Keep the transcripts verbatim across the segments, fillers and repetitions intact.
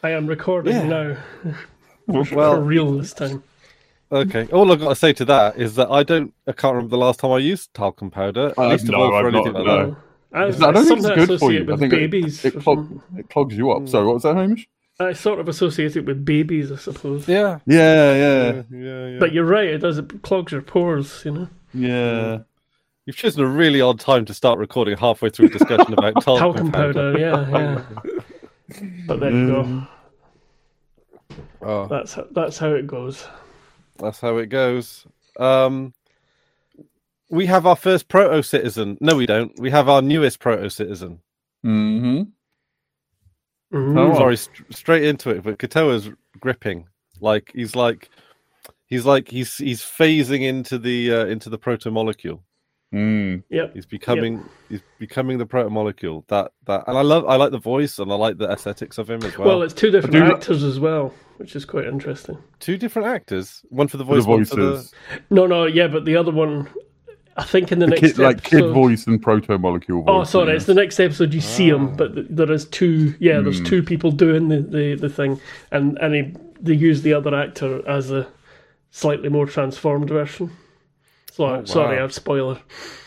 I am recording Yeah. now. Well, For real this time. Okay. All I've got to say to that is that I don't. I can't remember the last time I used talcum powder. Uh, least of no, all for I've anything not, like no. that. I, I don't think it's something good for associated you. I with think babies. it, it, clog, it clogs you up. So what was that, Hamish? I sort of associate it with babies, I suppose. Yeah. Yeah, yeah, Yeah. Yeah. yeah. But you're right, it does. It clogs your pores, you know. yeah. You've chosen a really odd time to start recording halfway through a discussion about talcum, Talcum powder. powder, yeah, yeah. But there you go. Oh, That's how, that's how it goes. that's how it goes. Um, we have our first proto-citizen. No, we don't. We have our newest proto-citizen. Mm-hmm. Mm. Oh. Sorry, st- straight into it. But Katoa's gripping. Like he's like he's like he's he's phasing into the uh, into the proto-molecule. Mm. Yep. He's becoming he's becoming the proto-molecule. That that and I love I like the voice and I like the aesthetics of him as well. Well, it's two different do li- actors as well, which is quite interesting. Two different actors. One for the The voice, one for voices. the No, no, yeah, but the other one, I think in the, The next kid, like episode... kid voice and proto molecule voice. Oh, sorry, it's the next episode you see him, Ah. but th- there is two, yeah, there's Hmm. two people doing the, the, the thing, and, and he, they use the other actor as a slightly more transformed version. So, Oh, wow. Sorry, I've spoiler.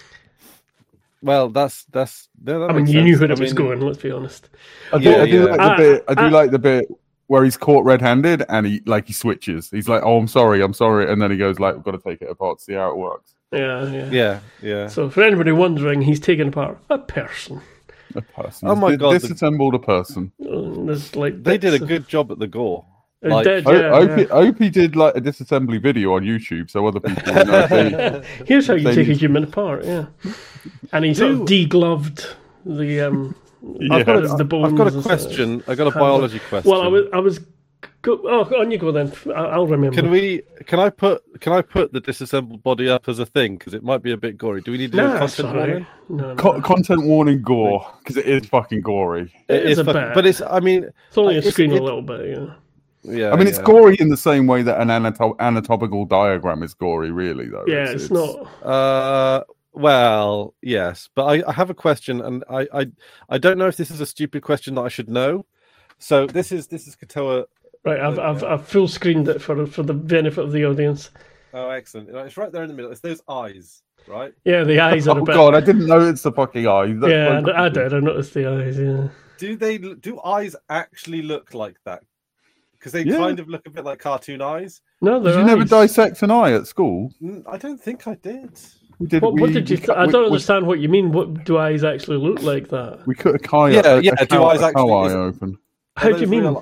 Well, that's that's. Yeah, that I mean, makes you knew sense. where I it was mean, going, let's be honest. I do, Yeah, I do yeah. like the Ah, bit. I do ah. like the bit where he's caught red-handed and he like he switches. He's like, "Oh, I'm sorry, I'm sorry," and then he goes like, "We've got to take it apart, see how it works." Yeah, yeah. Yeah, yeah. So, for anybody wondering, he's taken apart a person. A person. Oh my He's God, the- Disassembled a person. And there's like They did a bits of- good job at the gore. It like- did, I, yeah, I, hope yeah. he, I hope he did like a disassembly video on YouTube so other people you know, they, Here's how you They take a need- human apart, yeah. And he sort of degloved the um. I've got, the a, bones I've got a and stuff. question. I got a biology question. Well, I was, I was. Go, oh, on you go then. I- I'll remember. Can we? Can I put? Can I put the disassembled body up as a thing? Because it might be a bit gory. Do we need to do No, a it's content all right. warning? No, no. Co- content warning gore because it is fucking gory. It is a fucking- bit. but it's. I mean, It's only a it's- screen it- a little bit, yeah. yeah. I mean, it's yeah. gory in the same way that an anato- anatomical diagram is gory, really. Though. Yeah, it's, not. Uh, well, yes, but I, I have a question, and I, I, I don't know if this is a stupid question that I should know. So this is this is Katoa. Right, I've, I've, I've full screened it for for the benefit of the audience. Oh, excellent! It's right there in the middle. It's those eyes, right? Yeah, the eyes are Oh a bit. god, I didn't know it's the fucking eyes. That's yeah, so I, I creepy. did. I noticed the eyes. Yeah. Do they? Do eyes actually look like that? Because they Yeah. kind of look a bit like cartoon eyes. No, Did they're you never eyes. dissect an eye at school? Mm, I don't think I did. We did. What, we, what did you? we Th- cut- I we- don't we- understand what you mean. What do eyes actually look like that? We cut a cow. Yeah, a, yeah, A do cow, eyes a cow actually- eye is- open. How do you those mean? real-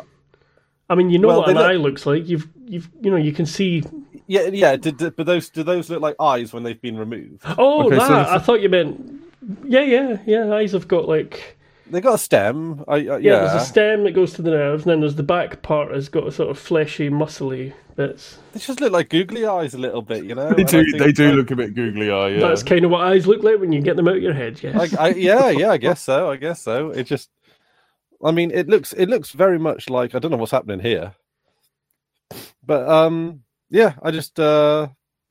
I mean, you know Well, what they an look- eye looks like. You've, you've, you know, you can see. Yeah, yeah. Did, did- but those do those look like eyes when they've been removed? Oh, Okay, that! so- I thought you meant. Yeah, yeah, yeah. Eyes have got like. They got a stem. I, I, yeah, Yeah, there's a stem that goes to the nerves, and then there's the back part has got a sort of fleshy, muscly bits. They just look like googly eyes a little bit, you know. They And do. I think, They do like, look a bit googly eye. Yeah. That's kind of what eyes look like when you get them out of your head. Yes. I, I, yeah, yeah. I guess so. I guess so. It just. I mean, it looks. It looks very much like I don't know what's happening here, but um, yeah. I just uh,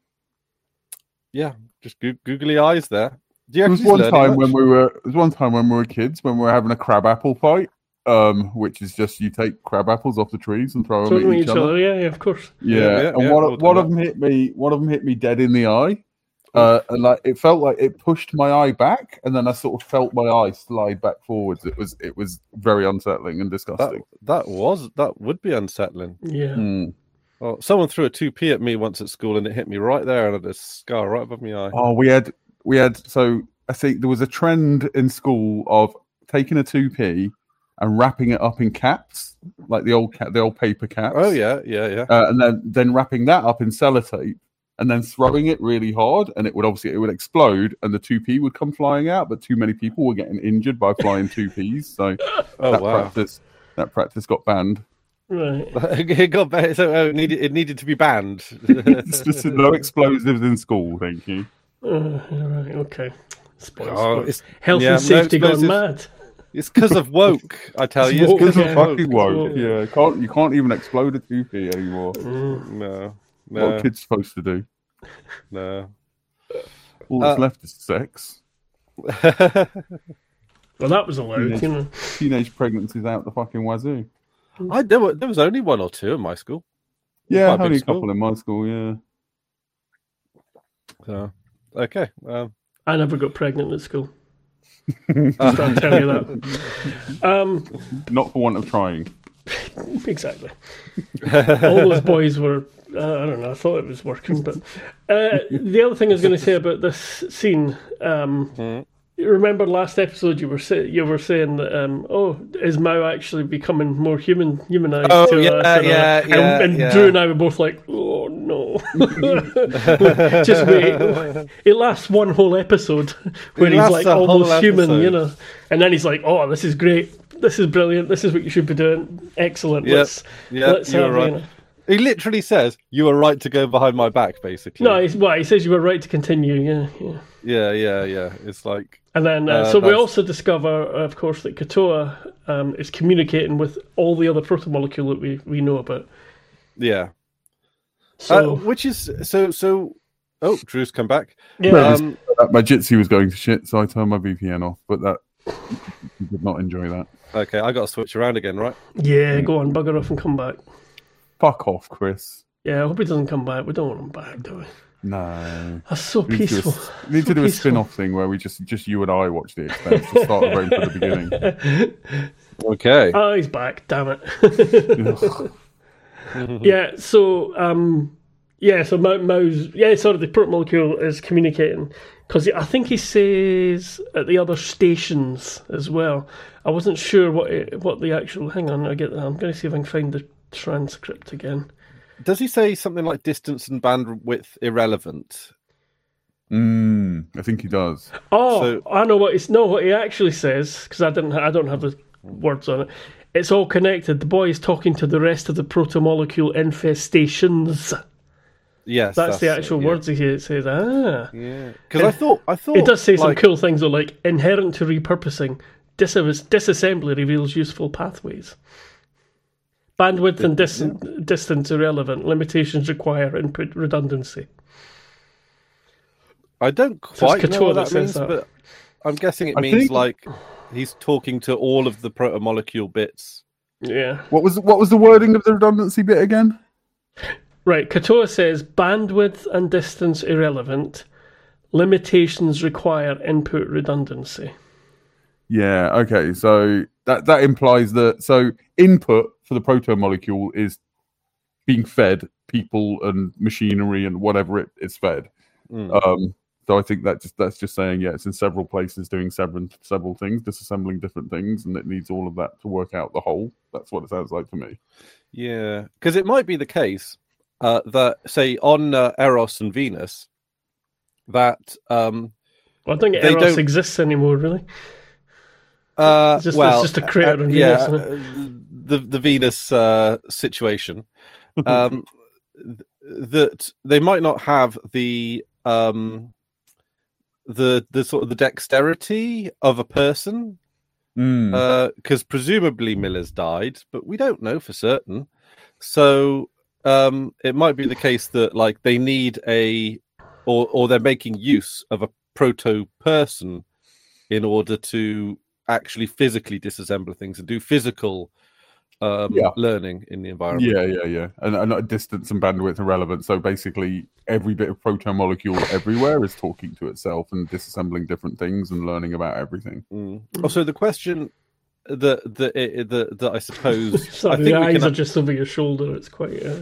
yeah, just goo- googly eyes there. Do you There was actually one learn time much? when we were. There was one time when we were kids when we were having a crab apple fight. Um, which is just you take crab apples off the trees and throw Throw them them at at each other. Yeah, yeah, of course. Yeah, Yeah, yeah, and yeah, one, well of one done. of them hit me. One of them hit me dead in the eye, uh, and like it felt like it pushed my eye back, and then I sort of felt my eye slide back forwards. It was it was very unsettling and that disgusting. that was that would be unsettling. Yeah. Mm. Well, someone threw a two p at me once at school, and it hit me right there, and I had a scar right above my eye. Oh, we had we had so I think there was a trend in school of taking a two p and wrapping it up in caps, like the old ca- the old paper caps. Oh yeah, yeah, yeah. uh, and then then wrapping that up in sellotape and then throwing it really hard, and it would obviously it would explode, and the two p would come flying out. But too many people were getting injured by flying two p's, so Oh that wow. practice that practice got banned. Right. it got better. So oh, it needed it needed to be banned. It's just no explosives in school, thank you. Uh, right. Okay. Spoil, Oh, spoil. it's- Health yeah, and safety no gone explosives. mad. It's because of woke, I tell you. It's It's woke, because Because of of yeah. woke. fucking woke. woke. Yeah, can't you can't even explode a two p anymore. Mm. No, What are no, kids supposed to do? no. All that's Uh, left is sex. Well, that was allowed, Yes. you know. Teenage pregnancies out the fucking wazoo. I there, were, there was only one or two in my school. Yeah, Quite a big only a school. couple in my school. Yeah. So, okay. Um, I never got pregnant at school. Just I'll tell you that. Um, Not for want of trying. exactly. All those boys were. Uh, I don't know. I thought it was working, but uh, the other thing I was going to say about this scene. Um, Mhm. You remember last episode you were say, you were saying that um, oh, is Mao actually becoming more human humanized? Oh, to yeah, us, and, yeah, and, yeah, and yeah. Drew and I were both like, oh no, just wait. It lasts one whole episode where It he's lasts like a whole almost human, episode. you know, and then he's like, oh, this is great, this is brilliant, this is what you should be doing, excellent. Yep, Let's yeah, let's you're have right. you know. He literally says, "You were right to go behind my back." Basically. No, he's, well, he says you were right to continue. Yeah, yeah. Yeah, yeah, yeah. It's like. And then, uh, Uh, so we that's- also discover, of course, that Katoa um, is communicating with all the other protomolecule that we, we know about. Yeah. So, Uh, which is so so. Oh, Drew's come back. yeah, Um, That- My Jitsi was going to shit, so I turned my V P N off. But that you did not enjoy that. okay, I got to switch around again, right? yeah, go on, bugger off and come back. Fuck off, Chris. Yeah, I hope he doesn't come back. We don't want him back, do we? No. That's so We need to do peaceful. a, we need to do a Peaceful. spin-off thing where we just just you and I watch The Expanse to start the rain from the beginning. Okay. Oh, he's back, damn it. yeah, so, um, yeah, so Mao, Mao's, yeah, sorry, the protomolecule is communicating. Because I think he says at the other stations as well. I wasn't sure what it, what the actual. Hang on, I get that. I'm going to see if I can find the transcript again. Does he say something like distance and bandwidth irrelevant? Mm, I think he does. Oh, So- I know what it's. No, what he actually says because I didn't. I don't have the words on it. It's all connected. The boy is talking to the rest of the protomolecule infestations. Yes, That's, the it, actual yeah. words he says. Ah, Yeah, because I thought I thought it does say some like, cool things though, like inherent to repurposing. Dis- disassembly reveals useful pathways. Bandwidth and dis- distance irrelevant. Limitations require input redundancy. I don't So it's quite know Katoa what that that says means, that. but I'm guessing it I means think- like he's talking to all of the protomolecule bits. Yeah. What was what was the wording of the redundancy bit again? Right, Katoa says bandwidth and distance irrelevant. Limitations require input redundancy. Yeah, okay. So that that implies that so input for the protomolecule is being fed people and machinery and whatever it is fed. Mm. Um, so I think that just that's just saying yeah, it's in several places doing several several things, disassembling different things, and it needs all of that to work out the whole. That's what it sounds like to me. Yeah, because it might be the case uh, that, say, on uh, Eros and Venus, that um, Well, I don't think They Eros don't- exists anymore, really. uh, It's just- it's well, just a crater uh, on yeah, Venus, uh, the the Venus uh, situation, um, th- that they might not have the um, the the sort of the dexterity of a person. Mm. Because presumably Miller's died, but we don't know for certain. So um, it might be the case that like they need a, or or they're making use of a proto person in order to actually physically disassemble things and do physical um, Yeah. learning in the environment. Yeah, yeah, yeah. And, and uh, distance and bandwidth are relevant. So basically, every bit of protomolecule everywhere is talking to itself and disassembling different things and learning about everything. Mm. Also, the question that that it- that that I suppose So I the think we eyes can are just over your shoulder. It's quite uh,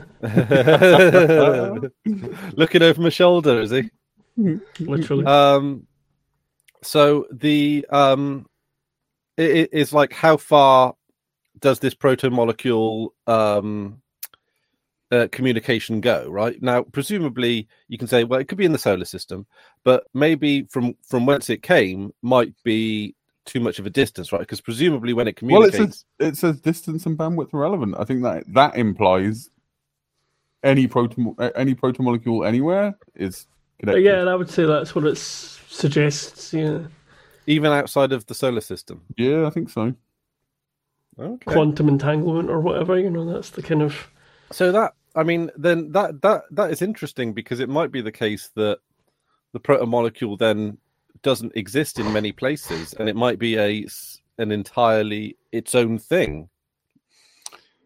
looking over my shoulder, is he? literally. Um, so the um, it, it is like how far does this protomolecule um uh, communication go? Right now, presumably you can say, well, it could be in the solar system, but maybe from from whence it came might be too much of a distance, right? Because presumably when it Well, it communicates, says, it says distance and bandwidth are relevant. I think that that implies any proto any protomolecule anywhere is connected. yeah, and I would say that's what it s- suggests. Yeah, even outside of the solar system. Yeah, I think so. Okay. quantum entanglement or whatever. You know, that's the kind of. So that, I mean, then that that that is interesting because it might be the case that the protomolecule then doesn't exist in many places, and it might be a s- an entirely its own thing.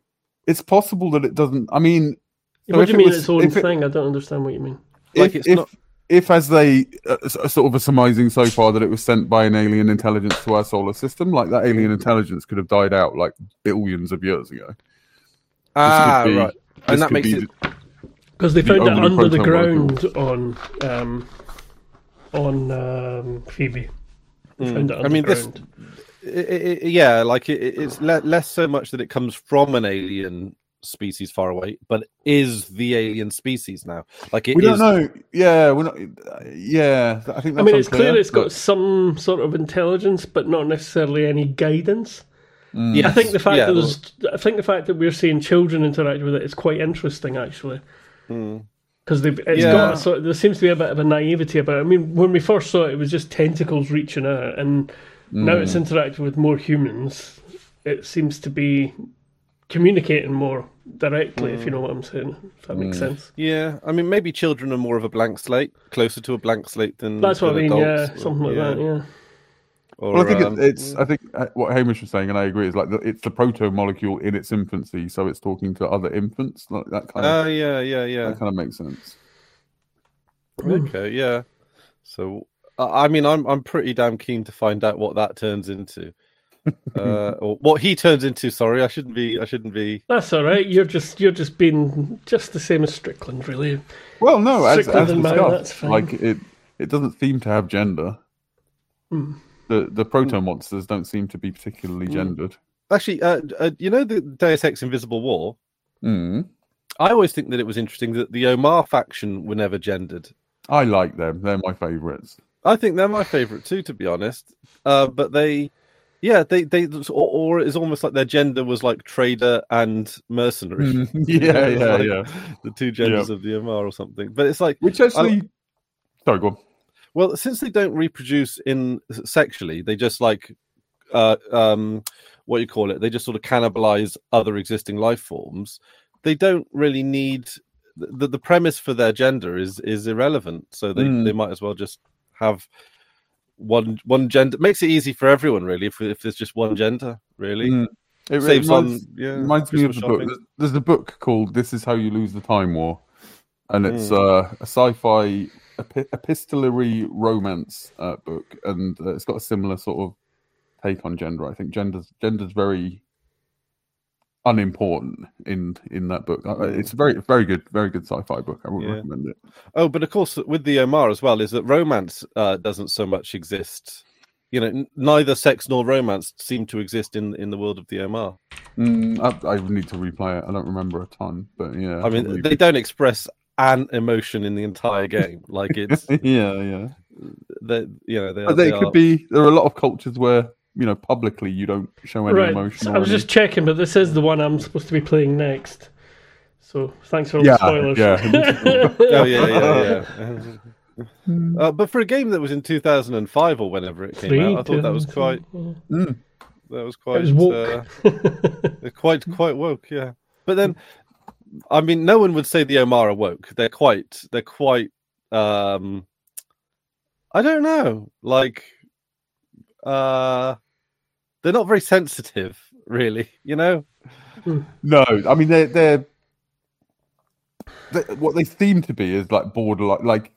it's possible that it doesn't. I mean, so what if do you it mean was- its own if it- thing? I don't understand what you mean. Like if, it's if, not- if, as they uh, s- sort of are surmising so far that it was sent by an alien intelligence to our solar system, like that alien intelligence could have died out like billions of years ago. Ah, be- right. This And that could makes be it. the- Because they The found it only under the proton ground on um, on um, Phoebe. They Mm. found it I mean, this- underground. It, it, yeah, like it, it's le- less so much that it comes from an alien species far away, but is the alien species now. Like it we is. don't know. Yeah, we're not. uh, Yeah, I think. That's I mean, it's unclear, clear it's got but- some sort of intelligence, but not necessarily any guidance. Mm. Yes, I think the fact yeah, that there's, I think the fact that we're seeing children interact with it is quite interesting, actually, Mm. because they've it's Yeah. got a sort. There seems to be a bit of a naivety about it. I mean, when we first saw it, it was just tentacles reaching out, and now it's Mm. interacting with more humans. It seems to be communicating more directly, if you know what I'm saying. If that makes Mm. sense. Yeah, I mean, maybe children are more of a blank slate, closer to a blank slate than. That's what I than mean. adults. Yeah, something like that. Yeah. Or, Well, I think um, it's, it's. I think uh, what Hamish was saying, and I agree, is like the, it's the proto molecule in its infancy, so it's talking to other infants. Like that kind of. Oh yeah, yeah, yeah. That kind of makes sense. Okay, yeah. So, I I mean, I'm I'm pretty damn keen to find out what that turns into, uh, or what he turns into. Sorry, I shouldn't be. I shouldn't be. That's all right. You're just you're just being just the same as Strickland, really. Well, no, as, Strictly as than mine, discussed, that's fine. like it, it doesn't seem to have gender. Hmm. The the proto monsters don't seem to be particularly Mm. gendered. Actually, uh, uh, you know the Deus Ex: Invisible War. Mm. I always think that it was interesting that the Omar faction were never gendered. I like them; they're my favourites. I think they're my favourite too, to be honest. Uh, but they, yeah, they they or, or it's almost like their gender was like trader and mercenary. Mm. Yeah, It was yeah, like yeah. The two genders of the Omar or something. But it's like, Which actually, sorry, go on. well, since they don't reproduce in sexually, they just like, uh, um, what you call it? They just sort of cannibalize other existing life forms. They don't really need the the premise for their gender is is irrelevant. So they, Mm. they might as well just have one one gender. Makes it easy for everyone, really. If if there's just one gender, really Mm. It saves reminds, on yeah. reminds me of Christmas the book. shopping. There's, there's a book called "This Is How You Lose the Time War," and it's Mm. uh, a sci-fi epi- epistolary romance uh, book, and uh, it's got a similar sort of take on gender. I think gender's gender's very unimportant in in that book. Uh, Mm. It's a very very good, very good sci-fi book. I would Yeah. recommend it. Oh, but of course, with the Omar as well, is that romance uh, doesn't so much exist. You know, n- neither sex nor romance seem to exist in in the world of the Omar. Mm, I, I need to replay it. I don't remember a ton, but yeah. I mean, probably- they don't express an emotion in the entire game. Like it's yeah, yeah. that you know they, are, But they they could are- be. There are a lot of cultures where you know publicly you don't show any Right. emotion. So or I was any- just checking, but this is the one I'm supposed to be playing next. So thanks for all Yeah, the spoilers. yeah. Oh yeah, yeah, yeah. uh, but for a game that was in two thousand five or whenever it came Three, out, I thought that was two, quite Mm. that was quite was woke. uh, quite quite woke. Yeah, but then I mean, no one would say the Omar are woke. They're quite they're quite. um I don't know, like uh they're not very sensitive, really. You know. No, I mean they're they're, they what they seem to be is like borderline, like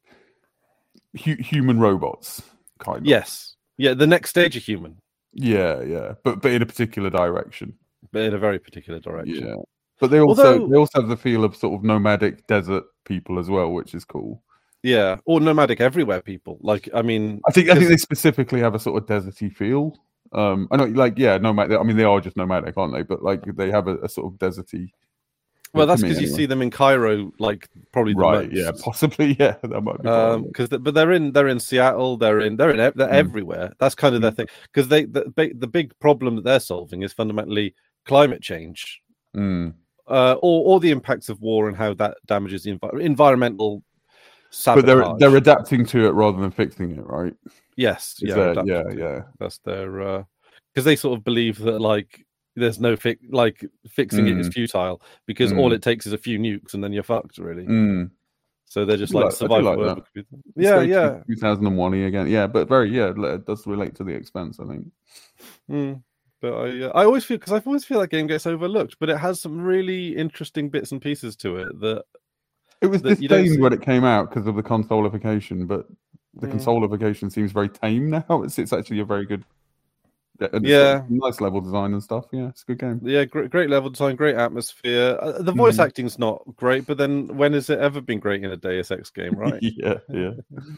hu- human robots, kind of. Yes. Yeah. The next stage of human, Yeah, yeah, but but in a particular direction. but in a very particular direction. Yeah, but they also Although- they also have the feel of sort of nomadic desert people as well, which is cool. Yeah, or nomadic everywhere people. Like, I mean, I think I think Because- they specifically have a sort of deserty feel. Um, I know, like, yeah, nomadic. I mean, they are just nomadic, aren't they? But like, they have a, a sort of deserty. well, that's to me because you anyway. see them in Cairo, like probably the Right? most. Yeah, possibly. Yeah, that might be. part of it. because but they're in they're in Seattle, they're in they're in ev- they're Mm. everywhere. That's kind of their thing, because they the, big- the big problem that they're solving is fundamentally climate change, Mm. uh, or or the impacts of war and how that damages the envi- environmental But sabotage. they're they're adapting to it rather than fixing it, right? yes, Is yeah, that- adapting yeah, to it. yeah. That's their because they sort of believe that like there's no fi- like fixing it is Mm. futile because Mm. all it takes is a few nukes and then you're fucked, really. Mm. So they're just I do like like- I do survive. like forever. that. Yeah, Let's go yeah. to two thousand one again. Yeah, but very yeah, it does relate to the expense, I think. Mm. But I, uh, I always feel because I always feel that game gets overlooked, but it has some really interesting bits and pieces to it that It was that you don't disdained see- when it came out because of the consolification, but the Mm. consolification seems very tame now. It's it's actually a very good, and it's Yeah. got nice level design and stuff. Yeah, it's a good game. Yeah, great, great level design, great atmosphere. Uh, the voice Mhm. acting's not great, but then when has it ever been great in a Deus Ex game, right? yeah, yeah.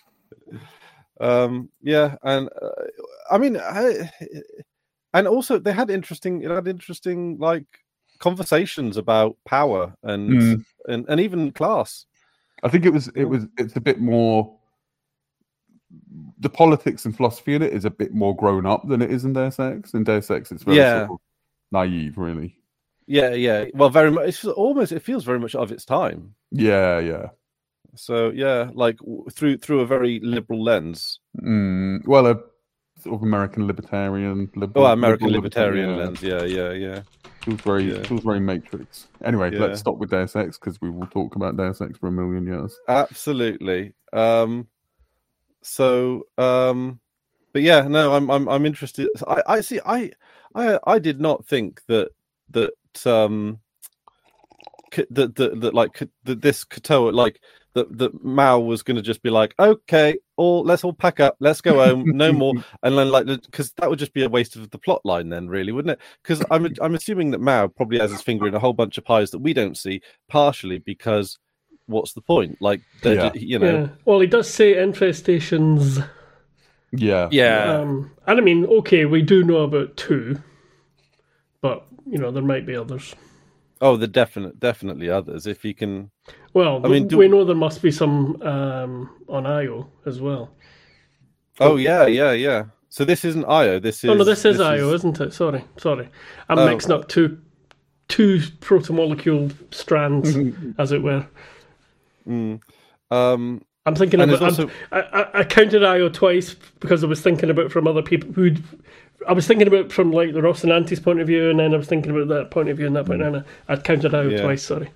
um, yeah, and uh, I mean, I, and also they had interesting, it had interesting like conversations about power and Mm. and, and even class. I think it was it was it's a bit more. The politics and philosophy in it is a bit more grown up than it is in Deus Ex. In Deus Ex, it's very Yeah. sort of naive, really. Yeah, yeah. Well, very much. It's almost. It feels very much of its time. Yeah, yeah. So yeah, like w- through through a very liberal lens. Mm, well, a sort of American libertarian, liberal, Oh, American liberal libertarian yeah. lens. Yeah, yeah, yeah. Feels very, Yeah. feels very Matrix. Anyway, Yeah. let's stop with Deus Ex because we will talk about Deus Ex for a million years. Absolutely. Um, so, um, but yeah, no, I'm I'm I'm interested. I, I see. I I I did not think that that um c- that that, that like c- that this Kotoa like that that Mao was going to just be like, okay, all let's all pack up, let's go home, no more, and then like because that would just be a waste of the plot line, then really, wouldn't it? Because I'm I'm assuming that Mao probably has his finger in a whole bunch of pies that we don't see, partially because what's the point? Like, they're Yeah. ju- you know, Yeah. Well, he does say infestations. Yeah, yeah, Um, and I mean, okay, we do know about two, but you know there might be others. oh, the definite, definitely others. If you can, Well, I mean, do- we know there must be some um, on Io as well. oh yeah, yeah, yeah. So this isn't Io. This is oh no, this is Io, isn't it? Sorry, sorry, I'm Oh. mixing up two two protomolecule strands, as it were. Mm. Um, I'm thinking And about. there's I'm- also- I, I, I counted Io twice because I was thinking about from other people who. I was thinking about from like the Rocinante's point of view, and then I was thinking about that point of view and that point, and I, I'd counted Io Yeah. twice. Sorry.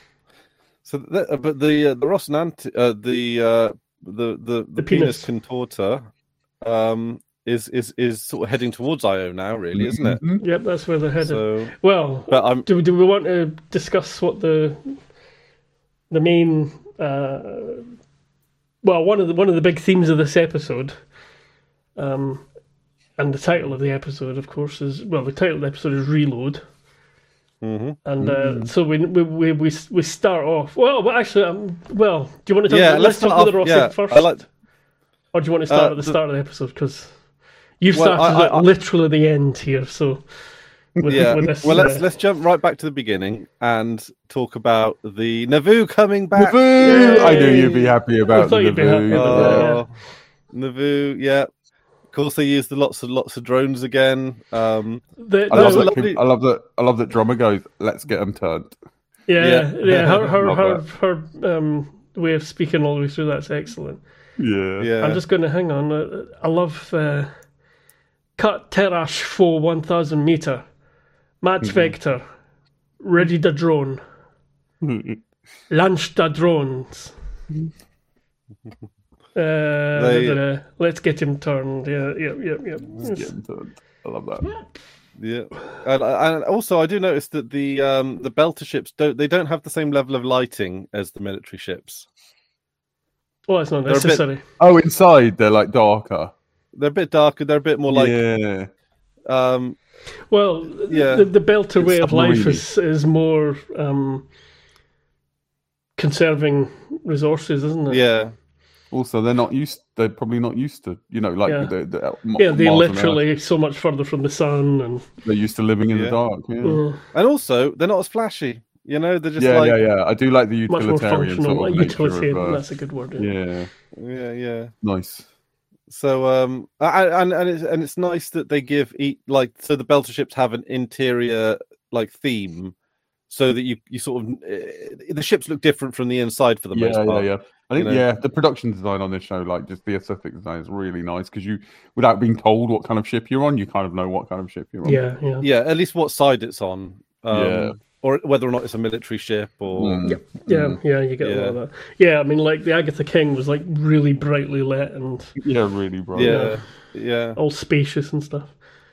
so, that, uh, but the uh, the Rocinante, uh, the uh, the the the, penis. penis. contorta, um, is is is sort of heading towards Io now, really, isn't it? Mhm. Yep, that's where they're headed. So, Well, but I'm do do we want to discuss what the the main uh, well one of the one of the big themes of this episode, um, and the title of the episode, of course, is well the title of the episode is Reload, mhm. and uh, so we, we we we we start off well. Well, actually, um, well, do you want to talk? Yeah, about, let's let's talk start about the off- Rossi yeah, first, I like- or do you want to start Uh, at the, the- start of the episode because you've Well, started I- at I- literally the end here, so. With, Yeah. with this, Well, let's uh, let's jump right back to the beginning and talk about the Navoo coming back. Navoo! I knew Yay! you'd be happy about I thought the you'd be happy Navoo. about that, Oh, Navoo, yeah. Of course, they used lots and lots of drones again. Um, the, I love the- that. lovely- I love that. I love that. Drummer goes, "Let's get them turned." Yeah, Yeah. yeah. Her, her, Love her, her um, way of speaking all the way through that's excellent. Yeah, yeah, I'm just going to hang on. uh, I love uh, cut terrash for one thousand meter, match Mm-hmm. vector, ready the drone, launch the drones. Uh, They- da-da-da. Let's get him turned. Yeah, yeah, yeah, yeah. Let's get them turned. I love that. yeah. And, and also, I do notice that the um, the Belter ships don't they don't have the same level of lighting as the military ships. Well, it's not They're a bit- necessary. Oh, inside they're like darker. They're a bit darker. They're a bit more like yeah, um, Well, Yeah. the, the Belter It's way of life submarine-y. is, is more um, conserving resources, isn't it? yeah. Also, they're not used. They're probably not used to. You know, like Yeah. the, the, Yeah, they Mars and Earth. literally so much further from the sun, and They're used to living in Yeah. the dark. Yeah, uh, And also, they're not as flashy. You know, they're just yeah, like yeah, yeah. I do like the much more utilitarian functional. sort Like of nature utilitarian, of. Uh, that's a good word. Yeah. yeah, yeah, yeah. nice. So um and and it's and it's nice that they give each like so the Belter ships have an interior like theme, so that you you sort of uh, the ships look different from the inside for the Yeah, most yeah, part. yeah. I think you know. yeah, the production design on this show, like just the aesthetic design, is really nice because you, without being told what kind of ship you're on, you kind of know what kind of ship you're on. yeah, yeah, Yeah, at least what side it's on. Um, Yeah. Or whether or not it's a military ship or Mm. yeah, yeah. You get a lot of that. Yeah, I mean, like the Agatha King was like really brightly lit and Yeah, really, bro. yeah, yeah. all spacious and stuff.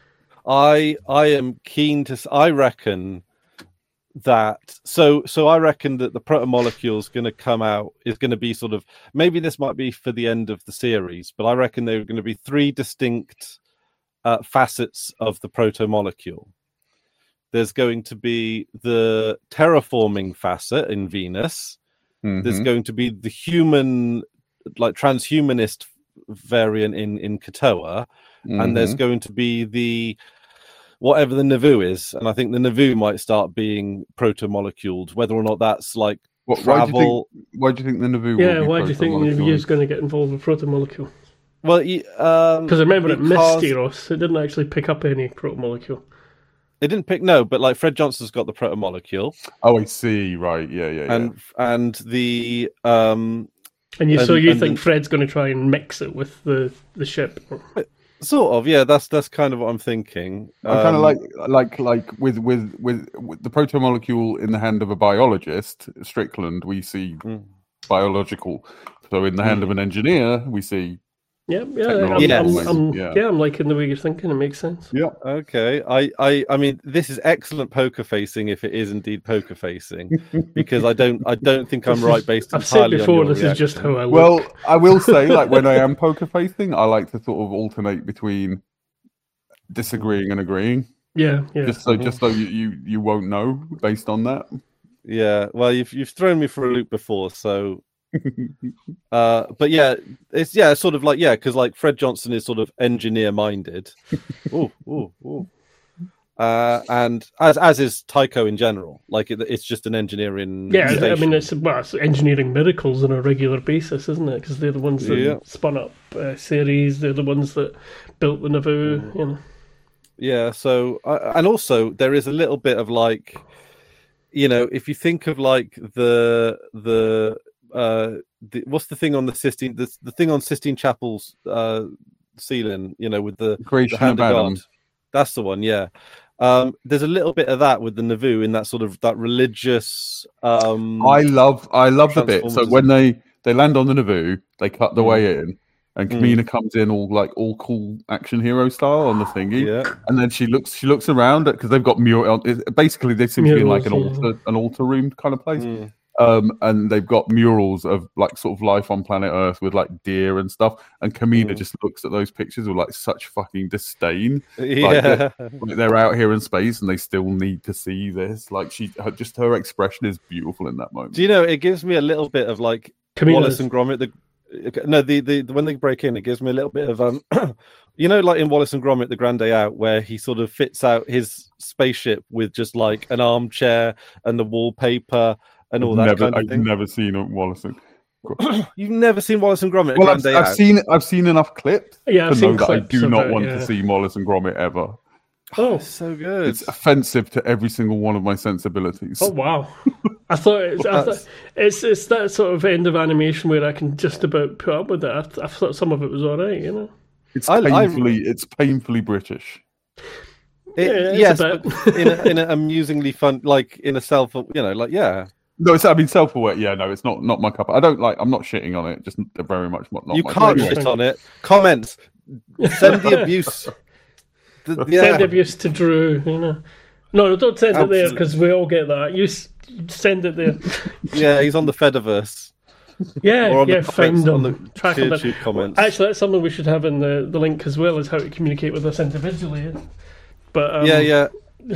I I am keen to. I reckon that so so I reckon that the protomolecule is going to come out is going to be sort of maybe this might be for the end of the series, but I reckon there are going to be three distinct uh, facets of the protomolecule. There's going to be the terraforming facet in Venus. Mm-hmm. There's going to be the human, like transhumanist variant in in Katoa, Mm-hmm. and there's going to be the whatever the Nauvoo is, and I think the Nauvoo might start being protomoleculed. Whether or not that's like What, travel. Why do you think, why do you think the Nauvoo? Yeah, will be why do you think the protomolecule? is going to get involved with protomolecule? Well, um, Because remember, it missed because Eros. It didn't actually pick up any protomolecule. it didn't pick no, but like Fred Johnson's got the protomolecule, Oh, I see. Right. Yeah. Yeah. Yeah. and and the um And you, And- so you and think the- Fred's going to try and mix it with the, the ship? sort of yeah, that's that's kind of what I'm thinking. I kind Um, of like like like with, with with with the protomolecule in the hand of a biologist, Strickland, we see Mm. biological. So in the hand Mm. of an engineer, we see. Yeah, yeah, I'm, Technology, I'm, yes. I'm, yeah. yeah. I'm liking the way you're thinking. It makes sense. Yeah. Okay, I, I, I mean, this is excellent poker facing if it is indeed poker facing, because I don't, I don't think I'm right based I've said entirely before, on your this is just reaction. how I look. Well, I will say, like when I am poker facing, I like to sort of alternate between disagreeing and agreeing, yeah, yeah. just so Mhm. just so you, you you won't know based on that. Yeah, well, you've you've thrown me for a loop before, so. Uh, but yeah, it's yeah, sort of like yeah, because like Fred Johnson is sort of engineer minded. Ooh, ooh, ooh. Uh, and as as is Tycho in general, like it, it's just an engineering. Yeah, I station. mean, it's, well, it's engineering miracles on a regular basis, isn't it? Because they're the ones that Yeah. spun up uh, Ceres. They're the ones that built the Nauvoo. Mm. You know. Yeah, so uh, and also there is a little bit of like, you know, if you think of like the the uh the, what's the thing on the Sistine the, the thing on Sistine Chapel's uh ceiling, you know, with the, the Creation hand of of Adam. God. That's the one, yeah. Um there's a little bit of that with the Nauvoo in that sort of that religious um I love I love the bit. So Transformers. when they they land on the Nauvoo, they cut the Mm. way in, and Mm. Kamina comes in all like all cool action hero style on the thingy, yeah. and then she looks she looks around because they've got mural. it- Basically, they seem to be in like an Murals, altar an altar room kind of place. Mm. Um, and they've got murals of like sort of life on planet Earth with like deer and stuff. And Kamina Mm. just looks at those pictures with like such fucking disdain. Yeah. Like they're out here in space and they still need to see this. Like she, her, just her expression is beautiful in that moment. Do you know it gives me a little bit of like Kamina's- Wallace and Gromit, the no, the, the when they break in, it gives me a little bit of um, you know, like in Wallace and Gromit, the Grand Day Out, where he sort of fits out his spaceship with just like an armchair and the wallpaper and all that never, kind of I've thing. never seen a Wallace. And... You've never seen Wallace and Gromit, a Well, Grand I've, Day I've Out? seen I've seen enough clips Yeah, I've to seen know that I clips do of not it, want yeah. to see Wallace and Gromit ever. Oh, It's so good. It's offensive to every single one of my sensibilities. oh wow! I thought it's, I That's- thought it's it's that sort of end of animation where I can just about put up with it. I, I thought some of it was all right, you know. It's I- I- painfully it's painfully British. It- Yeah, it's yes, a bit. but in a, in an amusingly fun, like in a self, you know, like yeah, No, it's I mean self-aware. Yeah, no, it's not not my cup. I don't like. I'm not shitting on it. Just very much not. you my can't cup. shit on it. Comments, send the abuse. The- yeah. Send abuse to Drew, you know. No, don't send it there Absolutely. because we all get that. You s- send it there. Yeah, he's on the Fediverse. Yeah, Or on the yeah, comments, find on them. the Track them. YouTube comments. Actually, that's something we should have in the, the link as well, is how to communicate with us individually. But um, yeah, yeah.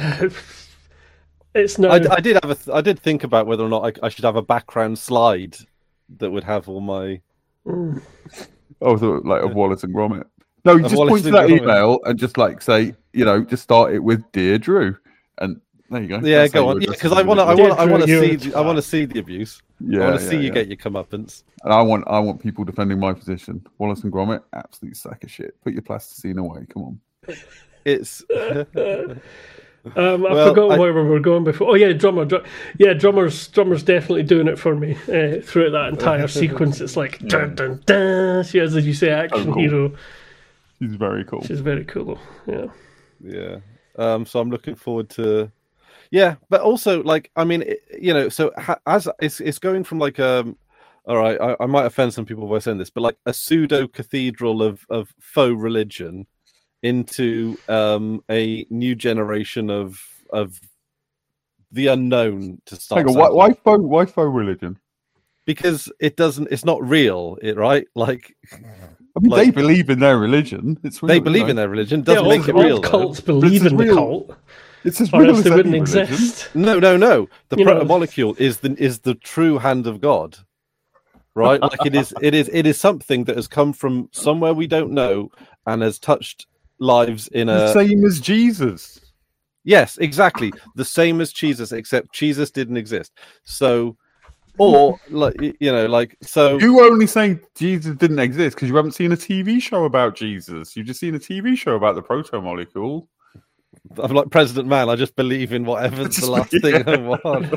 it's no. I, I did have a. Th- I did think about whether or not I, I should have a background slide that would have all my. Mm. Oh, so like of Wallace and Gromit. No, you Of just Wallace point to and that Gromit. email and just like say, you know, just start it with "Dear Drew," and there you go. Yeah, That's how go you on. Yeah, address because it I want to. I individually. want. I want to You're see. a The, I want to see the abuse. Yeah, I want to yeah, see you yeah. get your comeuppance. And I want, I want people defending my position. Wallace and Gromit, absolute sack of shit. Put your plasticine away. Come on. It's. Um, I Well, forgot I- where we were going before. Oh yeah, drummer. Dr- yeah, drummer's drummer's definitely doing it for me uh, throughout that entire sequence. It's like dun dun dun. She has, as you say, action Oh, cool. hero. She's very cool. She's very cool. Yeah. Yeah. Um. So I'm looking forward to. Yeah, but also like I mean, it, you know, so ha- as it's it's going from like um. All right, I, I might offend some people by saying this, but like a pseudo cathedral of of faux religion into um, a new generation of of the unknown to start. Hang on, why, why faux why faux religion? Because it doesn't. It's not real. It right like. I mean, Like- they believe in their religion. It's real, They you believe know. in their religion. Yeah, Doesn't all, make it all real. though. cults This believe is in the real. cult, It's as or real else as they any wouldn't religion. exist. No, no, no. The You know- proto-molecule is the is the true hand of God, right? Like it is, it is, it is something that has come from somewhere we don't know and has touched lives in The a. same as Jesus. Yes, exactly. The same as Jesus, except Jesus didn't exist. So, or like y- you know, like so. You were only saying Jesus didn't exist because you haven't seen a T V show about Jesus. You've just seen a T V show about the proto molecule. I'm like President Man. I just believe in whatever's the last thing I want.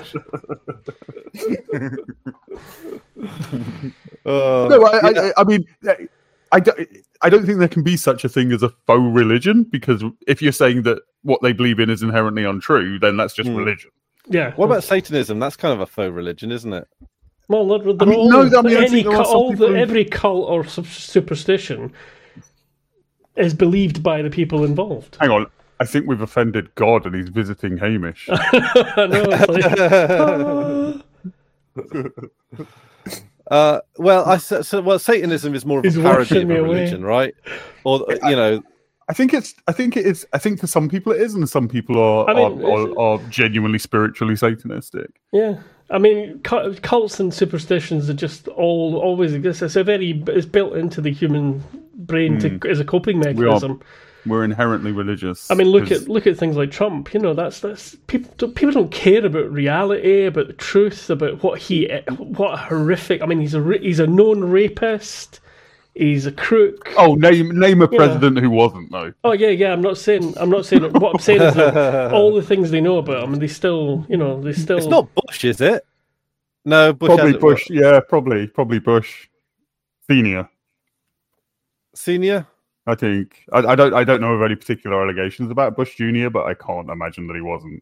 Uh, No, I, yeah. I, I mean, I don't, I don't think there can be such a thing as a faux religion because if you're saying that what they believe in is inherently untrue, then that's just Hmm. religion. Yeah. What about Satanism? That's kind of a faux religion, isn't it? Well, they're, they're I mean, all, no, I mean, I any think there are cult, some all people the, who- every cult or su- superstition is believed by the people involved. Hang on, I think we've offended God and he's visiting Hamish. I know. It's like, ah. Uh, well, I so, so well, Satanism is more of a He's parody washing of me a away. religion, right? Or you know, I think it's. I think it is. I think for some people it is, and some people are I mean, are, it's- are, are genuinely spiritually Satanistic. Yeah, I mean, cu- cults and superstitions are just all always exist. It's a very it's built into the human brain to, as a coping mechanism. We're inherently religious. I mean, look 'cause- at look at things like Trump. You know, that's that's people. Don't, people don't care about reality, about the truth, about what he what horrific. I mean, he's a ra- he's a known rapist. He's a crook. Oh, name name a Yeah. president who wasn't though. Oh yeah, yeah. I'm not saying. I'm not saying. What I'm saying is that all the things they know about him, they still, you know, they still. it's not Bush, is it? No, Bush. Probably hasn't- Bush. Yeah, probably probably Bush senior. Senior. I think. I, I don't. I don't know of any particular allegations about Bush Junior, but I can't imagine that he wasn't.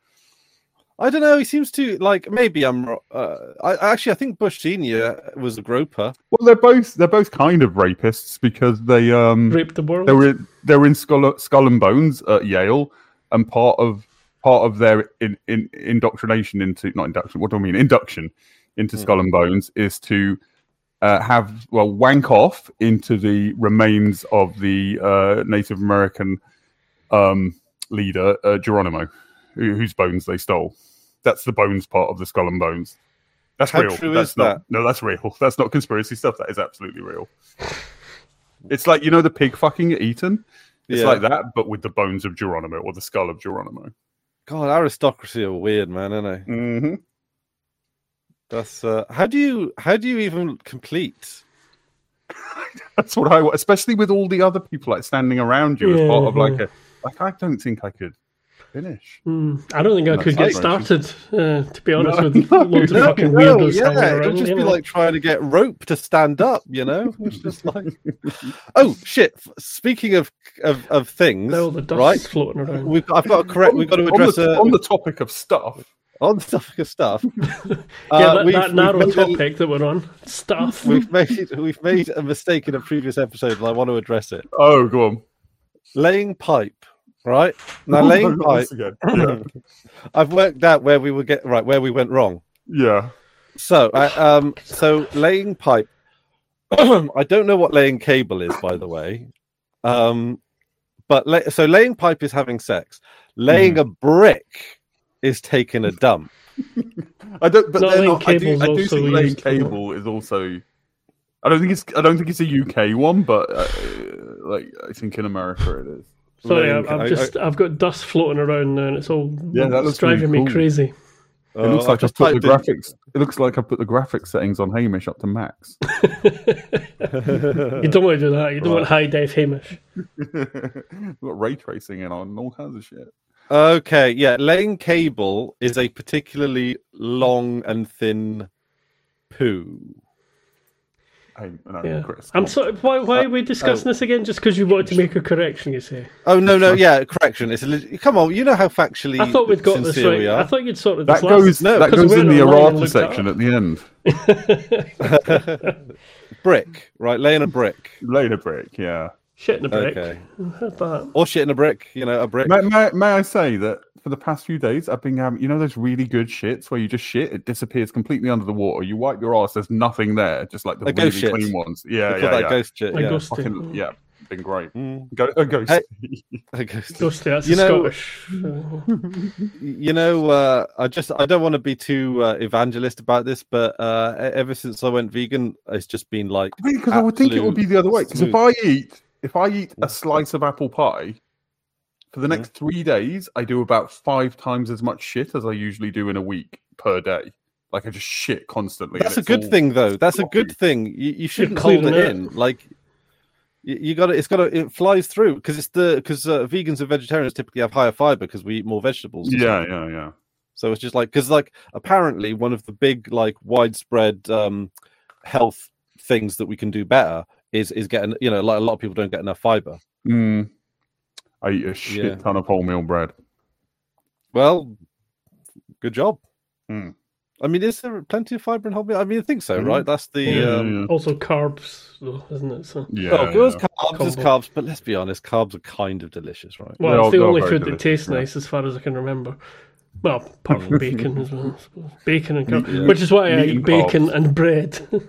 I don't know. He seems to like. Maybe I'm. wro- Uh, I actually, I think Bush Senior was a groper. Well, they're both. They're both kind of rapists because they um raped the world. they were they were in Skull, Skull and Bones at Yale, and part of part of their in, in indoctrination into not induction. What do I mean? Induction into Hmm. Skull and Bones is to uh, have well wank off into the remains of the uh, Native American um, leader uh, Geronimo, who, whose bones they stole. That's the bones part of the Skull and Bones. That's How real. true that's is not, that? No, that's real. That's not conspiracy stuff. That is absolutely real. It's like, you know, the pig fucking at Eton? It's Yeah. like that, but with the bones of Geronimo or the skull of Geronimo. God, aristocracy are weird, man, aren't they? Mm-hmm. That's uh, how do you how do you even complete? That's what I want, especially with all the other people like standing around you as part of like a like. I don't think I could finish. Mm, I don't think I That's could get outrageous. started. Uh, to be honest, No, with no, loads of no, fucking No, weirdos yeah, hanging it around. would just you be know. like trying to get rope to stand up, you know? It's just like, oh shit! F- Speaking of of, of things, all the dust right? floating around. We've I've got to correct. We've got to on address the, a, on the topic of stuff. on the topic of stuff. yeah, uh, that, we've- that we've narrow made a- topic that we're on. Stuff. We've made we've made a mistake in a previous episode, and I want to address it. Oh, go on. Laying pipe, right? Now, laying Not pipe. this again. Yeah. I've worked out where we were get right where we went wrong. yeah. So, I, um, so laying pipe. I don't know what laying cable is, by the way. Um, but lay, so laying pipe is having sex. Laying Hmm. a brick is taking a dump. I don't. But No, they're laying not, I do. cable's I do also think laying used for that. cable is also. I don't think it's. I don't think it's a U K one, but uh, like I think in America it is. Sorry, Laying- I've, I- I've just I've got dust floating around now, and it's all Yeah, that it's looks driving really me cool. crazy. Uh, It looks I've like I've just put the typed in- graphics. It looks like I've put the graphics settings on Hamish up to max. You don't want to do that. You don't want high def Hamish. We've got ray tracing in on and all kinds of shit. Okay, yeah, laying cable is a particularly long and thin poo. Hey, no, Yeah, Chris. I'm sorry. Why, why are we discussing this again? Just because you wanted to make a correction, you say? Oh no, no, yeah, correction. It's a leg- come on. You know how factually I thought we'd got this sincere right. we I are. thought you'd sorted this That last. goes. no, that because goes we in went the online and errata looked it section up. at the end. Brick, right? Laying a brick. Later brick. Yeah. Shit in a brick. Okay. I heard that. Or shit in a brick, you know, a brick. May, may, may I say that for the past few days, I've been having, you know, those really good shits where you just shit, it disappears completely under the water. You wipe your ass, there's nothing there, just like the A really ghost shit. clean ones. Yeah, They yeah, call that yeah. ghost shit. Like Yeah. ghost- Fucking, yeah, been great. Mm. Go, a ghost. Hey. A ghost. Ghosty, that's You a know- Scottish. uh, You know, uh, I just I don't want to be too uh, evangelist about this, but uh, e- ever since I went vegan, it's just been like Because I would think it would be the other way. Because if smooth. I eat, if I eat a slice of apple pie for the next three days, I do about five times as much shit as I usually do in a week per day. Like I just shit constantly. That's and a it's good all- thing, though. That's a sloppy. good thing. You, you shouldn't hold cleaning it it. in. Like you, you got to. It's got to. It flies through because it's the because uh, vegans and vegetarians typically have higher fiber because we eat more vegetables. and Yeah, stuff. yeah, yeah. So it's just like because like apparently one of the big like widespread um, health things that we can do better is is getting you know like a lot of people don't get enough fiber. Mm. I eat a shit Yeah. ton of wholemeal bread. Well, good job. Mm. I mean, is there plenty of fiber in wholemeal? I mean, I think so, Mhm. right? That's the Yeah. um, yeah. Also carbs, though, isn't it? So, Yeah, oh, there's yeah. carbs, there's Combo. carbs, but let's be honest, carbs are kind of delicious, right? well, They're it's all- the they're all only very food that delicious, tastes yeah. nice, as far as I can remember. Well, apart from bacon as well, I suppose. Bacon and carbs, Yeah. which is why I Meat eat and bacon carbs. and bread,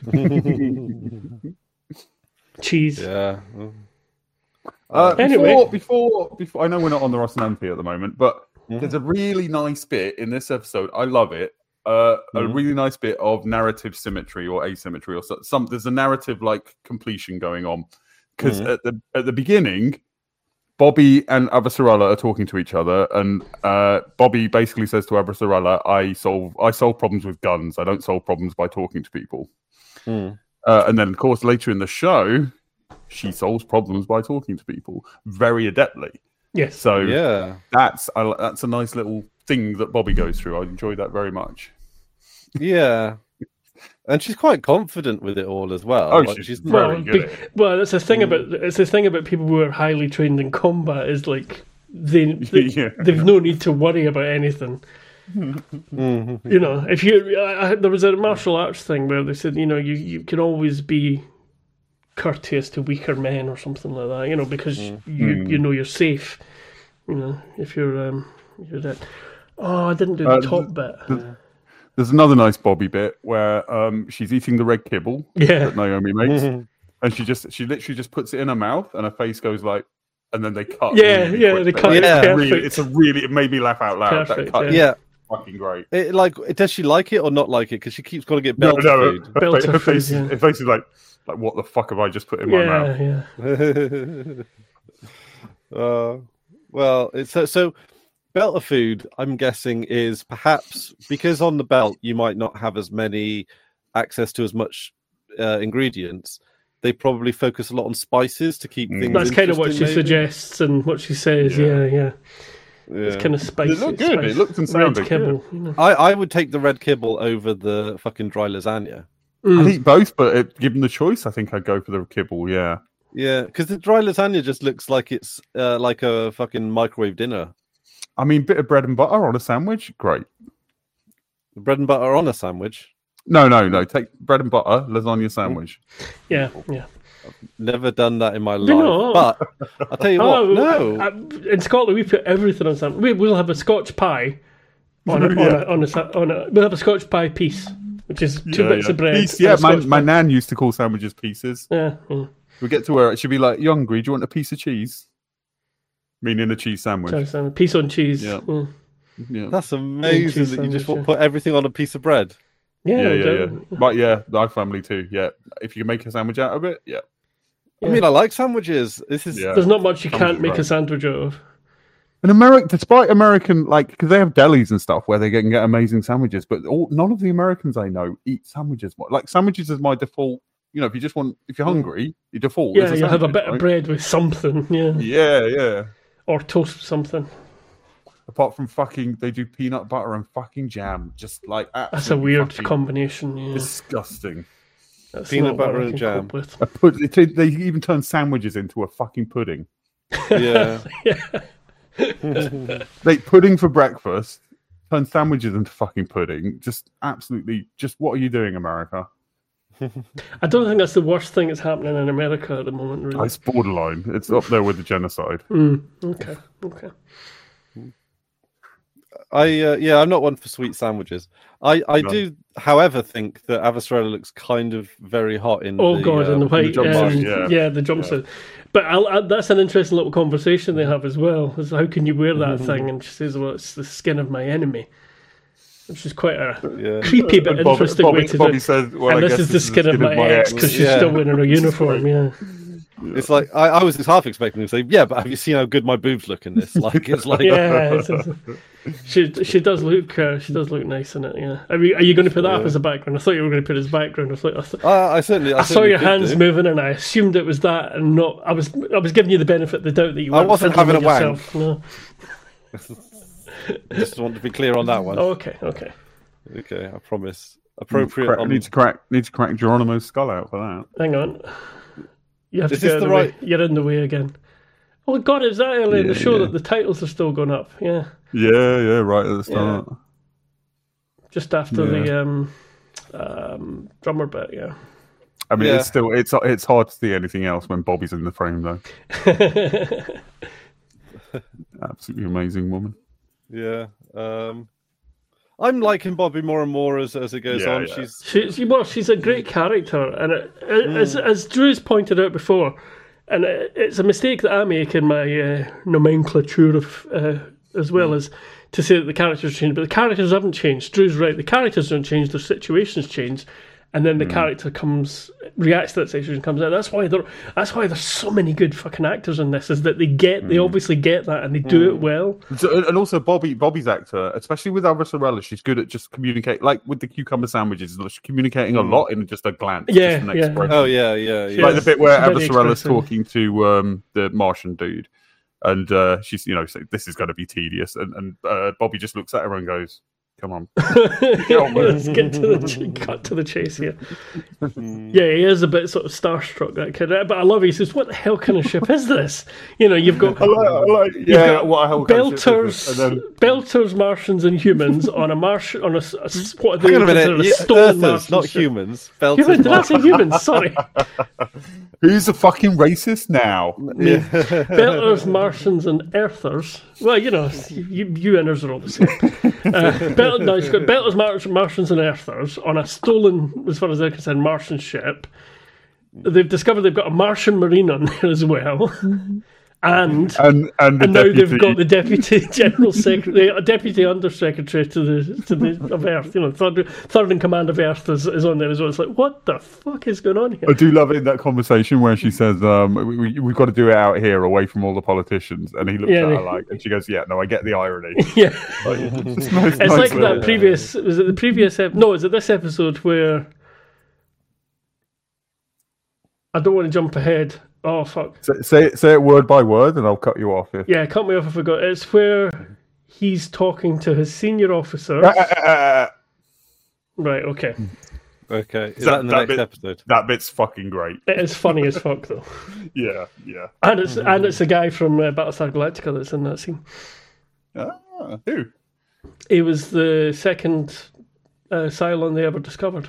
cheese. Yeah. Uh, Anyway. before, before, before, I know we're not on the Ross and Amphi at the moment, but Mhm. there's a really nice bit in this episode. I love it. Uh, A Mhm. really nice bit of narrative symmetry or asymmetry, or so, some. There's a narrative like completion going on because Mhm. at the at the beginning, Bobby and Avasarala are talking to each other, and uh, Bobby basically says to Avasarala, "I solve I solve problems with guns. I don't solve problems by talking to people." Mm. Uh, and then, of course, later in the show, she solves problems by talking to people very adeptly. Yes. So Yeah. that's I, that's a nice little thing that Bobby goes through. I enjoy that very much. Yeah. And she's quite confident with it all as well. Oh, Like, she's Well, very good be- at it. well, it's the thing about it's the thing about people who are highly trained in combat is like they, they Yeah. they've no need to worry about anything. Mhm. You know, if you I, I, there was a martial arts thing where they said you know you, you can always be courteous to weaker men or something like that. You know because you Mm. you know you're safe. You know if you're um you're that. Oh, I didn't do the Uh, top bit. There's another nice Bobby bit where um, she's eating the red kibble Yeah, that Naomi makes, Mhm. and she just she literally just puts it in her mouth, and her face goes like, and then they cut. yeah, really yeah. quickly. They cut Yeah. it It's perfect. really, it's a really it made me laugh out loud. Perfect, that cut yeah. is Yeah. fucking great. It, like, does she like it or not like it? Because she keeps got to get No, belted no, food. her, Belter fa- her food, face, yeah. is, her face is like, like what the fuck have I just put in my mouth? yeah, yeah. uh, well, it's so so. Belter food, I'm guessing, is perhaps because on the belt you might not have as many access to as much uh, ingredients. They probably focus a lot on spices to keep Mm. things. That's kind of what she interesting, maybe? suggests and what she says. Yeah. Yeah, yeah. Yeah. It's kind of spicy. It looked good. It spice- looked and red sounded kibble. You know. I, I would take the red kibble over the fucking dry lasagna. Mm. I'd eat both, but it, given the choice, I think I'd go for the kibble. Yeah. Yeah, because the dry lasagna just looks like it's uh, like a fucking microwave dinner. I mean, bit of bread and butter on a sandwich, great. Bread and butter on a sandwich. No, no, no. Take bread and butter, lasagna sandwich. Yeah, yeah. Never done that in my life. No. But I'll tell you what, Oh, no. uh, in Scotland, we put everything on something. We, we'll have a Scotch pie on a, on, Yeah. a, on, a, sa- on a. We'll have a Scotch pie piece, which is two Yeah, bits yeah. of bread. Piece, and yeah, a my, Scotch my pie. nan used to call sandwiches pieces. Yeah, yeah. We get to where it should be like, you hungry? Do you want a piece of cheese? Meaning a cheese sandwich. Sorry, Sam, piece on cheese. Yeah. Yeah, Yeah. That's amazing cheese that you just sandwich, put everything on a piece of bread. yeah, Yeah, no yeah, yeah. doubt. But yeah, my family too. Yeah. If you can make a sandwich out of it, yeah. I mean, I like sandwiches. This is Yeah. There's not much you Sandwich can't is make a right. sandwich out of. In America, despite American, like, because they have delis and stuff where they can get amazing sandwiches, but all, none of the Americans I know eat sandwiches. Like, sandwiches is my default. You know, if you just want, if you're hungry, your default. Yeah, is you'll have a sandwich, bit of right? bread with something. Yeah, Yeah, yeah. or toast something. Apart from fucking, they do peanut butter and fucking jam. Just like That's a absolutely weird fucking combination. Yeah, disgusting. That's Peanut not what butter I and can jam. cope with. A pud- they, they even turn sandwiches into a fucking pudding. yeah. They pudding for breakfast, turn sandwiches into fucking pudding. Just absolutely, just what are you doing, America? I don't think that's the worst thing that's happening in America at the moment, really. It's borderline. It's up there with the genocide. Mm, okay, okay. I uh, yeah, I'm not one for sweet sandwiches. I, I No. do, however, think that Avasarala looks kind of very hot in Oh the god, um, in the white, the um, jumpsuit, yeah. yeah. the jumpsuit. But I'll, I, that's an interesting little conversation they have as well. Is how can you wear that thing? And she says, "Well, it's the skin of my enemy," which is quite a Yeah. creepy but And Bobby- interesting Bobby- way to Bobby do. it. said, well, and I this guess is the skin of my ex because she's Yeah. still wearing her uniform. Yeah. It's like I, I was half expecting to say, yeah, but have you seen how good my boobs look in this? Like it's like Yeah, it's, it's, she she does look uh, she does look nice in it. Yeah, are you, are you going to put that up Yeah. as a background? I thought you were going to put it as background. I thought I, th- I, I certainly. I, I saw certainly your could hands do. moving, and I assumed it was that, and not. I was I was giving you the benefit of the doubt that you I weren't wasn't fiddling having with a wank. yourself. No. Just want to be clear on that one. Oh, okay, okay. Okay, I promise. Need to Appropriate. crack, on... need to crack. Need to crack Geronimo's skull out for that. Hang on. You have Is to this get out the of the way. right- You're in the way again. Oh God, is that early in the Yeah, show yeah. that the titles are still going up? Yeah, Yeah, yeah, right at the start. just after Yeah. the um, um, drummer bit. Yeah. I mean, Yeah. it's still it's it's hard to see anything else when Bobby's in the frame, though. Absolutely amazing woman. Yeah. Um, I'm liking Bobby more and more as as it goes Yeah, on. yeah. She's She, she, well, she's a great character, and it, it, as as Drew's pointed out before, and it, it's a mistake that I make in my uh, nomenclature of uh, as well as to say that the characters change, but the characters haven't changed. Drew's right; the characters don't change; their situations change, and then the character comes reacts to that situation, comes out. That's why there. That's why there's so many good fucking actors in this. Is that they get they obviously get that and they do it well. So, and also Bobby, Bobby's actor, especially with Avasarala, she's good at just communicate, like with the cucumber sandwiches, she's communicating a lot in just a glance, Yeah, just an yeah. expression. oh yeah, yeah, yeah. Like the Yes, bit where very Avasarala's expressive. talking to um, the Martian dude, and uh, she's, you know, saying, this is going to be tedious, and, and uh, Bobby just looks at her and goes, "Come on." Let's get to the ch- cut to the chase here. Yeah, he is a bit sort of starstruck, that kid. But I love it. He says, "What the hell kind of ship is this?" You know, you've got I like, I like, yeah, got what a hell kind of shit is this? Belters, And then, Belters, Martians, and humans on a Marsh on a, s- a s- what are they Hang on a consider minute. a Yeah, stolen Earthers, Martian not ship. humans. Belters, Human, did I say Martians. humans? Sorry. who's a fucking racist now? Belters, Martians, and Earthers. Well, you know, you, you inners are all the same. Uh, Bel- no, it's got Belters, Mar- Martians, and Earthers on a stolen, as far as they're concerned, Martian ship. They've discovered they've got a Martian marine on there as well. And And and, the and now deputy, they've got the deputy general secretary, a deputy undersecretary to the to the of Earth. You know, third third in command of Earth is, is on there as well. It's like, what the fuck is going on here? I do love it in that conversation where she says, um, we, we, "We've got to do it out here, away from all the politicians." And he looks Yeah, at they- her like, and she goes, "Yeah, no, I get the irony." Yeah, Like, it's nice, it's nice like little- that previous. Was it the previous? Ep- no, is it this episode where? I don't want to jump ahead. Oh fuck! Say, say it, say it word by word, and I'll cut you off. If... Yeah, cut me off if I forgot. It's where he's talking to his senior officers. that Right. Okay. Okay, is That- that in the that next bit- episode? bit's fucking great. It is funny as fuck though, Yeah, yeah. and it's and it's a guy from uh, Battlestar Galactica that's in that scene. Ah, who? He was the second uh, Cylon they ever discovered.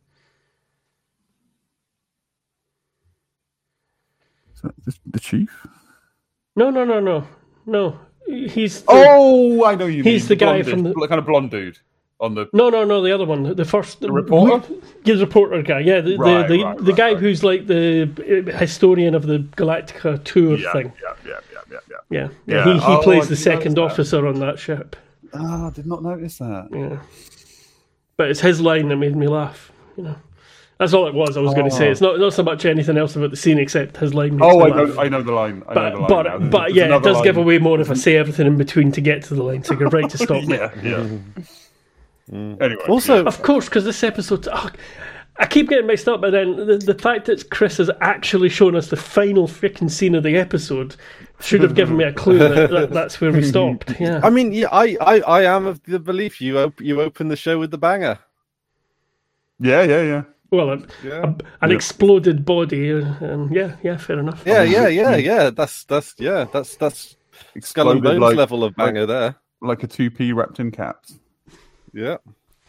Is that the, the chief? No, no, no, no, no. He's the, Oh, I know you. He's mean. the guy blonde from dude, the- kind of blonde dude on the. no, no, no. The other one, the first the reporter? Yeah, the reporter guy. Yeah, the Right, the, the, right, the right, guy right. who's like the uh, historian of the Galactica tour Yeah, thing. yeah, yeah, yeah, yeah, yeah. Yeah, yeah. Yeah. He he Oh, I plays the didn't second notice that. officer on that ship. Ah, I did not notice that. Yeah, but it's his line that made me laugh. You know, that's all it was. I was going to say Oh. it's not not so much anything else about the scene except his line. Makes Oh, me I laugh. know, I know the line. I know But the line but now. but There's yeah, it another does give line. away more if I say everything in between to get to the line. So you're right to stop me. Yeah, yeah. Anyway, Also, Of course, because this episode, oh, I keep getting mixed up. But then the, the fact that Chris has actually shown us the final freaking scene of the episode should have given me a clue that, that that's where we stopped. Yeah, I mean, yeah, I, I, I am of the belief you op- you open the show with the banger. yeah, yeah, yeah. well, a, Yeah, a, an Yeah. exploded body, uh, and yeah, yeah, fair enough. yeah, yeah, yeah, yeah. That's that's yeah, that's that's skull and Exploded bones like, level of banger there. like a two p wrapped in caps. Yeah.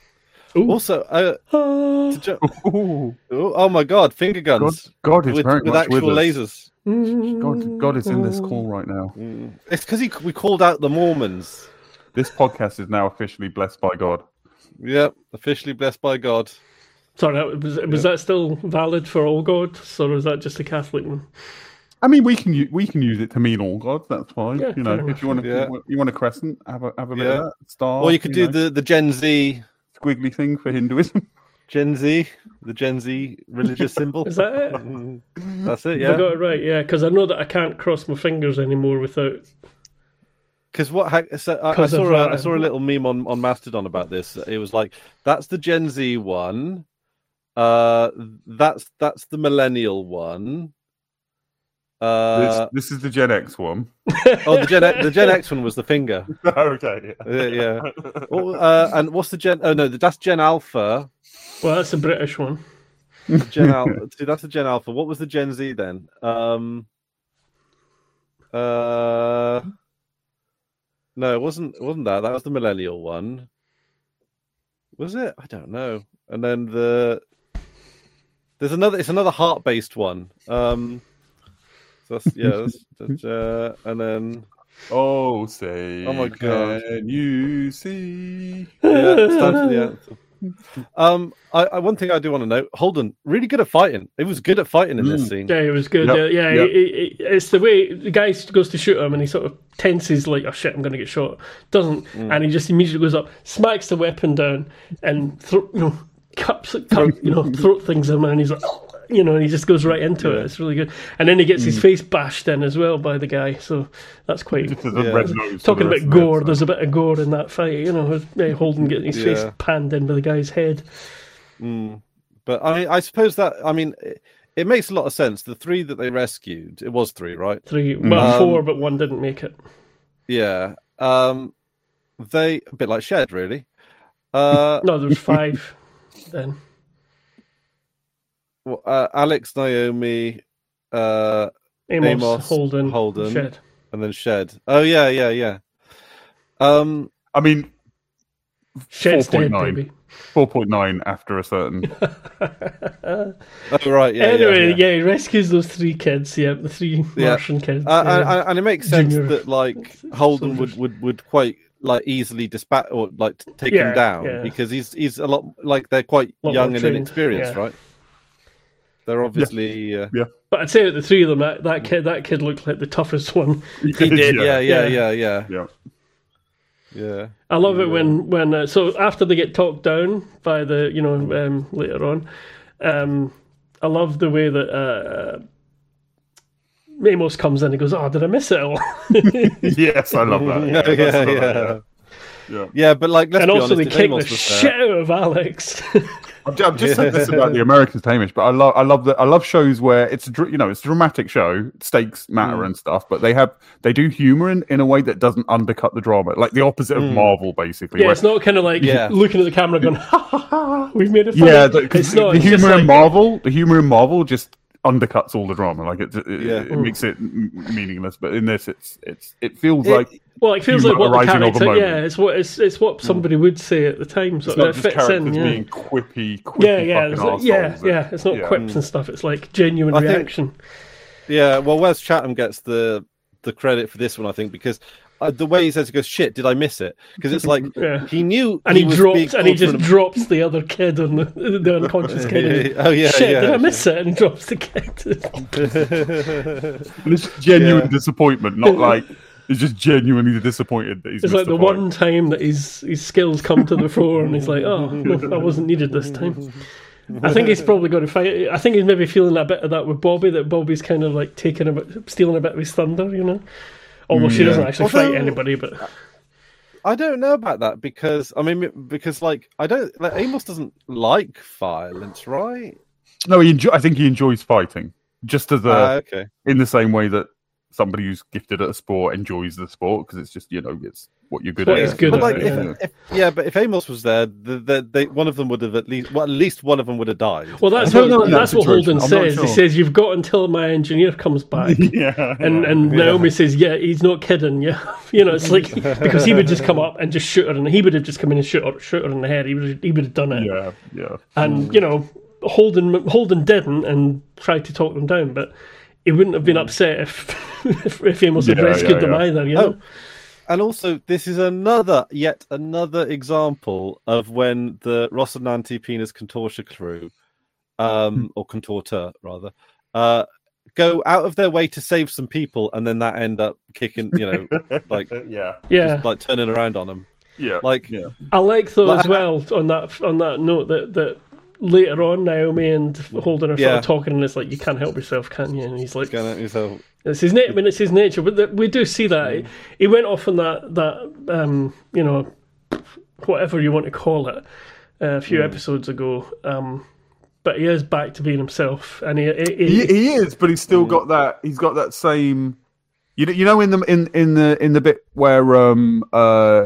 Ooh. Also, uh, Ah. to ju- Ooh, oh, oh my God, finger God, guns God is with, very with much actual with us. lasers. God, God is in this call right now. Mm. It's because we called out the Mormons. This podcast is now officially blessed by God. Yep, officially blessed by God. Sorry, was, was that still valid for all gods, or was that just a Catholic one? I mean, we can u- we can use it to mean all gods. That's fine. Yeah, you know, fair if you want to Yeah. you want a crescent, have a have a bit Yeah. of that star. Or you could do know, the, the Gen Z, squiggly thing for Hinduism. Gen Z, the Gen Z religious symbol. Is that it? Mm, That's it, I yeah. got it right, yeah, because I know that I can't cross my fingers anymore without. Because what ha- so I, I 'Cause of saw a, that. I saw a little meme on, on Mastodon about this. It was like, that's the Gen Z one. Uh, that's that's the millennial one. Uh, this, this is the Gen X one. oh, the Gen the Gen X one was the finger. Okay. Uh, yeah. Oh, uh, and what's the Gen? Oh no, that's Gen Alpha. Well, that's a British one. Gen Alpha. See, that's the Gen Alpha. What was the Gen Z then? Um. Uh. No, it wasn't. It wasn't that. That was the millennial one. Was it? I don't know. And then the there's another. It's another heart-based one. Um. So that's, yeah. That's, that's, uh, and then Oh, say, Oh my God. can you see? yeah, it's time for the anthem. Um, I, I one thing I do want to note: Holden really good at fighting. He was good at fighting in this Mm. scene. Yeah, it was good. Yep, Yeah, yeah yep. it- it- it's the way the guy goes to shoot him and he sort of tenses like, oh shit, I'm going to get shot. Doesn't, Mm. and he just immediately goes up, smacks the weapon down, and thro- you know, cups, cup, you know, throat things him, and he's like, oh, you know, and he just goes right into it. It's really good. And then he gets his face bashed in as well by the guy, so that's quite. Just as a Yeah. red nose for Talking the about rest of it, gore, so. there's a bit of gore in that fight, you know, with uh, Holden getting his face Yeah. panned in by the guy's head. Mm. But I, I suppose that I mean, it, it makes a lot of sense. The three that they rescued, it was three, right? Three, well, Um, four, but one didn't make it. Yeah. Um, they a bit like Shed, really. Uh, No, there was five then. well, uh, Alex, Naomi, uh, Amos, Amos, Holden, Holden. Shed. and then Shed. Oh yeah, yeah, yeah. Um, I mean, Shed's dead, 4.9. baby. four point nine after a certain. oh right, yeah. anyway, yeah, yeah, yeah. he rescues those three kids, yeah, the three Yeah. Martian kids. Uh, yeah. and, and it makes sense Junior that like Holden would, soldiers. would, would quite like easily dispatch or like take Yeah, him down yeah. because he's he's a lot like they're quite Lot young more and trained, inexperienced, yeah. right? They're obviously uh, But I'd say out of the three of them, that, that kid, that kid looked like the toughest one. he did, yeah, yeah, Yeah. yeah, yeah, Yeah. yeah. I love it Yeah. when when uh, so after they get talked down by the you know um, later on, um, I love the way that uh, Amos comes in and goes, "Oh, did I miss it all?" Yes, I love that. Yeah, Yeah, yeah, that's what I yeah. like, yeah. Yeah, but like, let's and be also honest, they if kick the Amos was there- shit out of Alex. I've ju- I've just said this about the Americans, Hamish, but I love, I love that. I love shows where it's, a dr- you know, it's a dramatic show, stakes matter Mm. and stuff, but they have, they do humor in, in a way that doesn't undercut the drama, like the opposite of Mm. Marvel, basically. yeah, where- it's not kind of like Yeah. looking at the camera going, "Ha ha ha, we've made it funny." yeah, the, 'cause it's not. the it's just humor in like- Marvel, the humor in Marvel just undercuts all the drama. Like it, it, Yeah. it makes it m- meaningless. But in this, it's, it's, it feels It- like Well, it feels humor like what the arising of a character. moment. Yeah, it's what it's it's what somebody would say at the time. So it's not it just fits characters in. Yeah. being quippy, quippy Yeah, yeah, fucking it's like- arseholes. yeah, yeah. It's not yeah. quips and stuff. It's like genuine I think- reaction. Yeah, well, Wes Chatham gets the the credit for this one, I think, because uh, the way he says, he goes, "Shit, did I miss it?" Because it's like Yeah. he knew, And he, was drops, being and he called just for an- drops the other kid on the, the unconscious kid. Oh yeah, Shit, yeah. did I miss it? And he drops the kid. And it's genuine Yeah. disappointment, not like it's just genuinely disappointed that he's It's missed like the the point. one time that his his skills come to the fore, and he's like, "Oh, no, I wasn't needed this time." I think he's probably going to fight. I think he's maybe feeling a bit of that with Bobby. That Bobby's kind of like taking a bit, stealing a bit of his thunder, you know. Although she Yeah. doesn't actually Although- fight anybody, but I don't know about that because I mean, because like I don't, like, Amos doesn't like violence, right? No, he enjoy, I think he enjoys fighting, just as a Ah, okay. in the same way that somebody who's gifted at a sport enjoys the sport because it's just, you know, it's what you're good What at. he's good but at, like, yeah. if, if, yeah, but if Amos was there, the, the, they, one of them would have at least, well, at least one of them would have died. Well, that's I don't what know in that that's what situation. Holden I'm not says. sure. He says you've got until my engineer comes back. yeah, And yeah. and Naomi says, yeah, he's not kidding. Yeah, you know, it's like because he would just come up and just shoot her, and he would have just come in and shoot her, shoot her in the head. He would he would have done it. yeah, yeah. And you know, Holden Holden didn't and tried to talk them down, but he wouldn't have been upset if if, if Amos had Yeah, rescued yeah, them yeah. either. You know, Oh, and also, this is another, yet another example of when the Rocinante Penis Contortia crew, um, or Contorta rather, uh, go out of their way to save some people, and then that end up kicking, you know, like yeah, yeah. just, like turning around on them. yeah, Like, yeah. I like though Like- as well on that on that note that that later on Naomi and Holden are sort Yeah. of talking, and it's like you can't help yourself, can you? And he's like, going at yourself. it's his nature. I mean, it's his nature, but that, we do see that he, he went off on that that um, you know, whatever you want to call it, uh, a few episodes ago. Um, but he is back to being himself, and he he, He, he is, but he's still got that. He's got that same. You know, you know, in the in in the in the bit where um uh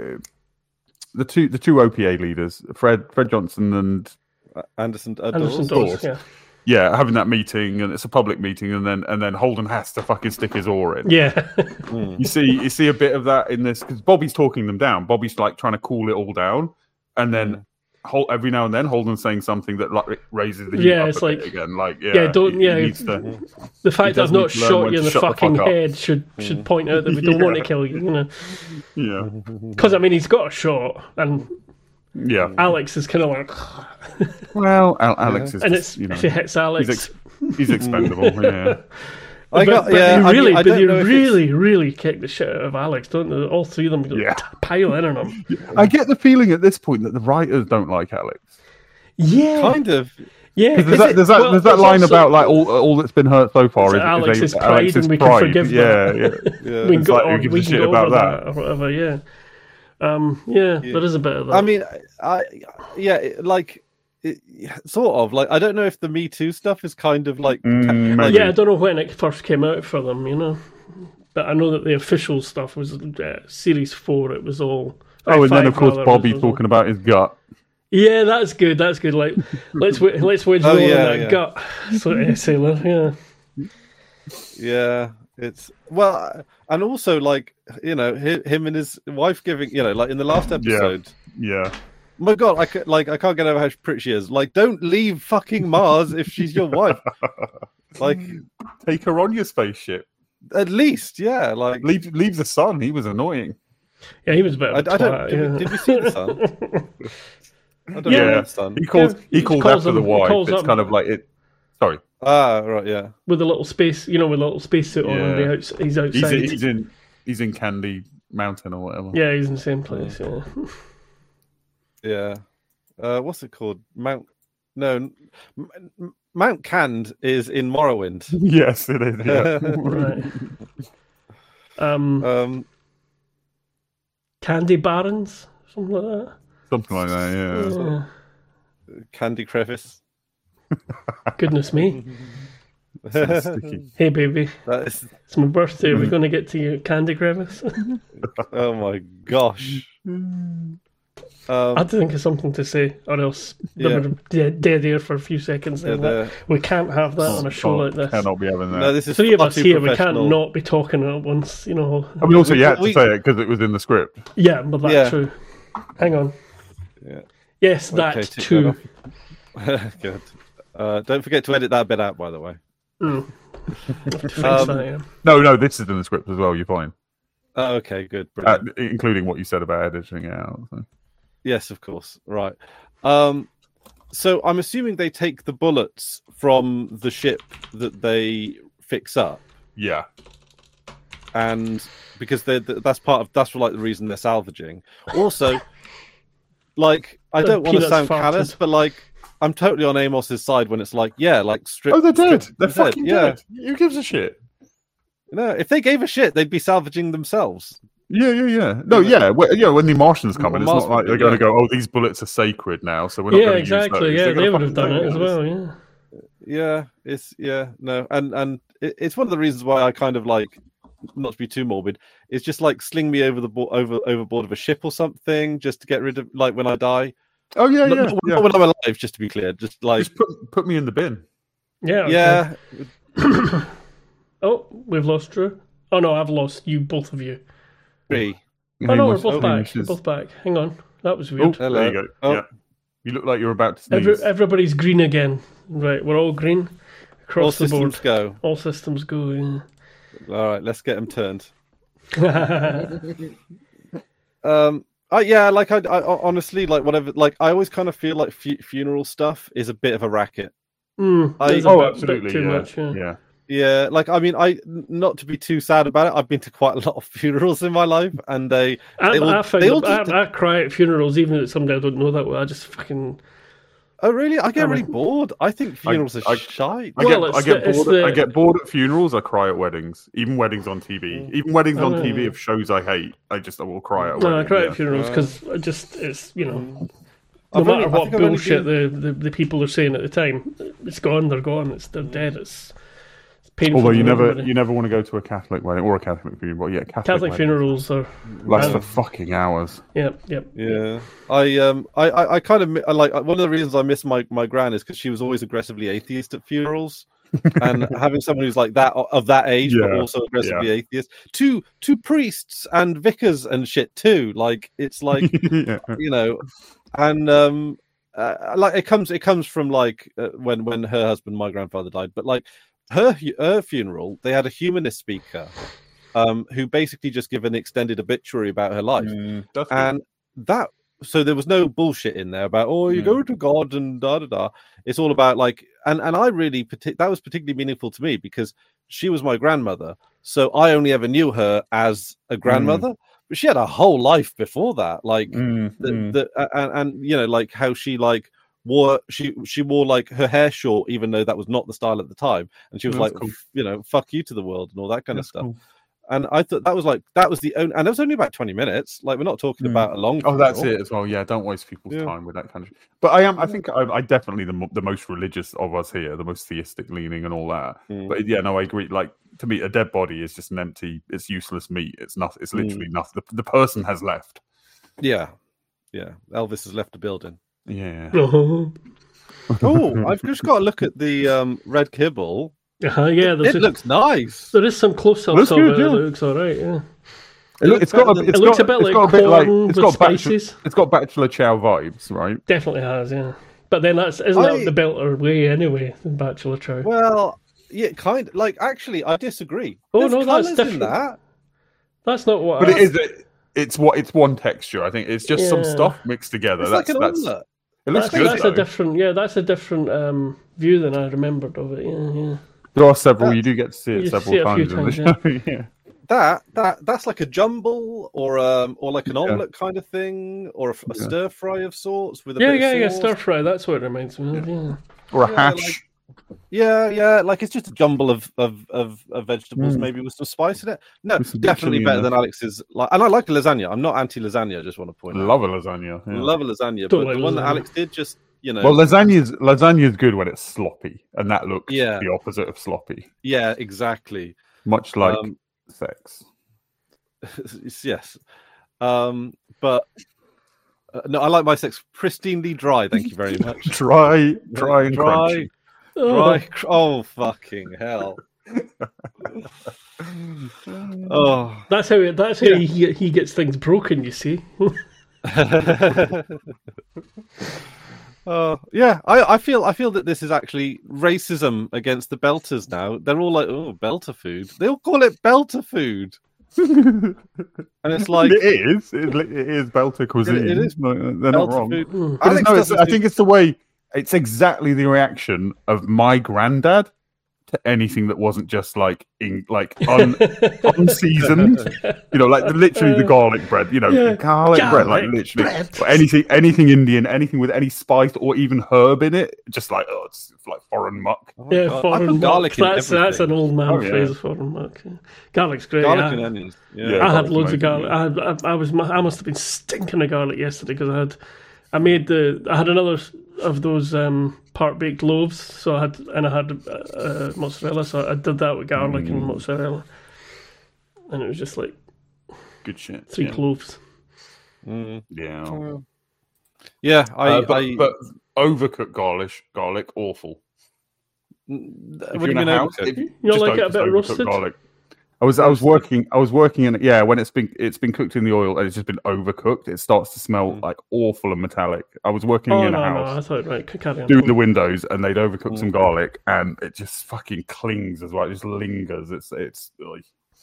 the two the two O P A leaders, Fred Fred Johnson and Anderson, uh, Anderson Dawes. Dawes, yeah, yeah, having that meeting, and it's a public meeting, and then and then Holden has to fucking stick his oar in. yeah, You see, you see a bit of that in this because Bobby's talking them down. Bobby's like trying to cool it all down, and then Hol- every now and then Holden's saying something that like raises the heat Yeah, up it's a bit like- again. Like, yeah, yeah, don't- he- he yeah. needs to- the fact that does I've not need to learn shot when you in to the shut the fucking fuck up. head should should point out that we don't want to kill you, you know, yeah, because I mean he's got a shot, and yeah. Alex is kind of like, Well, Al- Alex is, and just, it's you know, if it hits Alex. he's, ex- he's expendable. Yeah, I but, got, but yeah, they I really, mean, I but don't they know if it's- really, really kick the shit out of Alex, don't they? All three of them Yeah. pile in on him. I get the feeling at this point that the writers don't like Alex. Yeah, kind of. yeah. There's is that, it- there's that, well, there's that there's line also- about like all all that's been hurt so far It's is, Alex's is pride, Alex's and we can pride. forgive yeah, that. yeah. Yeah. we can It's go like, who on, gives we a can shit go about over that? that or whatever. Yeah, um, yeah, Yeah. there is a bit of that. I mean, I, yeah, it- like, it, sort of. Like, I don't know if the Me Too stuff is kind of like, Mm, ta- maybe. like yeah, I don't know when it first came out for them, you know, but I know that the official stuff was uh, series four. It was all. Oh, and then of five, course rather, Bobby was all- talking about his gut. Yeah, that's good. That's good. Like, let's wa- let's wage Oh, war yeah, on that yeah. gut sort of sailor. Yeah, yeah, it's well, and also like, you know, hi- him and his wife giving, you know, like in the last episode. Yeah, My God, I ca- like I can't get over how pretty she is. Like, don't leave fucking Mars if she's your wife. Like, take her on your spaceship. at least, yeah. Like, Leave leave the sun. He was annoying. yeah, he was a bit. Of I, a I don't. twat, Did, yeah. we, did we see the sun? I don't Yeah. know the sun. He calls Yeah, he he calls calls after the him- he wife. calls It's up- kind of like it. Sorry, Ah, right, yeah. With a little space, you know, with a little spacesuit on, and Yeah. the outs- he's he's outside. in, he's in he's in Candy Mountain or whatever. Yeah, he's in the same place. Yeah. Yeah. Uh, what's it called? Mount. No, M- M- Mount Cand is in Morrowind. Yes, it is. Yeah. Right. Um, Um, Candy Barons, something like that. Something like that. Yeah. Yeah. Candy Crevice. Goodness me. Sounds sticky. Hey, baby, That is. it's my birthday. We're going to get to you, Candy Crevice. Oh my gosh. I Um, had to think of something to say, or else they Yeah. were dead, dead air for a few seconds. yeah, Then. the- We can't have that on a show Oh, like this. Cannot be having that. no, this is Three of far us too here, we can't professional. not be talking at once, you know. I mean, also, We- you had to we- say it because it was in the script. Yeah, but that's Yeah. true. Hang on. Yeah. Yes, that Okay, tick too. that off. Good. Uh, don't forget to edit that bit out, by the way. Mm. Have to fix Um, that, yeah. No, no, this is in the script as well. You're fine, Oh, okay, good. uh, Brilliant. including what you said about editing it out. So. Yes, of course. Right. Um, so I'm assuming they take the bullets from the ship that they fix up, Yeah, and because they that's part of that's like the reason they're salvaging. Also, like I The don't want to peanuts sound farted. callous, but like I'm totally on Amos's side when it's like, yeah, like strip. oh, they're dead. strip They're them fucking Yeah. dead. Who gives a shit? No, if they gave a shit, they'd be salvaging themselves. Yeah, yeah, yeah. No, yeah, well, yeah. When the Martians come in, it's Mars not like would be, they're going to yeah. go, "Oh, these bullets are sacred now," so we're not Yeah, going to use exactly. those. Yeah, They're they gonna would have fucking done it take as those. well. Yeah. Yeah, it's yeah, no, and and it, it's one of the reasons why I kind of like, not to be too morbid, is just like sling me over the bo- over overboard of a ship or something, just to get rid of like when I die. Oh yeah, not, yeah, not, yeah. not when I'm alive, just to be clear. Just like Just put put me in the bin. Yeah. Okay. yeah. Oh, we've lost Drew. Oh no, I've lost you, both of you. Three. Oh no, we're Hey, both my- back. We're both back. Hang on, that was weird. Oh, there you go. Oh. Yeah, you look like you're about to sneeze. Every, everybody's green again. Right, we're all green across All the board. systems go. All systems go. Yeah. All right, let's get them turned. Um. I, yeah, like I, I honestly like whatever. Like I always kind of feel like fu- funeral stuff is a bit of a racket. mm, I- there's a Oh, bit- absolutely. bit too yeah. much. Yeah. yeah. Yeah, like I mean, I not to be too sad about it. I've been to quite a lot of funerals in my life, and they I, they all, I, find they all I, just, I cry at funerals, even if it's somebody I don't know that well. I just fucking. oh really? I get I really mean- bored. I think funerals I- are I- shite. I Well, get, I it's get the- it's bored. At, I the- get bored at funerals. I cry at weddings, even weddings on T V, even weddings on Oh, T V yeah. of shows I hate. I just I will cry at a No, I wedding. cry yeah. at funerals Uh, because I just it's you know. No I've matter only- I what think I've only bullshit been- the, the, the people are saying at the time, it's gone. They're gone. It's they're dead. It's, it's painful. Although you for never everybody. you never want to go to a Catholic wedding or a Catholic funeral. Yeah, Catholic, Catholic wedding funerals are. lasts Wow. for fucking hours. Yep, yep. Yeah, I um, I, I, I kind of mi- I like one of the reasons I miss my my gran is because she was always aggressively atheist at funerals, and having someone who's like that of that age but Yeah, also aggressively atheist, two two priests and vicars and shit too. Like it's like yeah. you know, and um, uh, like it comes it comes from like uh, when when her husband, my grandfather, died, but like her her funeral, they had a humanist speaker, um, who basically just give an extended obituary about her life. Mm, that's good. And that, so there was no bullshit in there about, oh, you Mm. go to God and da da da. It's all about like, and and I really partic- that was particularly meaningful to me because she was my grandmother, so I only ever knew her as a grandmother, but she had a whole life before that, like Mm, the, mm. the and, and you know, like how she like wore she she wore like her hair short, even though that was not the style at the time, and she was That's like, cool. f- you know, fuck you to the world and all that kind That's of stuff. cool. And I thought that was like that was the only, and it was only about twenty minutes. Like we're not talking Mm. about a long. Oh, that's funeral. it as well. Yeah, don't waste people's Yeah. time with that kind of. But I am. I think I, I definitely the mo- the most religious of us here, the most theistic leaning and all that. Mm. But yeah, no, I agree. Like to me, a dead body is just an empty. It's useless meat. It's nothing. It's literally nothing. The, the person has left. Yeah, yeah. Elvis has left the building. Yeah. Oh, Oh, I've just got to look at the um, red kibble. uh, yeah. There's It a, looks nice. there is some close-ups Looks of good, it. It yeah. looks all right. Yeah. It look, it's got. A, it's It looks got, a bit it's like got a bit like. corn It's with got bachelor, spices. It's got bachelor chow vibes, right? Definitely has, yeah. But then that's isn't I- that the belter way anyway? The Bachelor Trow. Well, yeah, kind. Like, actually, I disagree. Oh, There's no, that's colours different. in that. That's not what. But I, it is. It, it's what. It's one texture. I think it's just some Yeah. stuff mixed together. It's that's like an that's. omelette. It looks That's, good. that's though. a different. Yeah, that's a different um, view than I remembered of it. Yeah, yeah. There are several. That- You do get to see it You several see it a few times in times, the show. yeah. That that that's like a jumble or um or like an Yeah. omelette kind of thing or a, a Yeah. stir fry of sorts with a Yeah, bit yeah, of yeah. sauce. Stir fry. That's what it reminds me of. Yeah. Or a Yeah, hash. Yeah, yeah, like it's just a jumble of of of, of vegetables, Mm. maybe with some spice in it. No, With some definitely chili in better there. than Alex's. Like, and I like lasagna. I'm not anti lasagna. I just want to point out. Love a lasagna. yeah. Love a lasagna, Don't but like the one that lasagna. Alex did, just you know, Well, lasagna's lasagna's good when it's sloppy, and that looks Yeah. the opposite of sloppy. yeah, exactly. Much like Um, sex. yes, um, but uh, no, I like my sex pristinely dry. Thank you very much. Dry, dry and dry, crunchy. Oh, dry. cr- Oh fucking hell! Oh. that's how. That's how Yeah. he he gets things broken. You see. Uh, yeah, I, I feel I feel that this is actually racism against the belters now. They're all like, oh, belter food. They all call it belter food, and it's like it is. It, it is belter cuisine. it is No, they're not belter wrong. food. Hmm. But it's, Alex no, it's, doesn't I do- think it's the way. It's exactly the reaction of my granddad to anything that wasn't just like in like un, unseasoned. You know, like the, literally the garlic bread. You know, Yeah. garlic, bread, like Garlic literally bread. or anything, anything Indian, anything with any spice or even herb in it. Just like oh, it's like foreign muck. Oh my Yeah, God. I foreign put muck. garlic in That's that's an everything. old man Oh, yeah. phrase. Foreign muck. Yeah. Garlic's great. garlic yeah. and onions. Yeah. Yeah. I had garlic's loads of amazing, garlic. I, had, I, I was I must have been stinking of garlic yesterday because I had I made the I had another of those um, part baked loaves. So I had and I had uh, mozzarella. So I did that with garlic mm. and mozzarella, and it was just like good shit. Three yeah. cloves. Mm. Yeah. Yeah, I, uh, but, I but overcooked garlic, garlic, awful. What do you mean overcooked? If, you don't like it a bit roasted? Garlic. I was I was working I was working in yeah when it's been it's been cooked in the oil and it's just been overcooked. It starts to smell mm. like awful and metallic. I was working oh, in no, a house no, I thought, right, carry on. doing the windows and they'd overcooked mm. some garlic and it just fucking clings as well. It just lingers. It's it's. Like...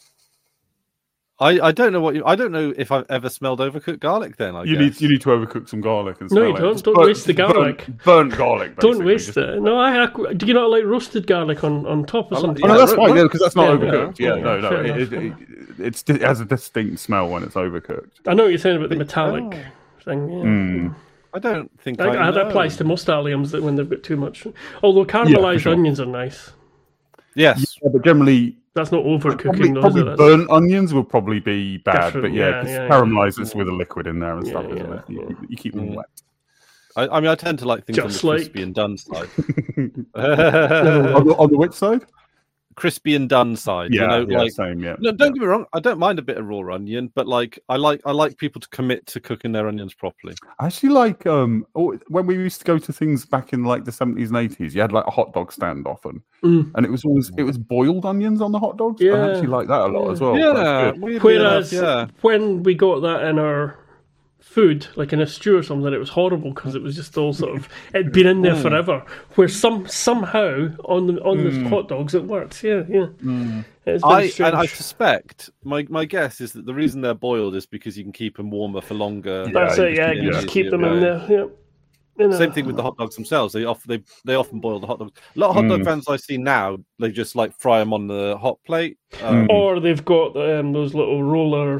I, I don't know what you I don't know if I've ever smelled overcooked garlic. Then I you guess. need you need to overcook some garlic and no smell you don't it. don't burnt, waste the garlic burnt, burnt garlic. Don't waste just... it. No, I, I do you not like roasted garlic on, on top or something? Oh, no, that's fine yeah, because that's not yeah, overcooked. Yeah, yeah, no, no, yeah, it, it, it, it's, it has a distinct smell when it's overcooked. I know what you're saying about the metallic oh. thing. Yeah. Mm. I don't think I, I, I that applies to most alliums that when they've got too much. Although caramelized yeah, sure. onions are nice. Yes, yeah, but generally. That's not overcooking. Probably, those, probably it? burnt onions will probably be bad, Different, but yeah, yeah, yeah caramelize yeah. it with a liquid in there and yeah, stuff, yeah, isn't it? yeah. You, you keep them mm. wet. I, I mean, I tend to like things Just on the like... crispy and done side. on, the, on the which side? Crispy and done side. Yeah, you know, yeah like, same. Yeah. No, don't yeah. get me wrong. I don't mind a bit of raw onion, but like, I like I like people to commit to cooking their onions properly. I actually like um when we used to go to things back in like the seventies and eighties. You had like a hot dog stand often, mm. and it was always it was boiled onions on the hot dogs. Yeah. I actually like that a lot yeah. as well. Yeah. Whereas enough, yeah. when we got that in our food, like in a stew or something, it was horrible because it was just all sort of it'd been in there mm. forever. Where some somehow on the on mm. the hot dogs it works. Yeah, yeah. Mm. I and I suspect my, my guess is that the reason they're boiled is because you can keep them warmer for longer. Yeah, That's it. Yeah, you just keep them in there. Yeah. You know. Same thing with the hot dogs themselves. They often they they often boil the hot dogs. A lot of hot mm. dog fans I see now, they just like fry them on the hot plate, um, or they've got um, those little roller.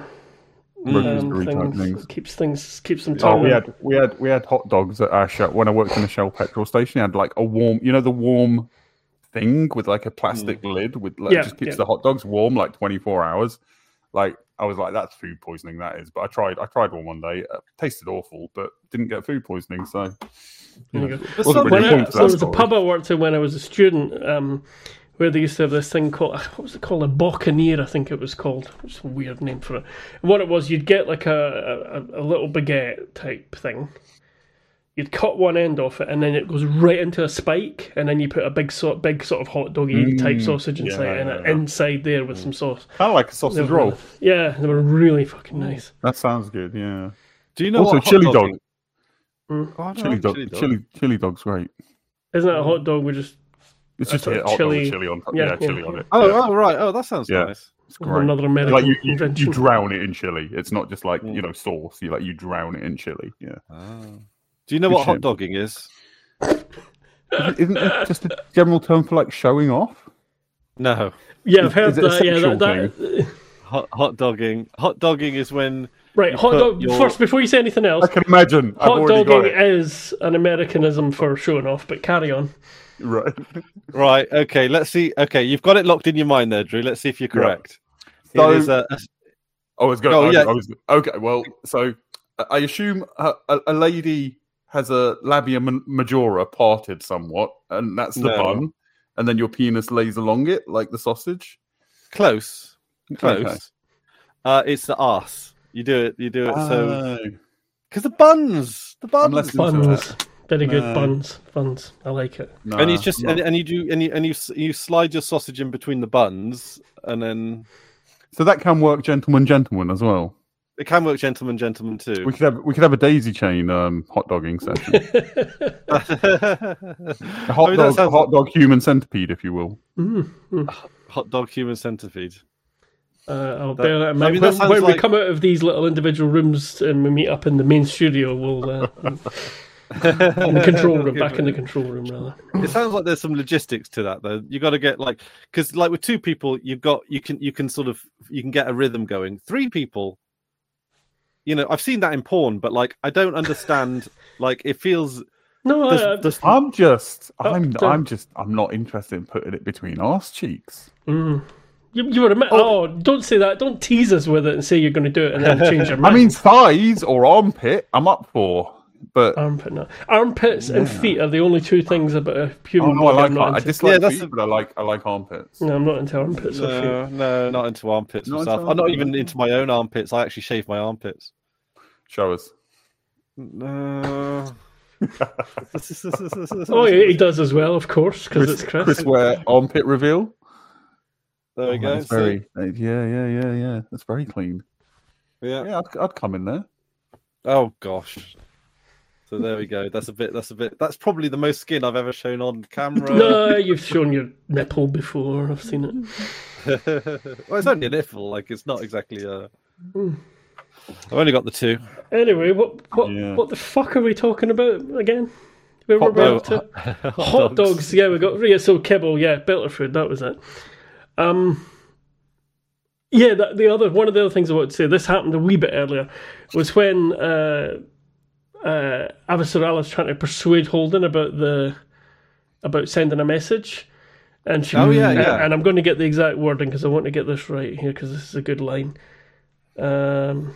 Um, things. things. Keeps things keeps them. Oh, we had we had we had hot dogs at our shop when I worked in a Shell petrol station. You had like a warm, you know, the warm thing with like a plastic mm. lid with like yeah, just keeps yeah. the hot dogs warm like twenty-four hours. Like I was like, that's food poisoning. That is. But I tried. I tried one one day. It tasted awful, but didn't get food poisoning. So. You know, really when I, so there was a pub I worked in when I was a student. Um, Where they used to have this thing called, what was it called? A Buccaneer, I think it was called. It's a weird name for it. And what it was, you'd get like a, a, a little baguette type thing. You'd cut one end off it, and then it goes right into a spike, and then you put a big sort, big sort of hot doggy mm, type sausage inside, yeah, and yeah. inside there with mm. some sauce. Kind of like a sausage roll. Really, yeah, they were really fucking nice. That sounds good. Yeah. Do you know also what chili dog? Mm. Oh, chili dog. Chili, chili, chili dog's great. Isn't it a hot dog with just? It's just a hot chili. Dog with chili on top. Yeah, yeah, chili yeah. on it. Oh, yeah. oh, right. Oh, that sounds yeah. nice. It's great. Another American like you, you, invention. You drown it in chili. It's not just like, you know, sauce. You like you drown it in chili. Yeah. Oh. Do you know Good what shit. hot dogging is? Isn't it just a general term for like showing off? No. Yeah, I've heard that. Yeah, that, that... Hot, hot dogging. Hot dogging is when. Right, hot dog. Your... First, before you say anything else, I can imagine. Hot dogging is an Americanism for showing off, but carry on. Right. Right. Okay. Let's see. Okay, you've got it locked in your mind there, Drew. Let's see if you're correct. Yeah. So, it is a... I was going. Oh, I, yeah. I was, okay. Well, so I assume a, a lady has a labia majora parted somewhat, and that's the no. bun, and then your penis lays along it like the sausage. Close. Close. Okay. Uh, it's the arse. You do it. You do it. Oh. So because the buns, the buns, buns. Very good no. buns, buns. I like it. No, and you just and, and you do and you and you you slide your sausage in between the buns, and then so that can work, gentlemen, gentlemen as well. It can work, gentlemen, gentlemen too. We could have we could have a daisy chain um, hot dogging session. a hot I mean, dog, hot dog, human centipede, if you will. Mm-hmm. Hot dog, human centipede. Uh, I'll that, bear that in mind. When, when like... we come out of these little individual rooms and we meet up in the main studio, we'll. Uh, in the control room, back in the control room, rather. It sounds like there's some logistics to that, though. You got to get like, because like with two people, you've got you can you can sort of you can get a rhythm going. Three people, you know, I've seen that in porn, but like I don't understand. Like it feels. No, there's, I, there's... I'm just, I'm, uh, I'm just, I'm not interested in putting it between arse cheeks. Mm. You, you were admit, oh. oh, don't say that. Don't tease us with it and say you're going to do it and then change your mind. I mean, thighs or armpit, I'm up for. but Armpit, no. Armpits and Yeah. feet are the only two things about a human oh no, I body like I'm not I into. dislike Yeah, that's feet, a- but I like I like armpits. No, I'm not into armpits or feet. No, no, not into armpits Not myself. into I'm not armpits? even into my own armpits. I actually shave my armpits. Show us. No. Oh, yeah, he does as well, of course, because Chris, it's Chris. Chris Ware armpit reveal. There we Oh, go. that's see? very, uh, yeah, yeah, yeah, yeah. That's very clean. Yeah. Yeah, I'd, I'd come in there. Oh gosh. So there we go. That's a bit. That's a bit. That's probably the most skin I've ever shown on camera. No, you've shown your nipple before. I've seen it. Well, it's only a nipple. Like it's not exactly a. Mm. I've only got the two. Anyway, what what Yeah. what the fuck are we talking about again? Where Hot were we dog- up to? Hot dogs. Yeah, we got yeah. So kibble. Yeah, Belterfood. That was it. Um. Yeah, that, the other one of the other things I wanted to say. This happened a wee bit earlier. Was when uh, uh, Avasarala was trying to persuade Holden about the about sending a message, and she. Oh, yeah, and, yeah. and I'm going to get the exact wording because I want to get this right here because this is a good line. Um.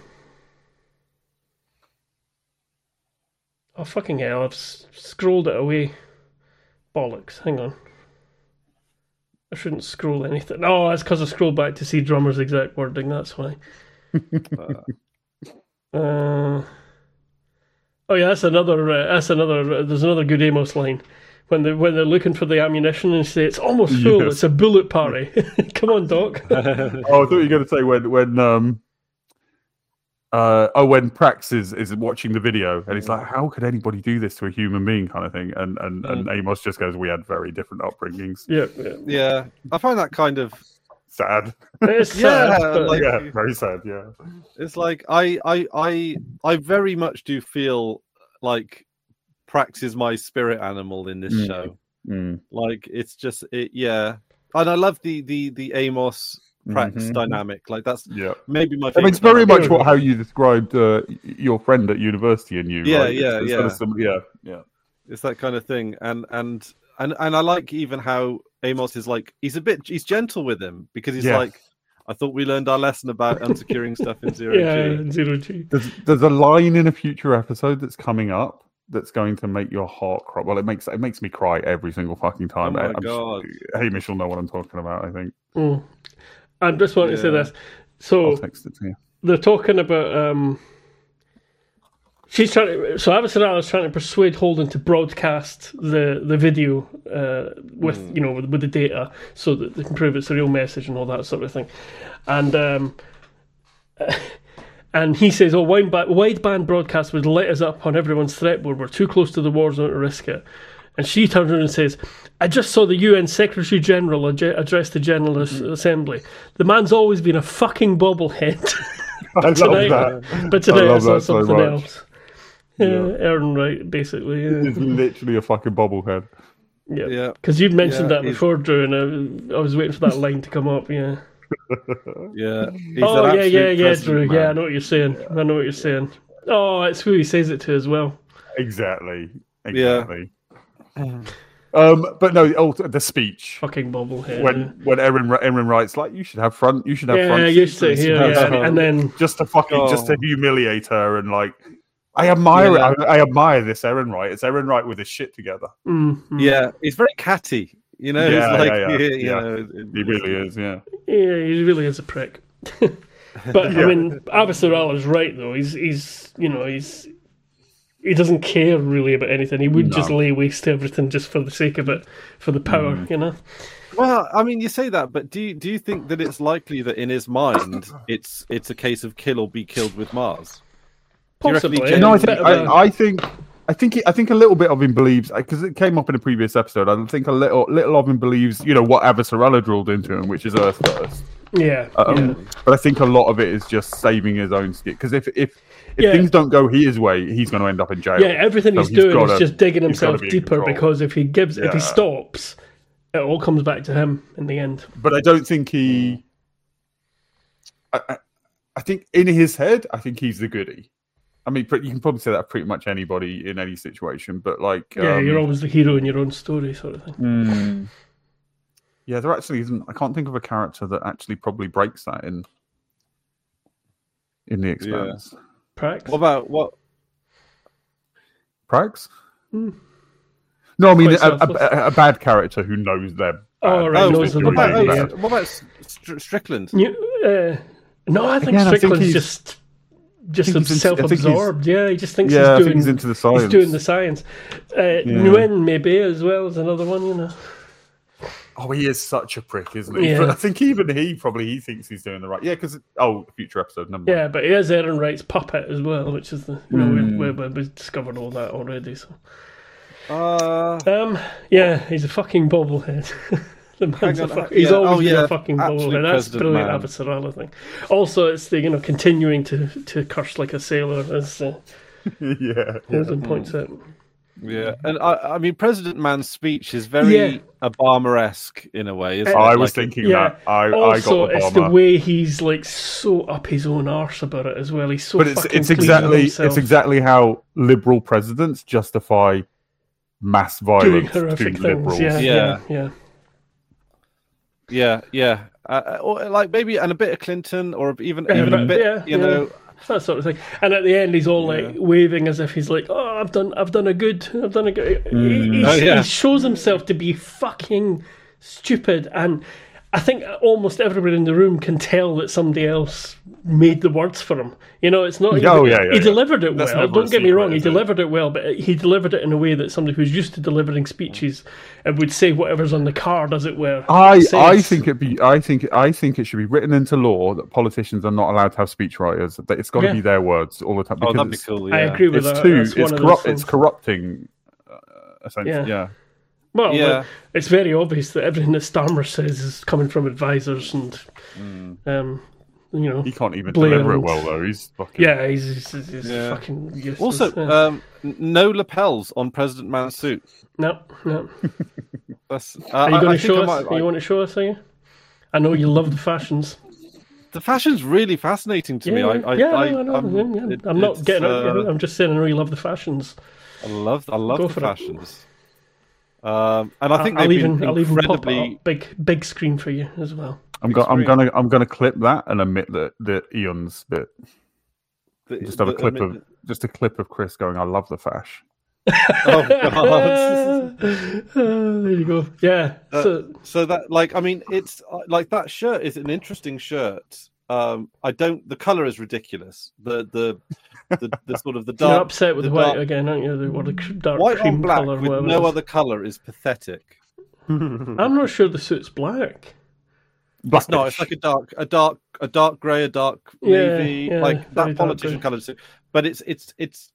Oh, fucking hell, I've s- scrolled it away. Bollocks, hang on. I shouldn't scroll anything. Oh, it's because I scrolled back to see Drummer's exact wording, that's why. uh, oh yeah, that's another, uh, that's another, uh, there's another good Amos line. When they're, when they're looking for the ammunition and say, it's almost full, Yes. it's a bullet party. Come on, Doc. Oh, I thought you were going to say when when um uh oh when Prax is, is watching the video and he's like, how could anybody do this to a human being, kind of thing, and and, and Amos just goes, we had very different upbringings. yeah, yeah. Yeah, I find that kind of. Sad. It's Yeah, sad, but- like- Yeah, very sad. Yeah. It's like I, I, I, I very much do feel like Prax is my spirit animal in this Mm. show. Mm. Like it's just it, yeah. And I love the the the Amos Prax Mhm. dynamic. Like that's Yeah. maybe my I favorite. mean, it's very dynamic. much what how you described uh, y- your friend at university and you. Yeah, right? It's- yeah, it's sort of yeah. some- yeah, yeah. It's that kind of thing, and and and and I like even how Amos is like he's a bit he's gentle with him because he's Yeah. like, I thought we learned our lesson about unsecuring stuff in zero yeah, G. zero G. There's there's a line in a future episode that's coming up that's going to make your heart cry. Well, it makes it makes me cry every single fucking time. Oh my I'm God. Sure, Hamish will know what I'm talking about. I think Mm. I just want to say Yeah. this. So I'll text it to you. they're talking about um she's trying to so Avasarala is trying to persuade Holden to broadcast the the video uh with Mm. you know with, with the data so that they can prove it's a real message and all that sort of thing. And um and he says, oh, wide ba- wideband broadcast would let us up on everyone's threat board. We're too close to the war zone to risk it. And she turns around and says, I just saw the U N Secretary General ad- address the General As- Assembly. The man's always been a fucking bobblehead. I love tonight- that. But tonight I, love saw that so something much. else. Yeah, Aaron Wright, basically. It's Yeah, literally a fucking bobblehead. yeah. Yeah, Because you'd mentioned Yeah, that he's- before, Drew, and I, I was waiting for that line to come up. Yeah. yeah. He's oh an yeah, yeah, absolute yeah, president, Drew. man. Yeah, I know what you're saying. I know what you're saying. Oh, it's who he says it to as well. Exactly. Yeah. Exactly. Um, but no, oh, the speech Fucking bobblehead. when when Erin Erin writes like you should have front, you should have yeah, front. you seats sit and here, stuff." yeah, and then just to fucking just to Oh. humiliate her and like I admire Yeah. I, I admire this Erin Wright. It's Erin Wright with his shit together. mm, mm. Yeah, he's very catty. You know, Yeah, he's like, yeah, yeah, you yeah. know, He really is, yeah. yeah, he really is a prick. But I Yeah. mean, Avasarala's right though. He's he's you know he's he doesn't care really about anything. He would No. just lay waste to everything just for the sake of it, for the power, Mm. you know. Well, I mean, you say that, but do you, do you think that it's likely that in his mind it's it's a case of kill or be killed with Mars? Do you reckon he Possibly. genuinely- No, I Bit think of I, a- I think I think he, I think a little bit of him believes because it came up in a previous episode. I think a little little of him believes, you know, what Avasarala drilled into him, which is Earth first. Yeah, Um, yeah. But I think a lot of it is just saving his own skin. Because if if if Yeah. things don't go his way, he's going to end up in jail. Yeah, everything So he's, he's doing gotta- is just digging he's gotta himself be in deeper control. because if he gives, if he Yeah. stops, it all comes back to him in the end. But I don't think he. I, I, I think in his head, I think he's the goodie. I mean, but you can probably say that of pretty much anybody in any situation. But like, Yeah, um, you're always the hero in your own story, sort of thing. mm, yeah, there actually isn't. I can't think of a character that actually probably breaks that in in the Expanse. Prax. What about what? Prags? Mm. No, I mean a, Quite a, a, a bad character who knows they're bad. Oh, right, Oh, knows what they're about, bad, oh, yeah. what about Str- Strickland? You, uh, no, I think Again, I think Strickland's he's- just just think he's into- I think he's- self-absorbed. Yeah, he just thinks Yeah, I he's think doing he's into the science. He's doing the science. Uh, Nguyen maybe as well is another one, you know. Oh, he is such a prick, isn't he? Yeah. But I think even he probably he thinks he's doing the right. Yeah, because oh, future episode number. Yeah, but he is Aaron Wright's puppet as well, which is the you know mm. we, we, we discovered all that already. So, Uh, um, yeah, he's a fucking bobblehead. The man's a on, fuck, he's yeah, always oh, been yeah, a fucking absolute bobblehead. That's President brilliant, man. Avasarala thing. Also, it's the you know continuing to, to curse like a sailor, as uh, yeah. Holden points out. Yeah, and I, I mean, President Man's speech is very Yeah. Obama-esque in a way. Isn't Uh, it? I was Like, thinking Yeah. that. I, Also, I got it's the Obama. way he's like so up his own arse about it as well. He's so But it's fucking it's pleased with exactly himself. it's exactly how liberal presidents justify mass doing violence horrific to things. liberals. Yeah, yeah, Yeah. yeah. Yeah, yeah, uh, or like maybe and a bit of Clinton, or even Yeah, even a but- bit, yeah, you yeah. know. That sort of thing. And at the end, he's all like Yeah. waving as if he's like, "Oh, I've done, I've done a good, I've done a good." He, he, Oh, yeah. he shows himself to be fucking stupid, and I think almost everybody in the room can tell that somebody else made the words for him. You know, it's not. Oh, yeah, yeah, He yeah. delivered it That's well. never Don't a get me secret, wrong. He is it? delivered it well, but he delivered it in a way that somebody who's used to delivering speeches and would say whatever's on the card, as it were. I, says. I think it be I think I think it should be written into law that politicians are not allowed to have speechwriters. That it's got to Yeah. be their words all the time. Oh, Because that'd be it's, cool. Yeah. I agree with it's that. too That's one it's of corrupt. those It's things. corrupting. Uh, essentially, Yeah. yeah. Well, Yeah. but it's very obvious that everything that Starmer says is coming from advisors and, um, you know, He can't even Blair deliver it and- well though. He's fucking. yeah, he's, he's, he's Yeah. fucking useless. Also, yeah. um, n- no lapels on President Man's suit. no, no. That's. Uh, Are you I- going I to think show I us? might- Are you want to show us? Are you? I know you love the fashions. The fashion's really fascinating to Yeah, me. I, yeah, I, yeah, I, I know, I'm, yeah, yeah. it- I'm not it's, getting it. uh, I'm just saying I know you love the fashions. I love, I love Go the for it. fashions. Um, and I think I'll they've even, been I'll even pop it incredibly. up big, big screen for you as well. I'm, go- I'm screen. gonna I'm gonna clip that and admit that the Eon's bit. the- Just have a the- clip I mean, of just a clip of Chris going, "I love the fash." Oh god. there you go. Yeah. Uh, so, So that, like, I mean, it's uh, like that shirt is an interesting shirt. Um, I don't. The color is ridiculous. The the the, the sort of the dark. you're upset with the the white dark- again, aren't you? The, what a cr- dark white cream on black color. with whatever no it is. other color is pathetic. I'm not sure the suit's black. It's not. It's like a dark, a dark, a dark grey, a dark Yeah, navy, yeah, like very that dark politician grey. colored suit. But it's it's it's.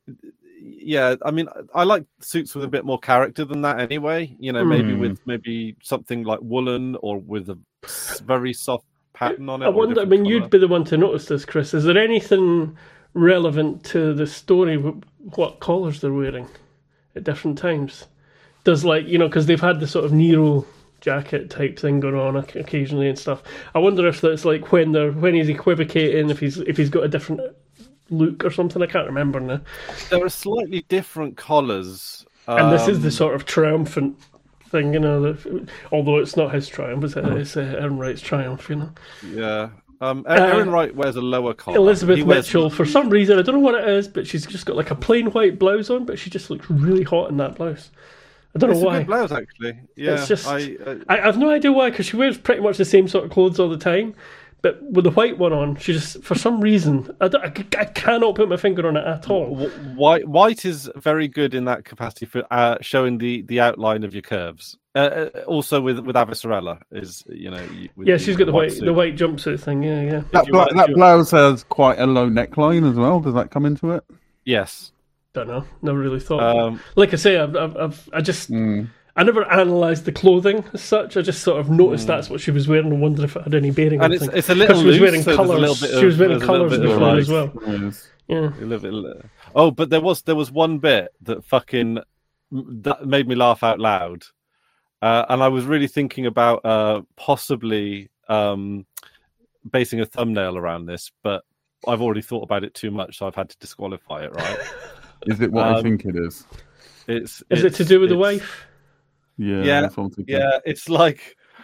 Yeah, I mean, I like suits with a bit more character than that, anyway. You know, maybe Mm. with maybe something like woolen or with a s- very soft pattern on it. I or a wonder. I different mean, colour. you'd be the one to notice this, Chris. Is there anything relevant to the story? wh- What collars they're wearing at different times? Does like you know because they've had the sort of Nero jacket type thing going on oc- occasionally and stuff. I wonder if that's like when they're when he's equivocating, if he's if he's got a different look or something. I can't remember now. There are slightly different collars. And this is the um, sort of triumphant thing, you know. That, although it's not his triumph, it's, it's uh, Aaron Wright's triumph, you know. Yeah. Um, Aaron Wright wears a lower collar. Elizabeth He wears- Mitchell, for some reason, I don't know what it is, but she's just got like a plain white blouse on, but she just looks really hot in that blouse. I don't It's know a why. good blouse, actually. Yeah, It's just- I, uh, I, I've no idea why, because she wears pretty much the same sort of clothes all the time. But with the white one on, she just, for some reason, I, don't, I, c- I cannot put my finger on it at all. w- white white is very good in that capacity for uh, showing the, the outline of your curves. Uh, uh, also with with Avasarala is you know. you- With Yeah, she's got the white suit. the white jumpsuit thing. Yeah, yeah. That, you bla- want- that you- blouse has quite a low neckline as well. Does that come into it? Yes. Don't know. Never really thought. Um, like I say, I've, I've, I've I just. Mm. I never analysed the clothing as such. I just sort of noticed that's what she was wearing and wondered if it had any bearing on and it's things. it's a little Because she was loose, wearing so there's a colours. little bit of, She was wearing there's a little colours bit of, before like, as well. Yes. Yeah. a little bit. Oh, but there was there was one bit that fucking that made me laugh out loud, uh, and I was really thinking about uh, possibly um, basing a thumbnail around this, but I've already thought about it too much, so I've had to disqualify it. Right? Is it what I Um, think it is? It's Is it it's- to do with the it's- wife? Yeah. yeah, That's what I'm thinking. Yeah, it's like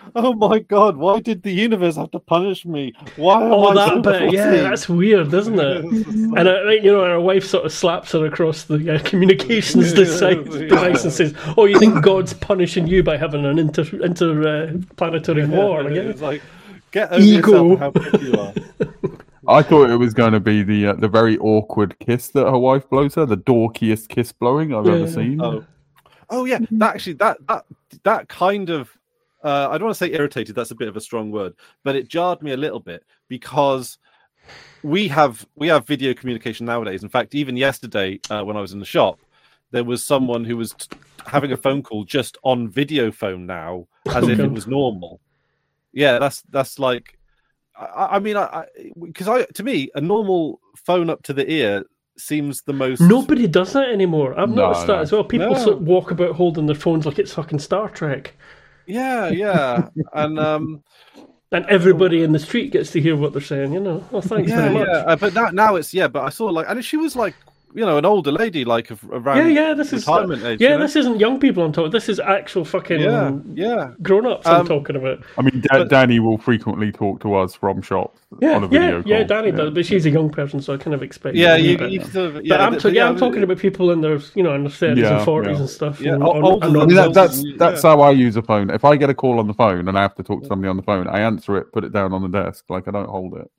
oh my god, why did the universe have to punish me? Why am Oh, I that so bit, yeah, fussy?" that's weird, isn't it? And uh, you know, her wife sort of slaps her across the uh, communications device, device and says, "Oh, you think God's punishing you by having an inter interplanetary uh, war?" Again? It's like, get over Ego. yourself and how pretty you are. I thought it was going to be the uh, the very awkward kiss that her wife blows her, the dorkiest kiss blowing I've Yeah. ever seen. Oh, oh yeah. That actually, that that that kind of, uh, I don't want to say irritated. That's a bit of a strong word, but it jarred me a little bit because we have we have video communication nowadays. In fact, even yesterday uh, when I was in the shop, there was someone who was t- having a phone call just on video phone now, as if it was normal. Yeah, that's that's like. I, I mean, I because I, I to me a normal phone up to the ear seems the most. Nobody does that anymore. I've No, noticed that no. as well. People No. sort of walk about holding their phones like it's fucking Star Trek, Yeah, yeah, and um, and everybody in the street gets to hear what they're saying. You know, oh, thanks yeah, very much. yeah. Uh, but now, now it's yeah. But I saw like, and she was like, you know, an older lady, like of- around Yeah, yeah, this is retirement age. yeah, you know? this isn't young people I'm talking. This is actual fucking yeah, yeah. grown-ups I'm Um, talking about. I mean, da- But- Danny will frequently talk to us from shop Yeah, on a video yeah, call. yeah. Danny does, but she's a young person, so I kind of expect. Yeah, it, you, but, you sort of, but yeah, I'm, th- ta- yeah, yeah, I'm talking about people in their, you know, in their thirties Yeah, and forties yeah. and stuff. Yeah, and, o- or- older and than I mean, not- that, that's Yeah. that's how I use a phone. If I get a call on the phone and I have to talk to somebody on the phone, I answer it, put it down on the desk, like I don't hold it.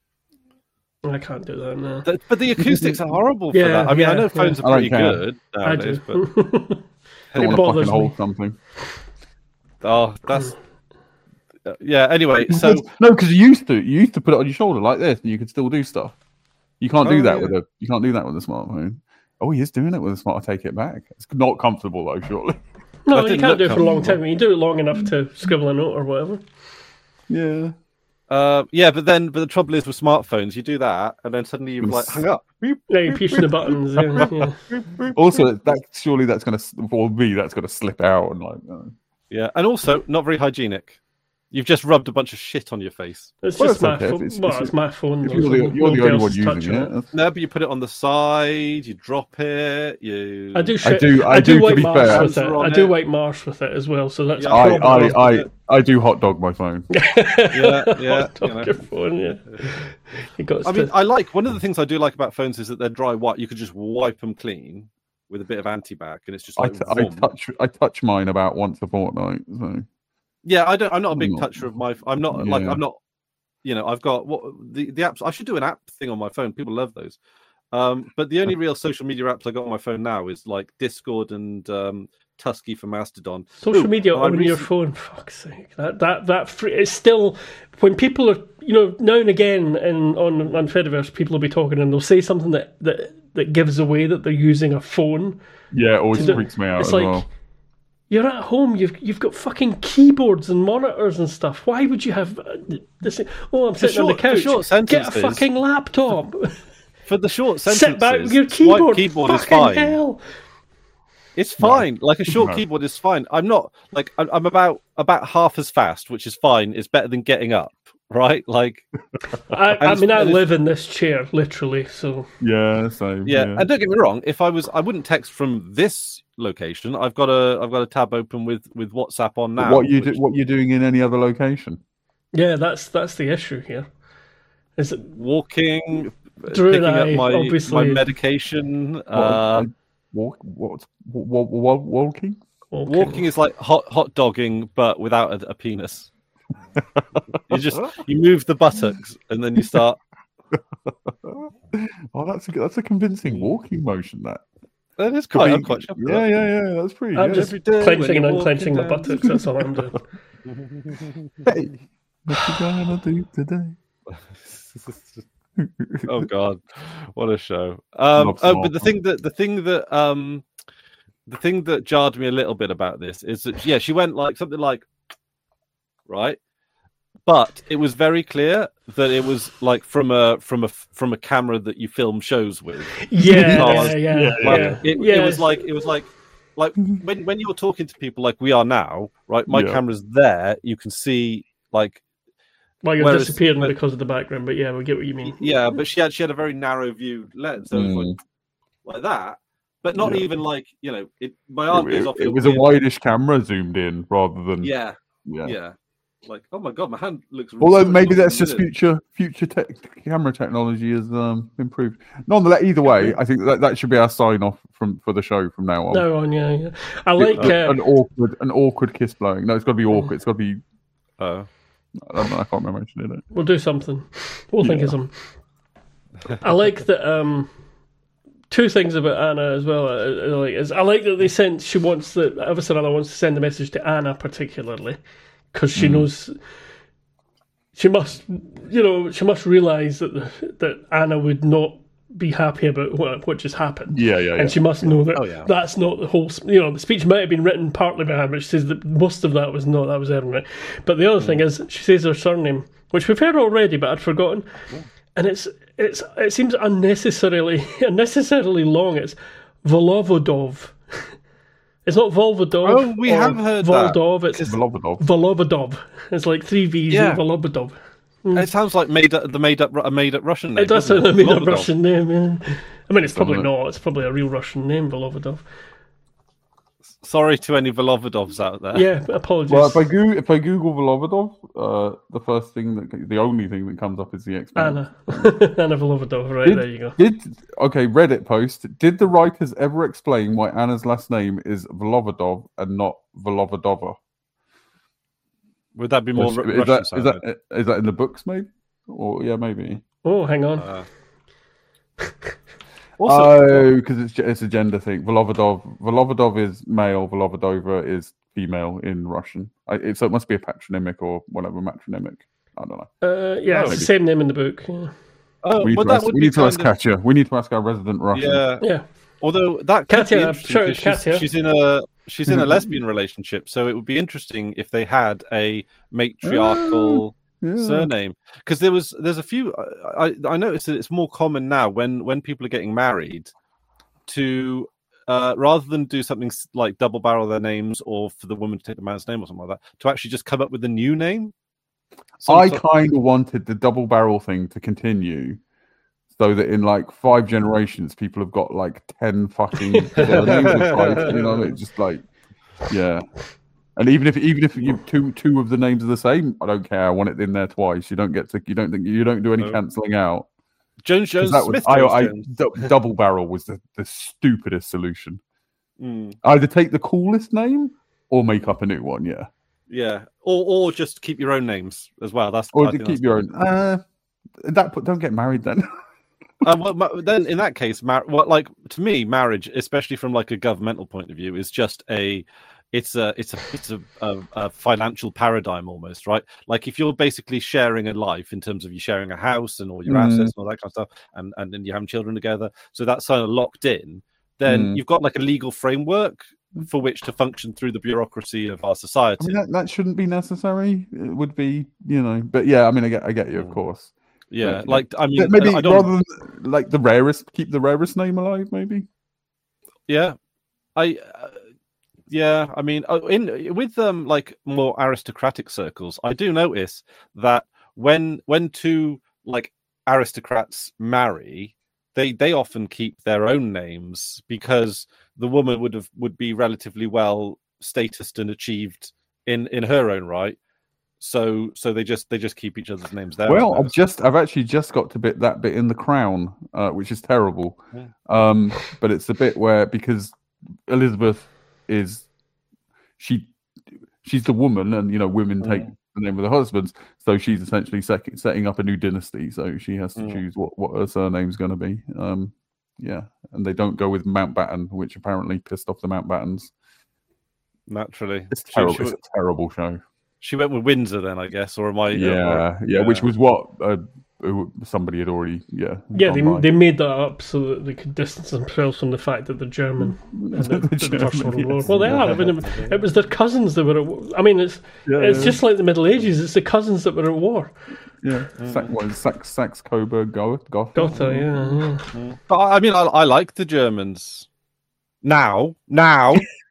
I can't do that now. Th- but the acoustics are horrible for Yeah, that. I mean, I yeah, know phones yeah. are I pretty don't care. good I nowadays, do. but Don't It want to bothers fucking me. hold something. oh, that's uh, yeah. Anyway, so no, because you used to you used to put it on your shoulder like this, and you could still do stuff. You can't do Oh, that yeah. with a you can't do that with a smartphone. Oh, he is doing it with a smart. I take it back. It's not comfortable though, surely. No, That you didn't can't look do it for a long comfortable. time. You do it long enough to scribble a note or whatever. Yeah. uh, yeah, but then but the trouble is with smartphones, you do that, and then suddenly you've like hung up. Beep, Yeah, you push the buttons. Yeah, yeah. beep, beep. Also, that surely that's gonna for me that's gonna slip out and like. Uh, Yeah, and also not very hygienic. You've just rubbed a bunch of shit on your face. It's Well, just it's my okay if phone. it's- Well, it's- it's my phone. if though, you're so the, you're the nobody only else one is using touching it. that's- No, but you put it on the side, you drop it, you. I do. I Shit. do- I I do, do to wipe be Mars fair. with it. On I do it. wipe Mars with it as well. So that's Yeah, a I, problem. I, I, I do hot dog my phone. Yeah, yeah. Hot dog you know. your phone, yeah. You got I mean, to- I like one of the things I do like about phones is that they're dry white. You could just wipe them clean with a bit of antibac, and it's just I, like. t- I vroom. touch I touch mine about once a fortnight. So. Yeah, I don't. I'm not a big Not- toucher of my. I'm not like Yeah. I'm not. You know, I've got what the the apps. I should do an app thing on my phone. People love those. Um, but the only real social media apps I got on my phone now is like Discord and um, Tusky for Mastodon. social Ooh, media I on your recent- phone. Fuck's sake! That that that free, it's still when people are, you know, now and again and on on Fediverse, people will be talking and they'll say something that that that gives away that they're using a phone. Yeah, it always To do- freaks me out it's as like, well. You're at home. You've you've got fucking keyboards and monitors and stuff. Why would you have uh, this? Oh, I'm sitting on the short- for couch. short Get a sentences- fucking laptop. For the short sentences, Sit back with your swipe keyboard. keyboard is fucking fine. hell. It's fine. Like a short No. keyboard is fine. I'm not like I'm, I'm about about half as fast, which is fine. It's better than getting up, right? Like I, And I it's- mean, I and it's- live in this chair literally. So Yeah, so yeah. yeah. And don't get me wrong. If I was, I wouldn't text from this location. I've got a I've got a tab open with with WhatsApp on now. what you do, which- what you're doing in any other location? yeah, that's that's the issue here. Is it walking, Drew picking and up I, my my obviously- medication. What, Uh, like, walk what walk, walk, walking? walking? walking is like hot hot dogging, but without a, a penis. You just you move the buttocks and then you start. Oh, that's a that's a convincing walking motion. That That is Could quite. be- I'm quite chuffed with yeah, that. yeah, yeah. That's pretty. I'm yeah. just every day when clenching you're and walking unclenching my down- buttocks. That's all I'm doing. Hey, what you gonna do today? Oh God, what a show! Um, Love oh, small but the thing that the thing that um, the thing that jarred me a little bit about this is that yeah, she went like something like, right, but it was very clear that it was like from a from a from a camera that you film shows with. Yeah, Because- yeah, yeah, yeah, Like, yeah. it, yeah. it was like it was like like when when you're talking to people like we are now, right? My Yeah. camera's there, you can see like. well, you're whereas- disappearing but- because of the background, but yeah, we get what you mean. Yeah, but she had she had a very narrow view lens, so it was like, like that, but not Yeah. even like you know. It my arm It, goes it, off. it your was a weird- wideish camera zoomed in rather than Yeah, yeah. yeah. Like, oh my god, my hand looks. Although so maybe much that's longer just than it is. future future te- camera technology has um, improved. Nonetheless, either way, I think that that should be our sign off from for the show from now on. No, on yeah, yeah. I like Uh, uh, an awkward an awkward kiss blowing. No, it's got to be awkward. It's got to be. Oh. I don't know. I can't remember actually. Did it? we'll do something. We'll think of some. I like that. Um, two things about Anna as well. uh, uh, Like, is I like that they sent. She wants that. Avasarala wants to send a message to Anna particularly because she knows. She must, you know, she must realize that the, that Anna would not be happy about what, what just happened. Yeah, yeah, yeah. And she must know that Oh, yeah. that's not the whole. You know, the speech might have been written partly by her, but she says that most of that was not. That was Erin, right? But the other thing is, she says her surname, which we've heard already, but I'd forgotten, and it's it's it seems unnecessarily unnecessarily long. It's Volovodov. It's not Volvodov. Oh, we or have heard that. Voldov. It's Volovodov. Volovodov. It's like three V's Yeah. in Volovodov. It sounds like made up the made up a made up Russian name. It does doesn't sound like a made up Volodov. Russian name, yeah. I mean, it's probably Doesn't it? not. It's probably a real Russian name, Volovodov. Sorry to any Volovodovs out there. Yeah, apologies. Well, if I go if I Google Volovodov, uh, the first thing that the only thing that comes up is the X Men. Anna. Anna Volovodov, right, Did, there you go. Did okay? Reddit post. Did the writers ever explain why Anna's last name is Volovodov and not Volovodova? Would that be more Is, Ru- is Russian that is sounding? that is that in the books, maybe? Or yeah, maybe. Oh, hang on. Uh, also, Oh, because it's it's a gender thing. Volovodov Volovodov is male. Volovodova is female in Russian. I, it, so it must be a patronymic or whatever matronymic. I don't know. Uh, yeah, it's maybe. the same name in the book. Yeah. oh, We need well, to that ask, would we be need to ask kind of- Katya. We need to ask our resident Russian. Yeah. yeah. Although that could Katya, be I'm interesting sure 'cause she's, Katya. she's in a she's in a Mhm. lesbian relationship, so it would be interesting if they had a matriarchal Yeah. surname. Because there was there's a few I, I I noticed that it's more common now when when people are getting married to uh, rather than do something s- like double barrel their names or for the woman to take the man's name or something like that, to actually just come up with a new name. Some I sort- kind of wanted the double barrel thing to continue, so that in like five generations, people have got like ten fucking surnames. It's like, you know, it's just like, yeah. And even if even if you two two of the names are the same, I don't care. I want it in there twice. You don't get to. You don't think you don't do any No. cancelling out. Jones 'Cause Jones that was, Smith I, Jones I, Jones. du- double barrel was the, the stupidest solution. Mm, Either take the coolest name or make up a new one. Yeah, yeah, or or just keep your own names as well. That's or I to think keep that's- your own. Uh, that put don't get married then. Uh, well, ma- then in that case, mar- well, like to me, marriage, especially from like a governmental point of view, is just a, it's a, it's a, it's a, a, a financial paradigm almost, right? Like if you're basically sharing a life in terms of you sharing a house and all your Mm. assets and all that kind of stuff, and and then you're having children together, so that's kind of locked in. Then Mm. you've got like a legal framework for which to function through the bureaucracy of our I society. mean, that, that shouldn't be necessary. It would be, you know, but yeah, I mean, I get, I get you, of Mm. course. yeah, but- like I mean, Yeah, maybe I don't. rather than like the rarest, keep the rarest name alive. Maybe. Yeah, I. Uh, yeah, I mean, uh, in with um like more aristocratic circles, I do notice that when when two like aristocrats marry, they they often keep their own names because the woman would have would be relatively well statused and achieved in in her own right. So so they just they just keep each other's names there. Well, I I've suppose. just, I've actually just got to bit that bit in the Crown, uh, which is terrible. Yeah. Um, but it's the bit where because Elizabeth is, she, she's the woman, and you know, women take Mm. the name of their husbands, so she's essentially sec- setting up a new dynasty. So she has to Mm. choose what what her surname's going to be. Um, yeah, and they don't go with Mountbatten, which apparently pissed off the Mountbattens. naturally. It's She- terrible. she It's a terrible show. She went with Windsor then, I guess, or am I? Yeah, yeah, which was what uh, who- somebody had already, yeah. Yeah, they, gone by. they made that up so that they could distance themselves from the fact that they're German. And the, The the First German, World War. yes. Well, they are. I mean, it, it was their cousins that were at war. I mean, it's Yeah, it's yeah. just like the Middle Ages. It's the cousins that were at war. Yeah, Sax, what is Sax, Sax Coburg, Goth, Goth. Gotha, yeah. yeah. But I I mean, I, I like the Germans. Now, now,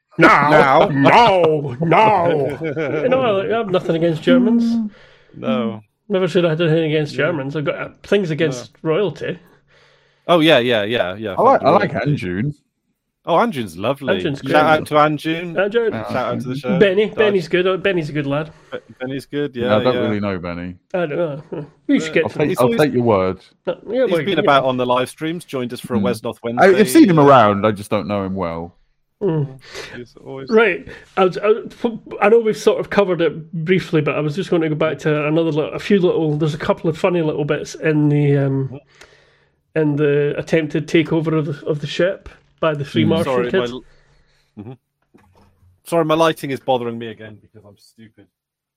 No, Now. no, no. You know, I have nothing against Germans. no. Never said I had anything against Germans. I've got uh, things against royalty. Oh yeah, yeah, yeah, yeah. I like, I like Anjune. Oh, Anjun's lovely. Anjun's great. Shout out to Anjun. Andrew, Shout out to the show. Benny, Dodge. Benny's good. Oh, Benny's a good lad. Benny's good. Yeah, No, I don't yeah. really know Benny. I don't know. We should get I'll to him. take, I'll always- take your word. No, yeah, He's well, been yeah. about on the live streams. Joined us for a Hmm. Wesnoth I, Wednesday. I've seen him around. I just don't know him well. Mm. He's always... Right. I, was, I, I know we've sort of covered it briefly, but I was just going to go back to another, little, a few little. There's a couple of funny little bits in the um, in the attempted takeover of the, of the ship by the three Mm. Martian Sorry, kids. my... Mhm. Sorry, my lighting is bothering me again because I'm stupid.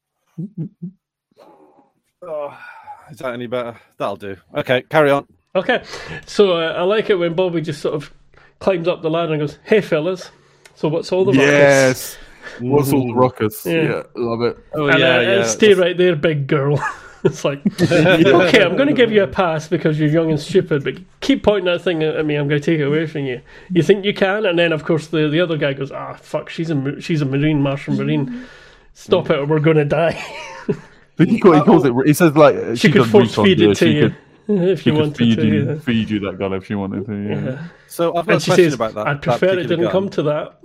Oh, is that any better? That'll do. Okay, carry on. Okay, so uh, I like it when Bobby just sort of climbs up the ladder and goes, "Hey, fellas, so what's all the ruckus?" Yes. What's all the ruckus? Yeah. Yeah. Love it. Oh And yeah, uh, yeah. stay right there, big girl. It's like, okay, I'm going to give you a pass because you're young and stupid, but keep pointing that thing at me. I'm going to take it away from you. You think you can? And then, of course, the, the other guy goes, "Ah, fuck, she's a ma- she's a marine, Martian marine. Stop it, or we're going to die." I think he, call, he calls it. He says like She, could does force recon, feed yeah, it to she you Could, if she you could wanted feed to. you, yeah. feed you that gun if she wanted to. Yeah. Yeah. So I've got And a she question says, about that. "I'd that prefer it particular didn't gun. come to that."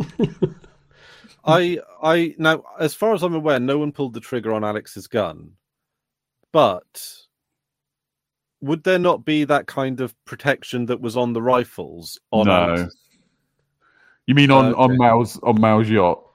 I, I now, as far as I'm aware, no one pulled the trigger on Alex's gun. But would there not be that kind of protection that was on the rifles? On No. Alex? You mean on, Okay. on Mao's on Mao's yacht?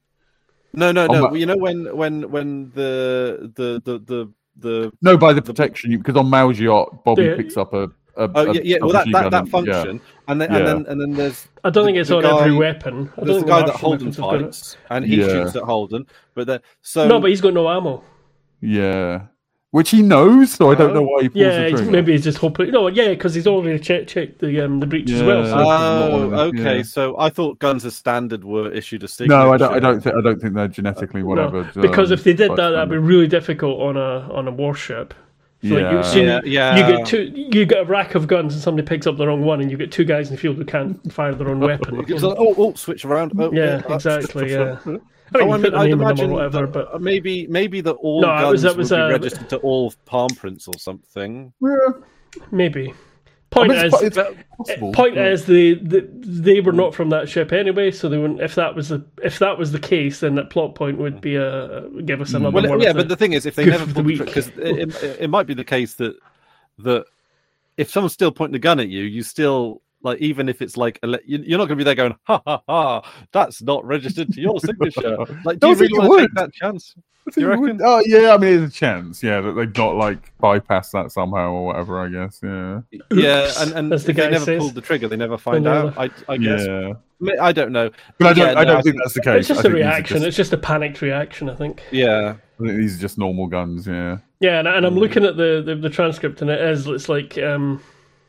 No, no, On no. Ma- You know when, when, when the, the, the, the, the No, by the protection, because on Mao's yacht, Bobby Yeah. picks up a. a oh a yeah, yeah. Well, that, submachine that, gun that and- function, and then, Yeah. and then, and then there's I don't The- think it's the on guy- every weapon. I don't there's think the guy that Martian Holden weapons have got it. fights, and he Yeah. shoots at Holden. But then, so No, but he's got no ammo. Yeah, which he knows, so I don't Oh. know why he pulls Yeah, the he's, trigger. maybe he's just hoping. No, yeah, because he's already checked checked the um, the breach as well. Yeah. So. Oh, Uh, okay. yeah. So I thought guns as standard were issued a signature. No, I don't. I don't think. I don't think they're genetically whatever. No, because um, if they did quite that, that'd be standard. really difficult on a on a warship. So like you, Yeah. so Yeah, yeah. you get two, you get a rack of guns, and somebody picks up the wrong one, and you get two guys in the field who can't fire their own weapon. It's like, oh, oh, switch around. Oh, Yeah, uh, exactly. Yeah. I mean, Oh, you I put mean, the I'd name on them imagine or whatever, that- but maybe maybe that all No, it guns was- that was, would be uh, registered to all palm prints or something. Yeah, maybe. I Point mean, is, it's, it's possible. point yeah. is, they, they they were not from that ship anyway. So they wouldn't. If that was the if that was the case, then that plot point would be a give us another Well, one. yeah, of the- but the thing is, if they goof never of the pulled the week. because it, it, it might be the case that that if someone's still pointing a gun at you, you still like even if it's like ele- you- you're not going to be there going ha ha ha that's not registered to your signature. Like, do Don't you think really it want to take would. that chance? I Do you think it reckon? would- Oh yeah, I mean, there's a chance. Yeah, that they've not like bypassed that somehow or whatever. I guess. Yeah. Yeah, Oops, and, and as the if they guy never says. pulled the trigger, they never find They out. I, I guess. Yeah. I don't know. But I don't. Yeah, I no, don't I think think- that's the case. it's just I a think these are reaction. just- It's just a panicked reaction, I think. Yeah. I think these are just normal guns. Yeah. Yeah, and, and I'm looking at the, the, the transcript, and it is it's like, um,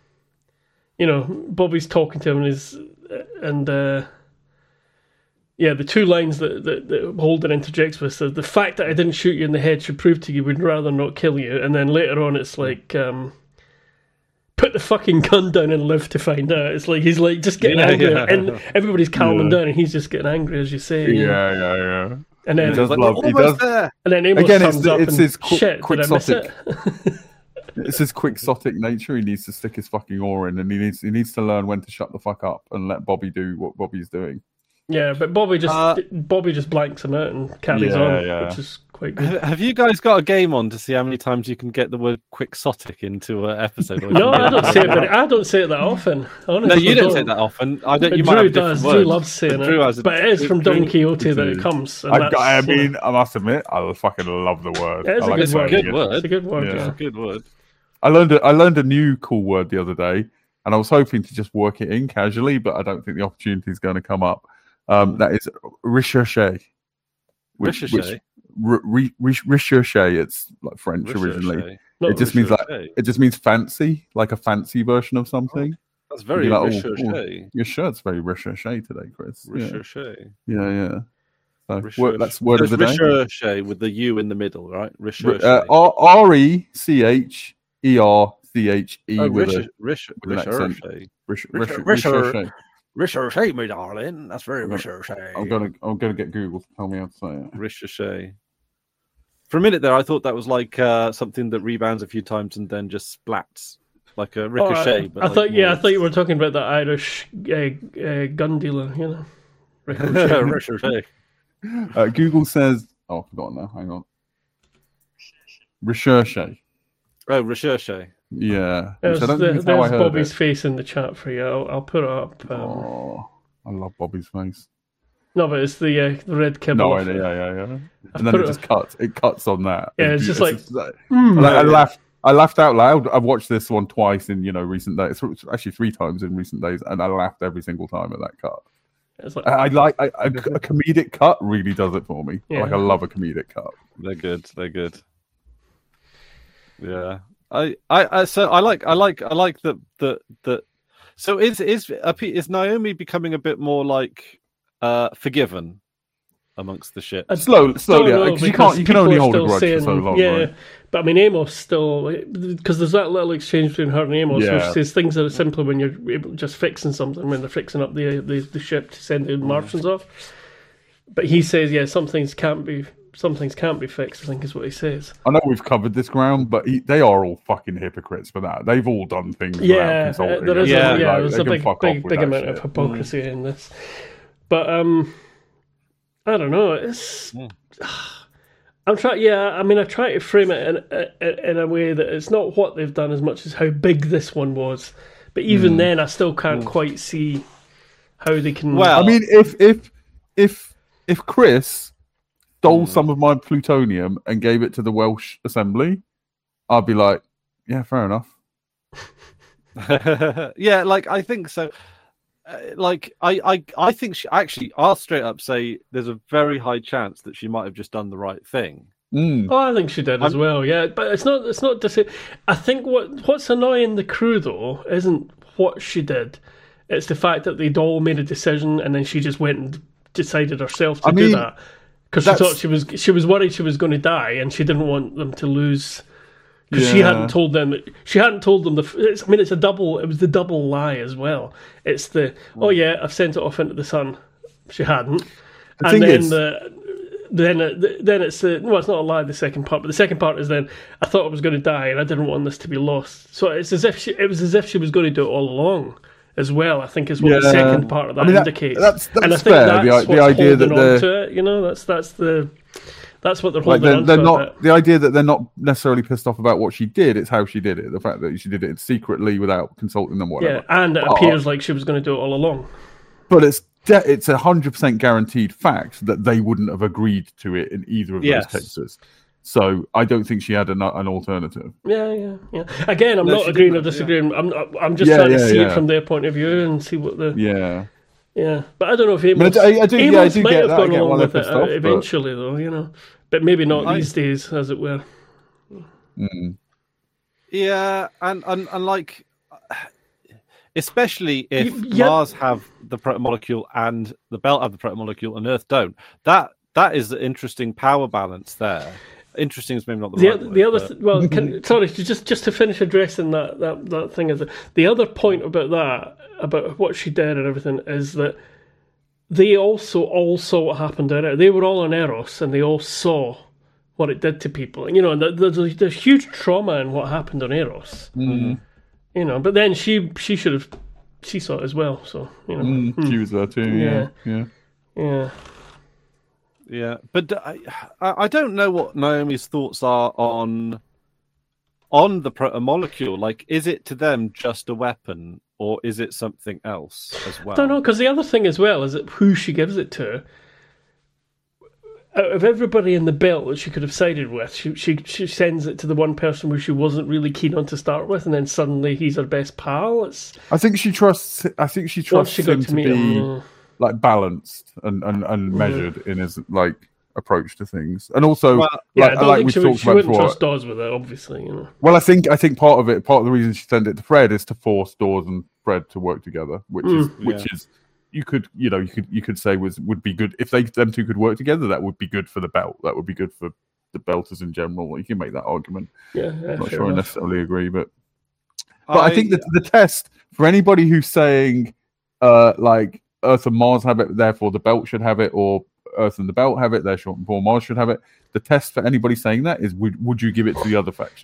you know, Bobby's talking to him, and is and uh, yeah, the two lines that, that, that Holden interjects with the the fact that I didn't shoot you in the head should prove to you we'd rather not kill you, and then later on it's like, um, put the fucking gun down and live to find out. It's like he's like just getting Yeah, angry, yeah. and everybody's calming Yeah. down, and he's just getting angry as you say. Yeah. Yeah. Yeah. And then He does Like, love. we're He almost does. there. and then Amos Again, it's comes the- up it's and his qu- shit. Did I miss quixotic. it? It's his quixotic nature. He needs to stick his fucking oar in, and he needs he needs to learn when to shut the fuck up and let Bobby do what Bobby's doing. Yeah, but Bobby just Uh, Bobby just blanks him out and carries Yeah, on, yeah. which is quite good. Have have you guys got a game on to see how many times you can get the word quixotic into an episode? Or No, you can I get don't say it, but I don't say it that often. Honestly, No, you don't don't say that often. I don't. But You might Drew have different does. words. Drew loves saying But Drew it, has a- but it is from Drew- Don Quixote that it Drew- comes. and I, that's, I you know, mean, I must admit, I fucking love the word. it is I a like good saying word. Good it. word. It's a good word. Yeah. Yeah. It's a good word. I learned a, I learned a new cool word the other day, and I was hoping to just work it in casually, but I don't think the opportunity is going to come up. Um, that is recherche. Which, which, Ricochet. re, re, re, recherche. It's like French originally. Ricochet. Not It just means like Ricochet. it just means fancy, like a fancy version of something. That's very You'd be like, oh, Ricochet. Your shirt's very recherche today, Chris. Yeah, Ricochet. yeah. yeah. So, Recherche. word, that's word of the There's day. Recherche with the U in the middle, right? Recherche. Uh, R R E C H E R C H E Oh, with Rich- a Rich- with an accent. Recherche. Rich, Rich- Rich, Richer- recherche. Recherche, my darling. That's very I'm Recherche. I'm gonna I'm gonna get Google to tell me how to say it. Ricochet. For a minute there, I thought that was like uh, something that rebounds a few times and then just splats. like a ricochet. Oh, I, but I like thought, yeah, I more- thought you were talking about the Irish uh, uh, gun dealer, you know. Ricochet. ricochet. Uh, Google says, "Oh, I've forgotten now. Hang on." Recherche. Oh, ricochet. Yeah. There's, Which I don't the, think is how I there's heard Bobby's it. face in the chat for you. I'll, I'll put it up. Um, Oh, I love Bobby's face. No, but it's the uh, the red kibble. No, off yeah, it. yeah, yeah, yeah. I've And then put it it- just cuts. It cuts on that. Yeah, it's just like, like mm. like, I Yeah. laughed. I laughed out loud. I've watched this one twice in you know recent days. Actually, three times in recent days, and I laughed every single time at that cut. It's like, I, I like I, I, a comedic cut. Really does it for me. Yeah. Like I love a comedic cut. They're good. They're good. Yeah. I, I, I so I like I like I like that that that. So is is is Naomi becoming a bit more like uh forgiven amongst the shit? I Slowly, slowly, don't know, because you because can't. You can people only are hold a still grudge saying, for so long, yeah, right? but I mean, Amos still, because there's that little exchange between her and Amos, where Yeah. she says things are simpler when you're able- just fixing something, when they're fixing up the the, the ship to send the Martians off. But he says, yeah, some things can't be, some things can't be fixed. I think is what he says. I know we've covered this ground, but he, they are all fucking hypocrites for that. They've all done things. without Yeah, uh, consulting there is, Yeah. a, yeah, Like, there's they a can big, fuck off big, with big that amount shit. of hypocrisy in this. But um, I don't know. It's. Mm. I'm trying. Yeah, I mean, I try to frame it in, in in a way that it's not what they've done as much as how big this one was. But even then, I still can't quite see how they can. Well- I mean, if if if if Chris stole Hmm. some of my plutonium and gave it to the Welsh Assembly, I'd be like, yeah, fair enough. Yeah, like I think so. Uh, like I, I, I think she actually. I'll straight up say there's a very high chance that she might have just done the right thing. Mm. Oh, I think she did as I'm- well. Yeah, but it's not. It's not. Dis- I think what what's annoying the crew though isn't what she did. It's the fact that they'd all made a decision and then she just went and decided herself to I do mean, that because she that's- thought she was she was worried she was going to die and she didn't want them to lose. Because she Yeah. hadn't told them, she hadn't told them the. It's, I mean, it's a double. It was the double lie as well. It's the oh yeah, I've sent it off into the sun. She hadn't, The and thing then is- the then it, then it's the well, it's not a lie. The second part, but the second part is then I thought I was going to die and I didn't want this to be lost. So it's as if she, it was as if she was going to do it all along as well. I think is what the Yeah. second part of that I mean, that- indicates. that's- and I that's think fair, that's the i- what's the idea that holding on the- to it. You know, that's that's the that's what they're Like holding they're, on they're to. a not bit. the idea that they're not necessarily pissed off about what she did. It's how she did it. The fact that she did it secretly without consulting them, whatever. Yeah, and it Oh. appears like she was going to do it all along. But it's de- it's a hundred percent guaranteed fact that they wouldn't have agreed to it in either of Yes. those cases. So I don't think she had an, an alternative. Yeah, yeah, yeah. Again, I'm No, not she agreeing or didn't, yeah. disagreeing. I'm I'm just Yeah, trying to yeah, see it yeah. from their point of view and see what the yeah. Yeah, But I don't know if I Amos, I- I do- yeah, I Amos do might get have that. I gone get along why with they're it pissed uh, off, but- eventually, though. You know, but maybe not I- these days, as it were. Mm. Yeah, and and, and like, especially if Y- yeah. Mars have the protomolecule and the belt have the protomolecule and Earth don't. That that is the interesting power balance there. Interesting is maybe not the, The, right oth- word, the other but- th- well, can, sorry, to just just to finish addressing that that that thing is that the other point about that about what she did and everything is that they also all saw what happened in it. They were all on Eros and they all saw what it did to people. And, you know, and there's, there's, there's huge trauma in what happened on Eros. Mm. You know, but then she she should have she saw it as well. So you know, Mm. She was there too. Yeah, yeah. yeah. Yeah, but I, I don't know what Naomi's thoughts are on on the protomolecule. Like, is it to them just a weapon, or is it something else as well? I don't know, because the other thing as well is that who she gives it to. Out of everybody in the belt that she could have sided with, she, she she sends it to the one person who she wasn't really keen on to start with, and then suddenly he's her best pal. It's I think she trusts. I think she once trusts she got him to to meet be him. yeah. like balanced and, and, and measured in his like approach to things, and also Well, Yeah, like, I don't like think we've she, would, talked she about wouldn't before. trust Dawes with it, obviously. You know. Well, I think I think part of it, part of the reason she sent it to Fred is to force Dawes and Fred to work together, which is Mm. which Yeah. is you could you know you could you could say was would be good if they them two could work together. That would be good for the belt. That would be good for the belters in general. You can make that argument. Yeah, yeah I'm not fair sure I enough. necessarily agree, but but I, think that the test for anybody who's saying uh like Earth and Mars have it, therefore the belt should have it, or Earth and the belt have it, therefore Mars should have it. The test for anybody saying that is would would you give it to the other faction then?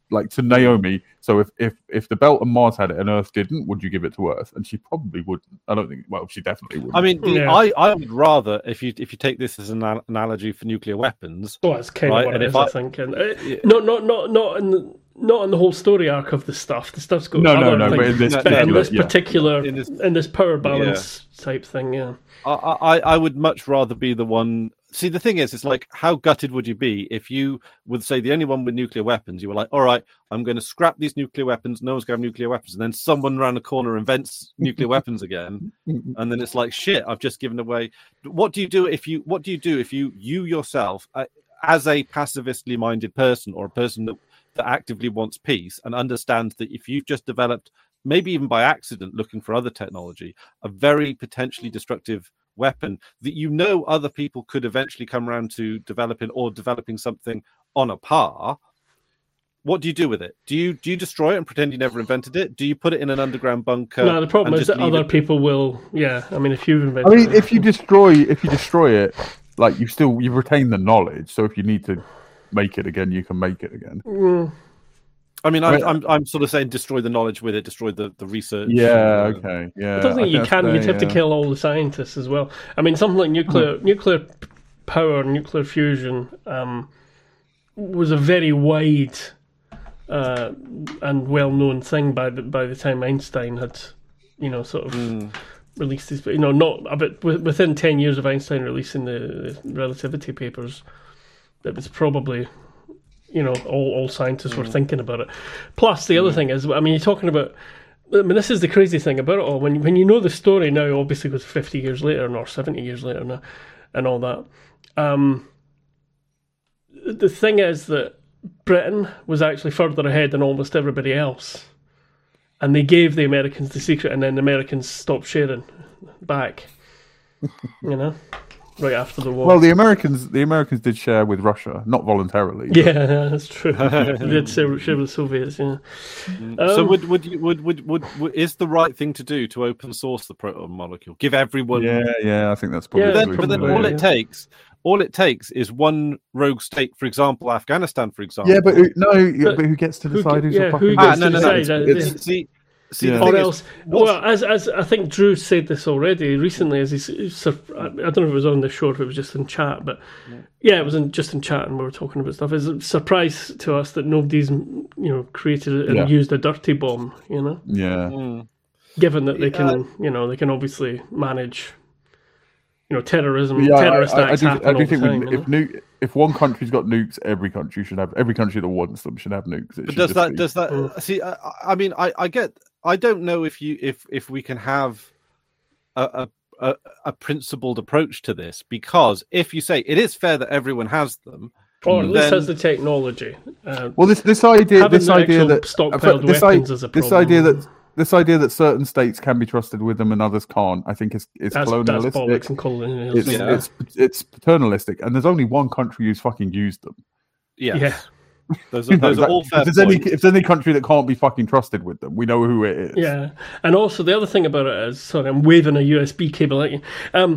like to Naomi. So if, if if the belt and Mars had it and Earth didn't, would you give it to Earth? And she probably wouldn't. I don't think. Well, she definitely wouldn't. I mean, the, Yeah. I, I would rather if you if you take this as an anal- analogy for nuclear weapons. Well, that's kind Right, of what and it if is, I, I- think. And, uh, Yeah. not, not, not, not in the, not in the whole story arc of the stuff. The stuff's got no, no, other no. things. But in this, No, But in particular- this yeah. particular, In this- in this power balance type thing, yeah. I, I I would much rather be the one. See, the thing is, it's like, how gutted would you be if you would say the only one with nuclear weapons? You were like, all right, I'm going to scrap these nuclear weapons. No one's going to have nuclear weapons, and then someone around the corner invents nuclear weapons again, and then it's like, shit, I've just given away. What do you do if you? What do you do if you you yourself, uh, as a pacifistly minded person or a person that, that actively wants peace and understands that if you've just developed, maybe even by accident, looking for other technology, a very potentially destructive weapon that you know other people could eventually come around to developing or developing something on a par, what do you do with it? Do you do you destroy it and pretend you never invented it? Do you put it in an underground bunker? No, the problem and is just that leave other it- people will. Yeah, I mean, if you invent, I mean, if you destroy, if you destroy it, like you still you retain the knowledge. So if you need to make it again, you can make it again. Mm, I mean, I'm, Right. I'm I'm sort of saying destroy the knowledge with it, destroy the, the research. Yeah. uh, Okay. Yeah. I don't think you that's can. fair, You'd have to yeah. kill all the scientists as well. I mean, something like nuclear nuclear p- power, nuclear fusion, um, was a very wide uh, and well-known thing by the by the time Einstein had, you know, sort of mm. released his. You know, not a bit wi- within ten years of Einstein releasing the, the relativity papers. It was probably, you know, all, all scientists were thinking about it. Plus, the other thing is, I mean, you're talking about. I mean, this is the crazy thing about it all. When when you know the story now, obviously, it was fifty years later, or seventy years later now, and all that. Um, the thing is that Britain was actually further ahead than almost everybody else, and they gave the Americans the secret, and then the Americans stopped sharing back. You know, right after the war. Well, the Americans, the Americans did share with Russia, not voluntarily. but- yeah, that's true. They did share share with the Soviets. Yeah. so Um, would would, you, would would would would is the right thing to do to open source the proton molecule? Give everyone. Yeah, yeah, I think that's probably. Yeah, the Then, way but to then do all it. it takes, all it takes is one rogue state. For example, Afghanistan. For example. Yeah, but who, no, yeah, But but who gets to who decide ge- who's yeah, a who fucking? Ah, gets no, to no, no. decide? Uh, It's- yeah. See, see, Yeah. the Or thing else, is, what's- well, as as I think Drew said this already recently, as he's, he's sur- I don't know if it was on the show, or if it was just in chat, but yeah, it was in, just in chat, and we were talking about stuff. It's a surprise to us that nobody's, you know, created and Yeah. used a dirty bomb. You know, Yeah, Mm. given that they Yeah. can, you know, they can obviously manage, you know, terrorism, yeah. I, terrorist I, I acts do, happen I do all think the time. with, you if know? nu- if one country's got nukes, every country should have. Every country that wants them should have nukes. It But should does just that be- does that Mm. see? I, I mean, I, I get. I don't know if you if if we can have a, a a a principled approach to this, because if you say it is fair that everyone has them, Or at least then- has the technology. Uh, Well, this this idea, Having this the idea actual that stockpiled this, weapons i- is a this problem. idea that this idea that certain states can be trusted with them and others can't, I think is is that's, that's bollocks colonialistic. and colonialism. It's, Yeah. it's it's paternalistic, and there's only one country who's fucking used them. yes, Yeah. those You are, know, those are that- all fair if there's any points. if there's any country that can't be fucking trusted with them, we know who it is. Yeah, and also the other thing about it is, sorry, I'm waving a U S B cable at you. Um,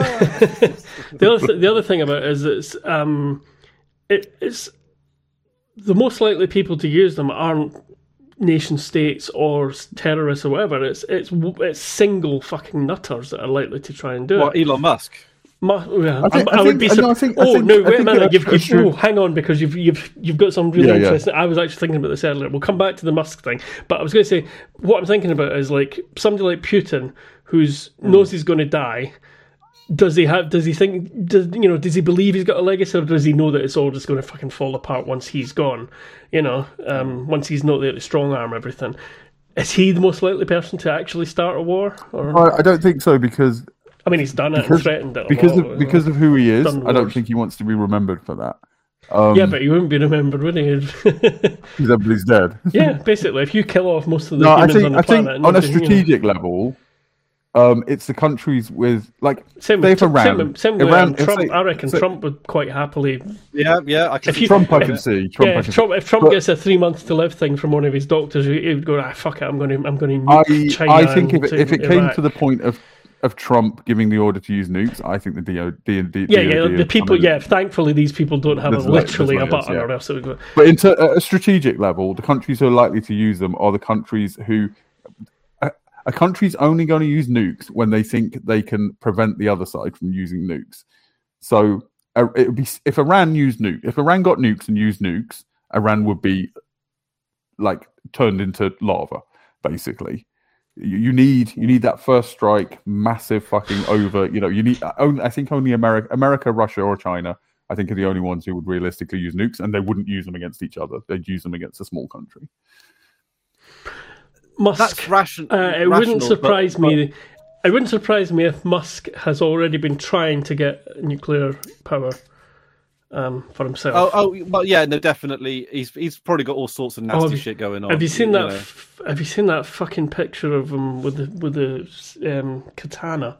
the other th- the other thing about it is it's um, it, it's the most likely people to use them aren't nation states or s- terrorists or whatever. It's it's w- it's single fucking nutters that are likely to try and do Well, it. Elon Musk. Ma- yeah, I think- I, I would think- be. no, Sur- I think- I oh think- no! I Wait a think minute. that- You've, I you've, should- oh, hang on, because you've you've you've got some really Yeah, yeah. interesting. I was actually thinking about this earlier. We'll come back to the Musk thing, but I was going to say what I'm thinking about is like somebody like Putin, who's knows he's going to die. Does he have? Does he think? Does you know? Does he believe he's got a legacy, or does he know that it's all just going to fucking fall apart once he's gone? You know, um, once he's not there to strong arm everything. Is he the most likely person to actually start a war? Or I, I don't think so because I mean, he's done it because- and threatened it. A because lot, of because of who he is. Done I don't wars. think he wants to be remembered for that. Um, yeah, but he wouldn't be remembered, would he? because everybody's dead. Yeah, basically, if you kill off most of the No, I humans think on the I think planet, on a nobody, you know- strategic level, um, it's the countries with like Same say with, if Iran, same with, same with Iran- um, if Trump. say- I reckon say- Trump would quite happily. Yeah, yeah. I can If you- Trump I if- can see. Trump Yeah, I if can Trump, if Trump But- gets a three months to live thing from one of his doctors, he he would go, "Ah, fuck it, I'm going to, I'm going to I nuke China." I think if and it, if it to came Iraq." to the point of of Trump giving the order to use nukes, I think the D O D and D. Yeah, yeah, the people. Yeah, thankfully these people don't have a, literally a button, yeah. or else it would go. But into a strategic level, the countries who are likely to use them are the countries who. A, a country's only going to use nukes when they think they can prevent the other side from using nukes. So uh, it would be if Iran used nukes, if Iran got nukes and used nukes, Iran would be like turned into lava, basically. You, you need you need that first strike, massive fucking over. You know, you need. I think only America, America, Russia, or China, I think are the only ones who would realistically use nukes, and they wouldn't use them against each other. They'd use them against a small country. Musk. That's ration, uh, it rational, wouldn't surprise but, me. But... It wouldn't surprise me if Musk has already been trying to get nuclear power. Um, for himself. Oh, oh, well, yeah, no, definitely. He's he's probably got all sorts of nasty oh, shit going on. Have you seen you that? Know. F- have you seen that fucking picture of him with the with the um, katana?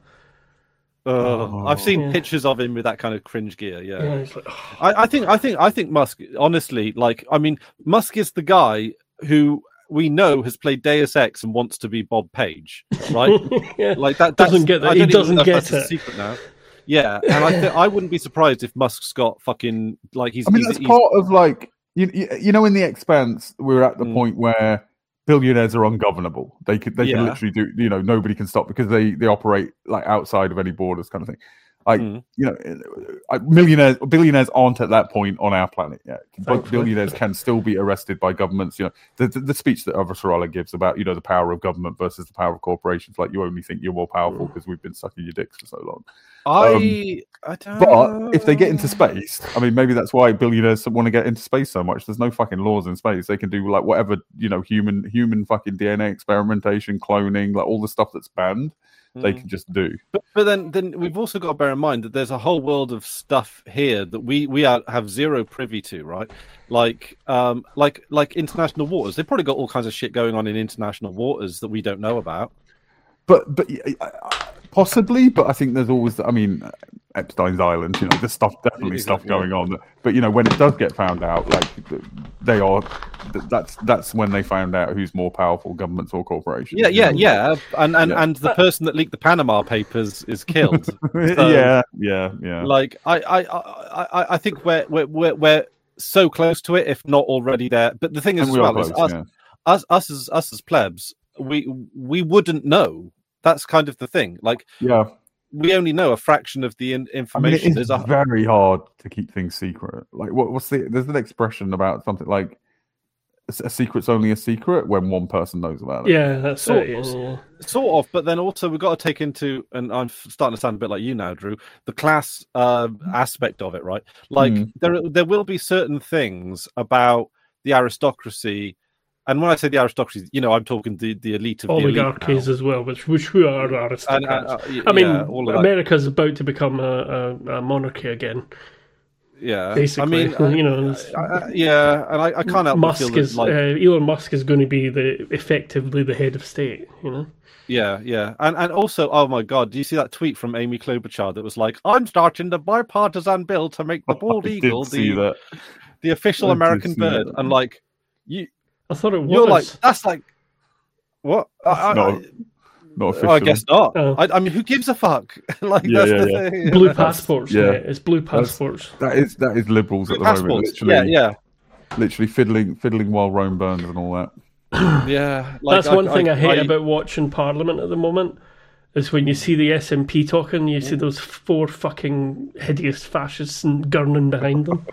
Oh, I've seen yeah. pictures of him with that kind of cringe gear. Yeah, yeah like, oh. I, I think I think I think Musk. Honestly, like, I mean, Musk is the guy who we know has played Deus Ex and wants to be Bob Page, right? yeah. Like that doesn't get that. He doesn't get it. Secret now. Yeah, and I th- I wouldn't be surprised if Musk's got fucking like he's. I mean, he's, that's he's... part of like you, you you know in The Expanse we're at the Mm. point where billionaires are ungovernable. They could they Yeah. can literally do you know nobody can stop because they they operate like outside of any borders kind of thing. Like Mm. you know, millionaires billionaires aren't at that point on our planet yet. But Thankfully. billionaires can still be arrested by governments. You know, the the, the speech that Avasarala gives about you know the power of government versus the power of corporations. Like you only think you're more powerful because we've been sucking your dicks for so long. I, Um, I don't But if they get into space, I mean, maybe that's why billionaires want to get into space so much. There's no fucking laws in space. They can do like whatever, you know, human human fucking D N A experimentation, cloning, like all the stuff that's banned, mm. they can just do. But, but then, then we've also got to bear in mind that there's a whole world of stuff here that we we are, have zero privy to, right? Like, um, like, like international waters. They've probably got all kinds of shit going on in international waters that we don't know about. But, but. I, I, Possibly, but I think there's always, I mean, Epstein's Island, you know, there's stuff, definitely exactly, stuff going yeah. on. But, you know, when it does get found out, like, they are, that's that's when they found out who's more powerful, governments or corporations. Yeah, yeah, know? yeah. And and, yeah. and the person that leaked the Panama Papers is killed. So, yeah, yeah, yeah. Like, I I, I, I think we're, we're, we're, we're so close to it, if not already there. But the thing is, and as we well, close, is us, yeah. us, us, as, us as plebs, we we wouldn't know. That's kind of the thing. Like, yeah, we only know a fraction of the in- information. I mean, it's a... very hard to keep things secret. Like, what, what's the? There's an expression about something like a secret's only a secret when one person knows about it. Yeah, that's sort, it. Yeah, yeah. Sort of, but then also we've got to take into, and I'm starting to sound a bit like you now, Drew, the class uh, aspect of it, right? Like, mm. there there will be certain things about the aristocracy. And when I say the aristocracy, you know, I'm talking the, the elite of oligarchies the elite as well, which which who are aristocrats. And, uh, uh, I mean, yeah, America's about to become a, a, a monarchy again. Yeah, basically. I mean, you know, uh, uh, yeah, and I, I can't help Musk but feel is that, like, uh, Elon Musk is going to be the effectively the head of state. You know. Yeah, yeah, and and also, oh my God, do you see that tweet from Amy Klobuchar that was like, "I'm starting the bipartisan bill to make the bald eagle the the official I American bird," that. And like you. I thought it was. You're like, that's like, what? I, no, I, not official. I guess not. Oh. I, I mean, who gives a fuck? Like, yeah, that's yeah, the yeah. thing. Blue passports. Yeah. yeah, it's blue that's, passports. that is that is liberals blue at the passports. moment. Literally, yeah, yeah. Literally fiddling, fiddling while Rome burns and all that. Yeah, like, that's one I, thing I, I hate I, about watching Parliament at the moment. Is when you see the S N P talking, you see those four fucking hideous fascists and gurning behind them.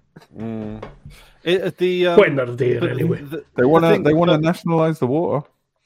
Mm. It, the um, when they're there, the, anyway. The, they want to. the They want to nationalise the water.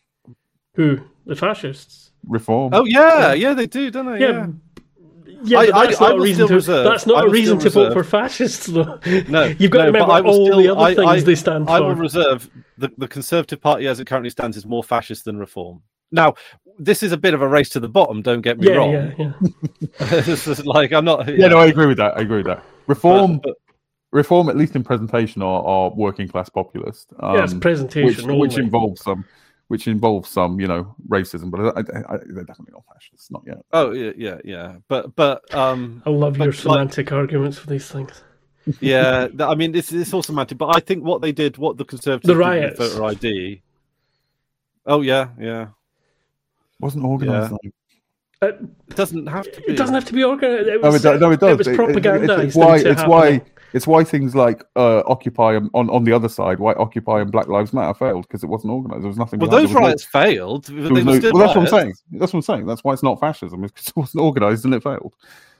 Who? The fascists? Reform. Oh yeah, yeah, they do, don't they? Yeah. Yeah, yeah I, but that's I, not I a reason to. reserve. That's not I a reason to reserve. vote for fascists, though. No, you've got no, to remember all still, the other I, things I, they stand I for. I will reserve the, the Conservative Party as it currently stands is more fascist than Reform. Now, this is a bit of a race to the bottom. Don't get me yeah, wrong. Yeah, yeah, This is like I'm not. Yeah, yeah, no, I agree with that. I agree with that. Reform. But, but, Reform, at least in presentation, are, are working class populist. Um, yeah, it's presentation, which, which involves some, which involves some, you know, racism. But I, I, I, they're definitely not fascists, not yet. Oh yeah, yeah, yeah. But but um, I love your like, semantic arguments for these things. Yeah, I mean, it's it's all semantic. But I think what they did, what the Conservatives the riots, did with voter I D. Oh yeah, yeah. Wasn't organised. Yeah. It doesn't have to be. It doesn't have to be organised. It No, was, it, do- no, it does. It was It- it- propagandized. it's, it's why. into It's why. happening. It's why things like uh, Occupy and on on the other side, why Occupy and Black Lives Matter failed because it wasn't organised. There was nothing. Well, behind- those there was no- riots failed. there They was were no- still well, that's what I'm riots. saying. That's what I'm saying. That's why it's not fascism because it wasn't organised and it failed.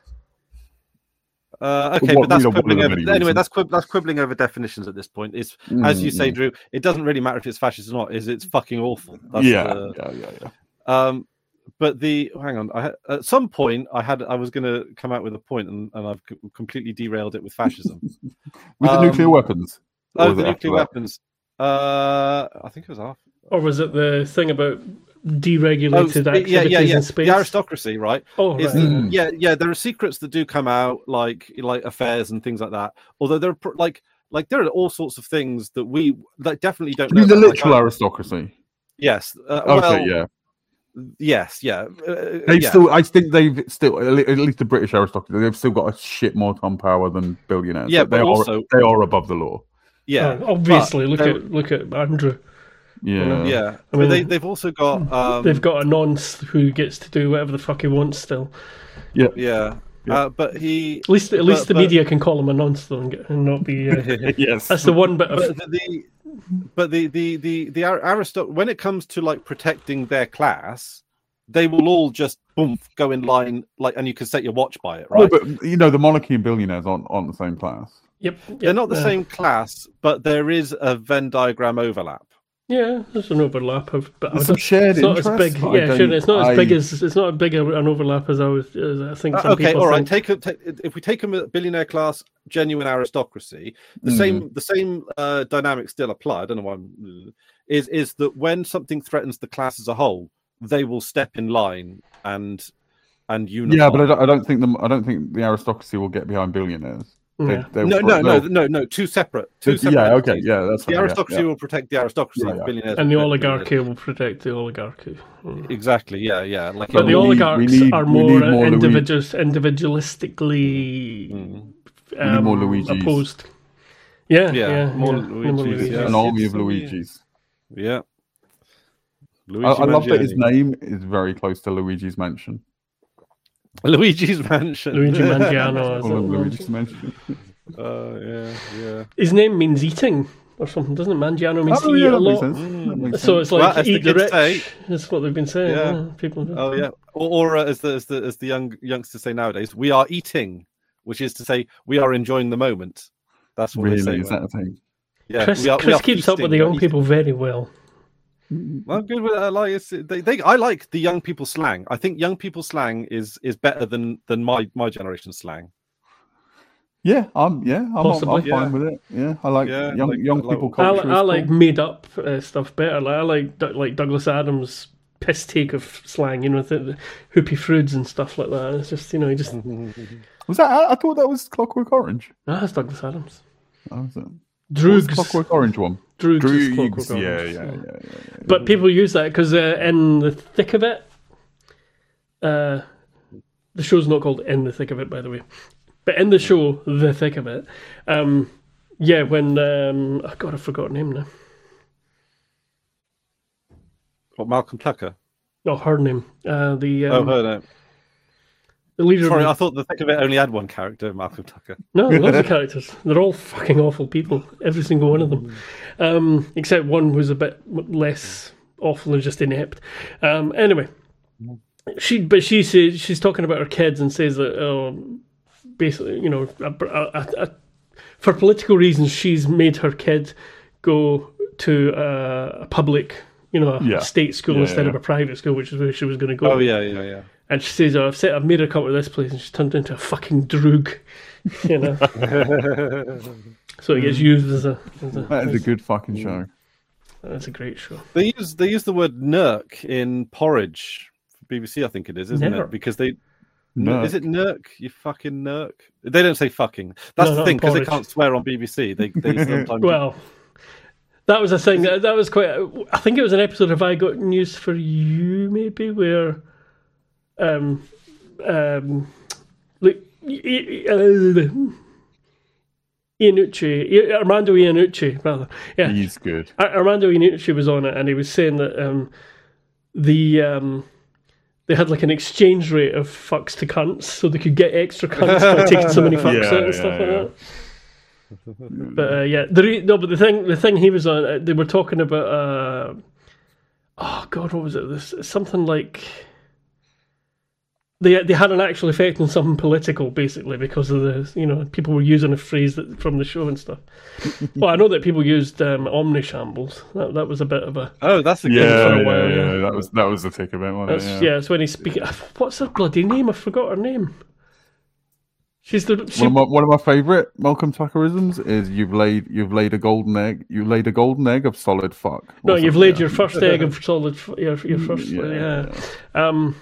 Uh, okay, What- but that's you know, one of quibbling the over. many Anyway, reasons. that's quib- that's quibbling over definitions at this point. It's as you say, Mm, Drew. It doesn't really matter if it's fascist or not. Is it's fucking awful. That's yeah, the- yeah, yeah, yeah. Um, but the hang on, I had, at some point I had I was going to come out with a point, and, and I've c- completely derailed it with fascism. With the Um, nuclear weapons. Or oh, was the it after nuclear that? weapons. Uh, I think it was after. Or was it the thing about Oh, deregulated sp- activities yeah, yeah, yeah. in space? The aristocracy, right? oh, Is right. the- Mm. yeah, yeah. There are secrets that do come out, like like affairs and things like that. Although there are pr- like like there are all sorts of things that we like definitely don't You know. mean the about, like, literal I- aristocracy? yes. Uh, Okay, well, yeah. yes, yeah. Uh, They've yeah. still, I think they've still, at le- at least the British aristocracy, they've still got a shit more ton power than billionaires. Yeah, they but are also- they are above the law. yeah. Oh, obviously, but look there- at look at Andrew. Yeah, Yeah, I but mean, they they've also got um, They've got a nonce who gets to do whatever the fuck he wants still. yeah. yeah. Yeah. Uh, but he At least, at least But- the but- media can call him a nonce though, and, get, and not be. Uh, yes. that's the one bit of. but the, the but the the the the aristoc when it comes to like protecting their class, they will all just boom go in line like, and you can set your watch by it, No, right? but you know, the monarchy and billionaires aren't, aren't the same class. Yep, yep, They're not the uh, same class, but there is a Venn diagram overlap. Yeah, there's an overlap of, but I There's don't- some shared it's not as interests. big. I Yeah, don't- sure. It's not as I- big as it's not as big a- an overlap as I was. As I think Uh, some okay, people all right. think. Take, a, take if we take a billionaire class, genuine aristocracy, the Mm. same the same uh, dynamics still apply. I don't know why. I'm, is is that when something threatens the class as a whole, they will step in line and and unify. Yeah, but I don't, I don't think them. I don't think the aristocracy will get behind billionaires. They- Yeah. they'll- no, no, no, they'll- no, no. Two separate. Two separate. Yeah, okay, entities. yeah, that's The fine, yeah, aristocracy yeah. will protect the aristocracy. Yeah, the yeah. billionaires And the will protect the oligarchy will protect the oligarchy. Mm. Exactly. Yeah, yeah. Like But we the need- oligarchs we need- are we more, need more individuals, individualistically Mm. um, more Luigis. opposed. Yeah, Yeah, yeah, more yeah, Luigis, more yeah. Luigis. an army of It's- Luigi's. yeah. I, Luigi I love that his Mangione. name is very close to Luigi's Mansion. Luigi's Mansion. Luigi Mangiano. is All of it? Luigi's Mansion. Uh, yeah, yeah. His name means eating or something, doesn't it? Mangiano means Oh, to eat yeah, a that makes lot. sense. That makes So sense. it's like Well, as the eat the kids rich. say- That's what they've been saying. Yeah. Yeah. People. Oh yeah, or, or uh, as the as the as the young youngsters say nowadays, we are eating, which is to say we are enjoying the moment. That's what they say. Really, is when- that a thing? Yeah, Chris, we are, we Chris are keeps up with the feasting, young we're people very well. eating. I'm good with that. Like it's, they, they, I like the young people slang. I think young people slang is is better than than my my generation's slang. Yeah, I'm. Yeah, I'm, I'm, Possibly. I'm fine Yeah. with it. Yeah, I like Yeah, young like- young I like- people I, culture. I is like cool. made up uh, stuff better. Like I like Du- like Douglas Adams' piss take of slang, you know, the, the Hoopy Froods and stuff like that. It's just, you know, he just Was that? I, I thought that was Clockwork Orange. ah, that's Douglas Adams. Oh, was it? What was the Droogs, Clockwork Orange one. Droogs, is Clockwork Droogs. Yeah, Orange, yeah, so. yeah, yeah, yeah. But people use that because uh, in the thick of it, uh, the show's not called In the Thick of It, by the way, but in the show, The Thick of It, um, yeah, when um, oh God, I forgot her name now. What, Malcolm Tucker? No, her name. Uh, the Oh, um, her no. the leader. Sorry, of I the, thought the thick of it only had one character, Malcolm Tucker. no, lots of characters. They're all fucking awful people. Every single one of them, um, except one who's a bit less awful and just inept. Um, anyway, she but she says she's talking about her kids and says that oh, basically, you know, a, a, a, for political reasons, she's made her kid go to a, a public, you know, a Yeah. state school Yeah, instead yeah. of a private school, which is where she was going to go. Oh yeah, yeah, yeah. And she says, oh, I've said I've made her come to this place, and she's turned into a fucking droog, you know. So it gets used as a. As a That is a good fucking show. That's a great show. They use they use the word "nurk" in Porridge, B B C, I think it is, isn't Never. it? Because they Nurk. is it nurk? You fucking nurk. They don't say fucking. That's No, the not thing in because they Porridge. can't swear on B B C. They they sometimes Well, that was a thing. That, that was quite. I think it was an episode of I Got News for You, maybe, where, um, um, like, uh, Iannucci, Armando Iannucci, rather, yeah, He's good. Ar- Armando Iannucci was on it, and he was saying that um, the um, they had like an exchange rate of fucks to cunts, so they could get extra cunts by taking so many fucks Yeah, out and yeah, stuff yeah. like that. But uh, yeah, the re- no, but the thing, the thing he was on, uh, they were talking about. Uh, oh God, what was it? This something like they they had an actual effect on something political, basically, because of the you know people were using a phrase that, from the show and stuff. Well, I know that people used um, Omni Shambles. That that was a bit of a Oh, that's a good Yeah, one. for a while, yeah, yeah. yeah, that was that was the tick of it, wasn't that's, it? yeah. It's when he's speaking. What's her bloody name? I forgot her name. She's the she, One of my one of my favourite Malcolm Tuckerisms is you've laid you've laid a golden egg you've laid a golden egg of solid fuck. or no. You've something, laid yeah. your first egg of solid. f- Your your first. Yeah, Yeah. Um.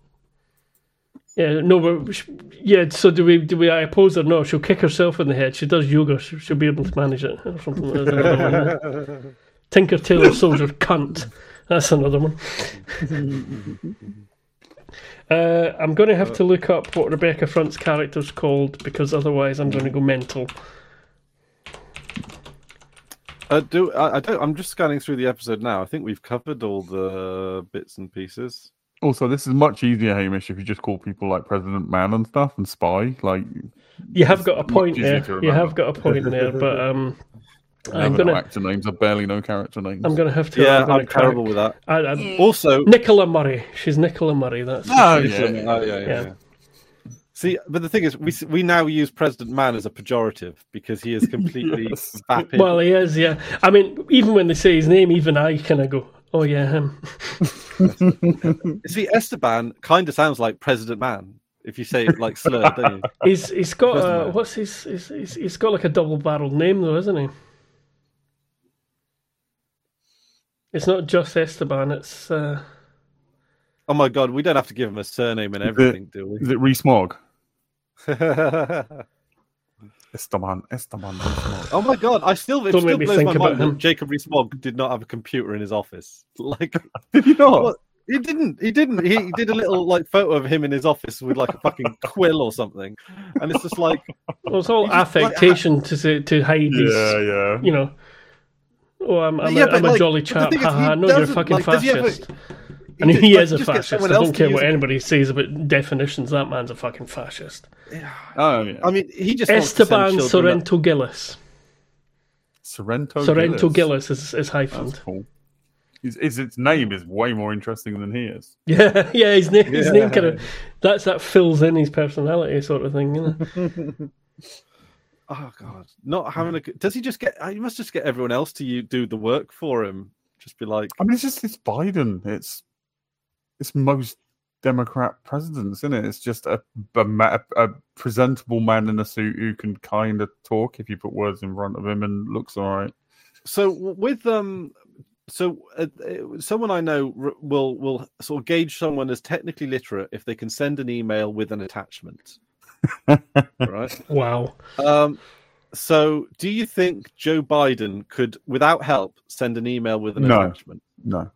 Yeah, no, but sh- yeah. So do we? Do we? I oppose her? No, she'll kick herself in the head. She does yoga. She, she'll be able to manage it or something. Like that. Tinker Tailor Soldier cunt. That's another one. uh, I'm going to have to look up what Rebecca Front's character's called because otherwise I'm going to go mental. Uh, do I, I don't? I'm just scanning through the episode now. I think we've covered all the bits and pieces. Also, this is much easier, Hamish, if you just call people like President Man and stuff and Spy. Like You have got a much point easier there. to You remember. have got a point there, but um, I I'm never know gonna actor names. I barely know character names. I'm gonna have to. Yeah, I'm, gonna I'm crack- terrible with that. I, I, Also, Nicola Murray. She's Nicola Murray. That's Oh, It's, yeah, um, yeah, oh, yeah, yeah, yeah. yeah. See, but the thing is, we we now use President Man as a pejorative because he is completely Yes. vapid. well, he is. Yeah, I mean, even when they say his name, even I kind of go, "Oh yeah, him." See, Esteban kind of sounds like President Man if you say it like slurred, don't you? He's he's got Doesn't a, matter. what's his, his, his he's got like a double-barreled name though, isn't he? It's not just Esteban. It's uh, Oh my God, we don't have to give him a surname and everything, do Is it Rees-Mogg? we? Esteban, Esteban, Rees-Mogg. Oh my God, I still it Don't still make me blows think my about mind that him. Jacob Rees-Mogg did not have a computer in his office. Like, Did you not? what? He didn't. He didn't. He, he did a little like photo of him in his office with like a fucking quill or something, and it's just like, well, it's all He just, like, affectation to say, to hide his, Yeah, yeah. you know. Oh, I'm, I'm, Yeah, a, but, I'm a like, jolly but the chap. thing is, Ha he ha! No, you're a doesn't, fucking like, does he have a- fascist. And did- he like, is a just get fascist. someone I else don't to care use what it. anybody says about definitions. That man's a fucking fascist. Oh, yeah. I mean, he just wants to send Esteban children up- Sorrento Gillis. Sorrento. Sorrento Gillis. Gillis is, is That's hyphened. cool. His, his, its name is way more interesting than he is. Yeah, yeah. His name, his Yeah. name kind of that's that fills in his personality, sort of thing. You know. Oh God, not having a. Does he just get? He must just get everyone else to you do the work for him. Just be like, I mean, it's just it's Biden. It's it's most Democrat presidents, isn't it? It's just a a, ma- a presentable man in a suit who can kind of talk if you put words in front of him and looks all right. so with um, so uh, uh, someone I know r- will will sort of gauge someone as technically literate if they can send an email with an attachment, right? Wow. Um, so do you think Joe Biden could, without help, send an email with an No. attachment? No,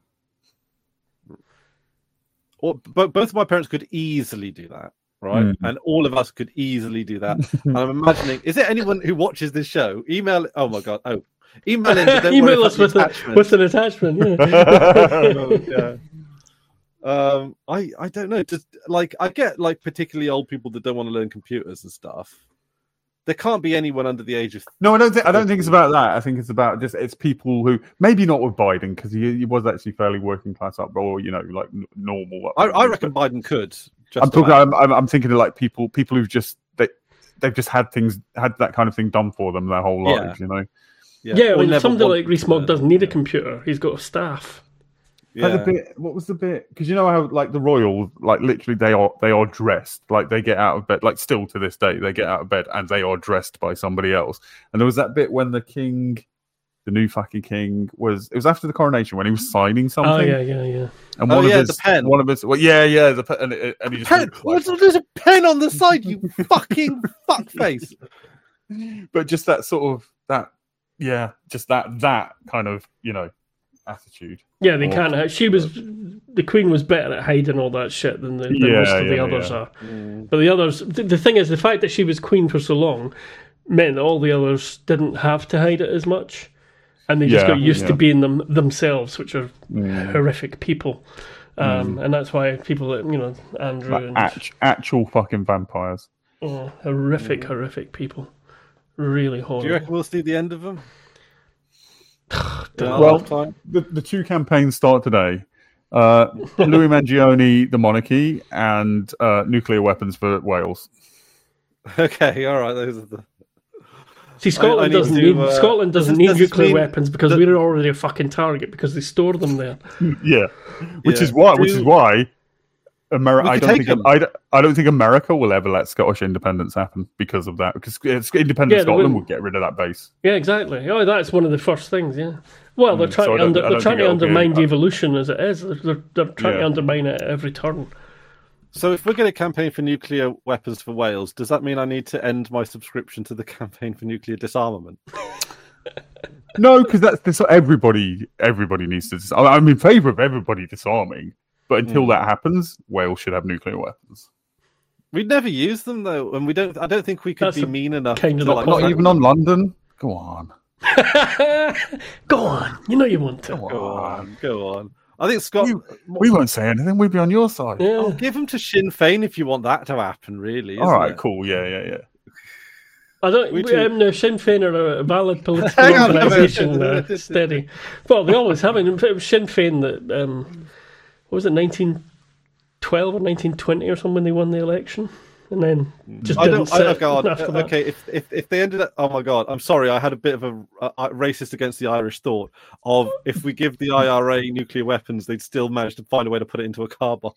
Or but both of my parents could easily do that, right? Mm. And all of us could easily do that. And I'm imagining, is there anyone who watches this show? Email. Oh my God. Oh, email in. But don't worry Email about us the with, a, attachment. with an attachment. Yeah. Oh, yeah. Um, I I don't know. Just like I get like particularly old people that don't want to learn computers and stuff. There can't be anyone under the age of. no, I don't think I don't think it's about that. I think it's about just it's people who maybe not with Biden because he, he was actually fairly working class up or you know like n- normal. I, I upbringing, reckon but Biden could. Just I'm talking. about. I'm, I'm I'm thinking of like people people who've just they they've just had things had that kind of thing done for them their whole Yeah. lives. You know. Yeah, I or mean, never somebody wanted like Rees-Mogg to. doesn't need a computer. He's got a staff. Yeah. Had a bit, what was the bit? Because you know how like the royals, like literally they are they are dressed, like they get out of bed, like still to this day they get out of bed and they are dressed by somebody else. And there was that bit when the king, the new fucking king, was it was after the coronation when he was signing something. Oh yeah, yeah, yeah. And Oh, one yeah, of his, the pen. one of his, well, yeah, yeah, the pen, and, it- and he just Pen. looks like- What's- There's a pen on the side, you fucking fuckface. but just that sort of that, yeah, just that that kind of you know attitude. Yeah, they Or- can't. hide- She was the Queen was better at hiding all that shit than the, than Yeah, most of the yeah, others yeah. are. But the others, the, the thing is, the fact that she was Queen for so long meant that all the others didn't have to hide it as much, and they just Yeah, got used to yeah. being them themselves, which are Mm. horrific people. Um, mm. And that's why people, that, you know, Andrew like and act- actual fucking vampires. Oh, horrific, mm. horrific people. Really horrible. Do you reckon we'll see the end of them? Well, the, the two campaigns start today. Uh, Louis Mangione, the monarchy, and uh, nuclear weapons for Wales. Okay, all right. Those are the. See, Scotland I, I doesn't need, need uh, Scotland doesn't need nuclear mean, weapons because the, we're already a fucking target because they store them there. Yeah, which yeah. is why. Which is why. America. I don't think. I, I don't think America will ever let Scottish independence happen because of that. Because independent yeah, Scotland would get rid of that base. Yeah, exactly. Oh, that's one of the first things. Yeah. Well, they're trying so to under, they're trying to undermine devolution as it is. They're, they're trying yeah. to undermine it at every turn. So, if we're going to campaign for nuclear weapons for Wales, does that mean I need to end my subscription to the campaign for nuclear disarmament? No, because that's this. Everybody, everybody needs to. Disarm. I'm in favour of everybody disarming. But until mm. that happens, Wales should have nuclear weapons. We'd never use them though, and we don't. I don't think we could That's be mean enough. Kind of to, like, not even on London. Go on. Go on. You know you want to. Go, go on. on. Go on. I think Scott. We, we won't say anything. We'd be on your side. Yeah. I'll give them to Sinn Féin if you want that to happen. Really. All right. It? Cool. Yeah. Yeah. Yeah. I don't. We um, no, Sinn Féin are a valid political organisation. uh, steady. Well, they always have. It was Sinn Féin that. Um, What was it, nineteen twelve or nineteen twenty or something when they won the election? And then just I didn't don't, I, God, after that. Okay, if, if if they ended up... Oh, my God. I'm sorry. I had a bit of a, a racist against the Irish thought of if we give the I R A nuclear weapons, they'd still manage to find a way to put it into a car bomb.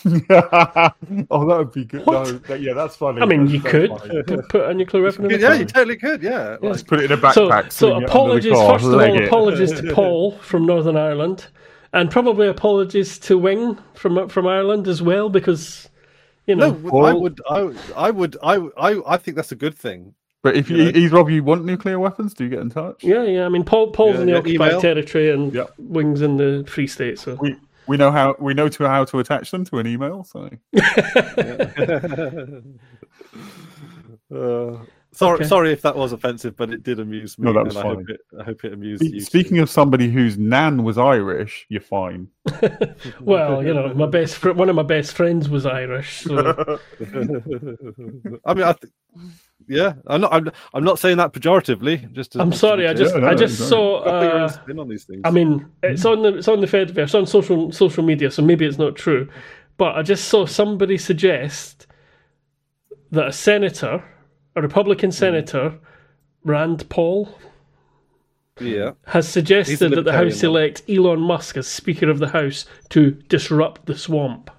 Oh, that would be good. No, that, yeah, that's funny. I mean, that's, you that's could put a nuclear weapon in a Yeah, car. you totally could, yeah. yeah. Like, put it in a backpack. So, so apologies, car, first of all, it. apologies to Paul from Northern Ireland. And probably apologies to Wing from from Ireland as well, because you know. No, I would, I, I would, I, I, I think that's a good thing. But if you, you know? either of you want nuclear weapons, do you get in touch? Yeah, yeah. I mean, Paul, Paul's yeah, in the yeah, occupied email. territory, and yep. Wing's in the Free State. So we we know how we know to how to attach them to an email. So. uh, Sorry, okay. sorry if that was offensive, but it did amuse me. No, that was and fine. I hope it, I hope it amused Be- you. Speaking too. of somebody whose nan was Irish, you're fine. Well, you know, my best fr- one of my best friends was Irish. So. I mean, I th- yeah, I'm not. I'm, I'm not saying that pejoratively. Just, to, I'm sorry. I just, yeah, no, I just saw. Uh, spin on these things. I mean, it's on the, it's on the Fediverse, it's on social social media, so maybe it's not true. But I just saw somebody suggest that a senator. A Republican senator, Rand Paul, yeah, has suggested that the House elect Elon Musk as Speaker of the House to disrupt the swamp.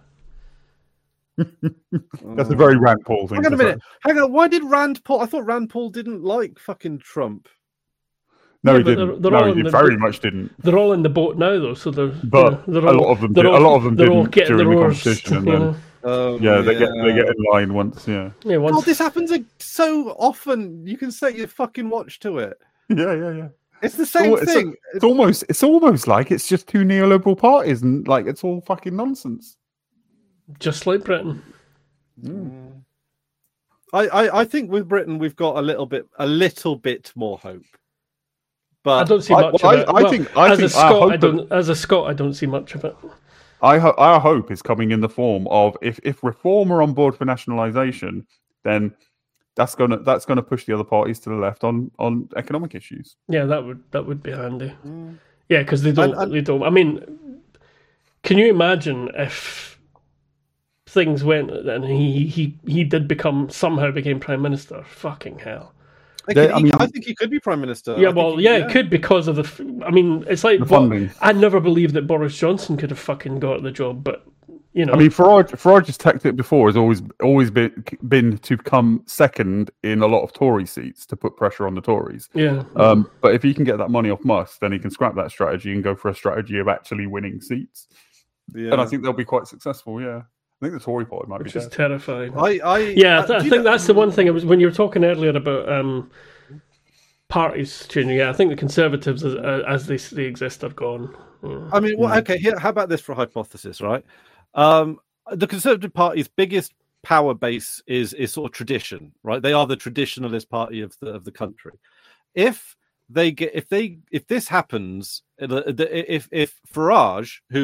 That's a very Rand Paul thing. Hang on a minute. Hang on. Why did Rand Paul... I thought Rand Paul didn't like fucking Trump. No, yeah, he didn't. They're, they're no, he the, very much didn't. They're all in the boat now, though, so they're... But you know, they're a all, lot of them did. All, a lot of them didn't during the oars, competition. And you then, know. Um, yeah, they yeah. get they get in line once. Yeah. Yeah. Once... God, this happens so often. You can set your fucking watch to it. Yeah, yeah, yeah. It's the same it's, thing. It's, it's almost it's almost like it's just two neoliberal parties, and like it's all fucking nonsense. Just like Britain. Mm. I, I I think with Britain we've got a little bit a little bit more hope. But I don't see much I, of it. I, I well, think I as think a Scot, I don't. that... As a Scot, I don't see much of it. I ho- our hope is coming in the form of if, if Reform are on board for nationalisation, then that's gonna that's gonna push the other parties to the left on, on economic issues. Yeah, that would that would be handy. Mm. Yeah, because they don't and, and... they don't. I mean, can you imagine if things went and he he he did become somehow became prime minister? Fucking hell. I, they, he, I, mean, I think he could be prime minister. Yeah, I well, he, yeah, yeah, it could because of the. I mean, it's like well, I never believed that Boris Johnson could have fucking got the job, but you know, I mean, Farage, Farage's tactic before has always always been been to come second in a lot of Tory seats to put pressure on the Tories. Yeah. Um, but if he can get that money off Musk, then he can scrap that strategy and go for a strategy of actually winning seats. Yeah. And I think they'll be quite successful. Yeah. I think the Tory party might Which be is dead. terrifying. I, I yeah, I, th- I think know, that's the one thing. It was when you were talking earlier about um, parties changing. Yeah, I think the Conservatives, as, as they, they exist, are gone. Yeah. I mean, well, okay. Here, how about this for a hypothesis, right? Um, the Conservative Party's biggest power base is is sort of tradition, right? They are the traditionalist party of the of the country. If they get, if they, if this happens, if if Farage, who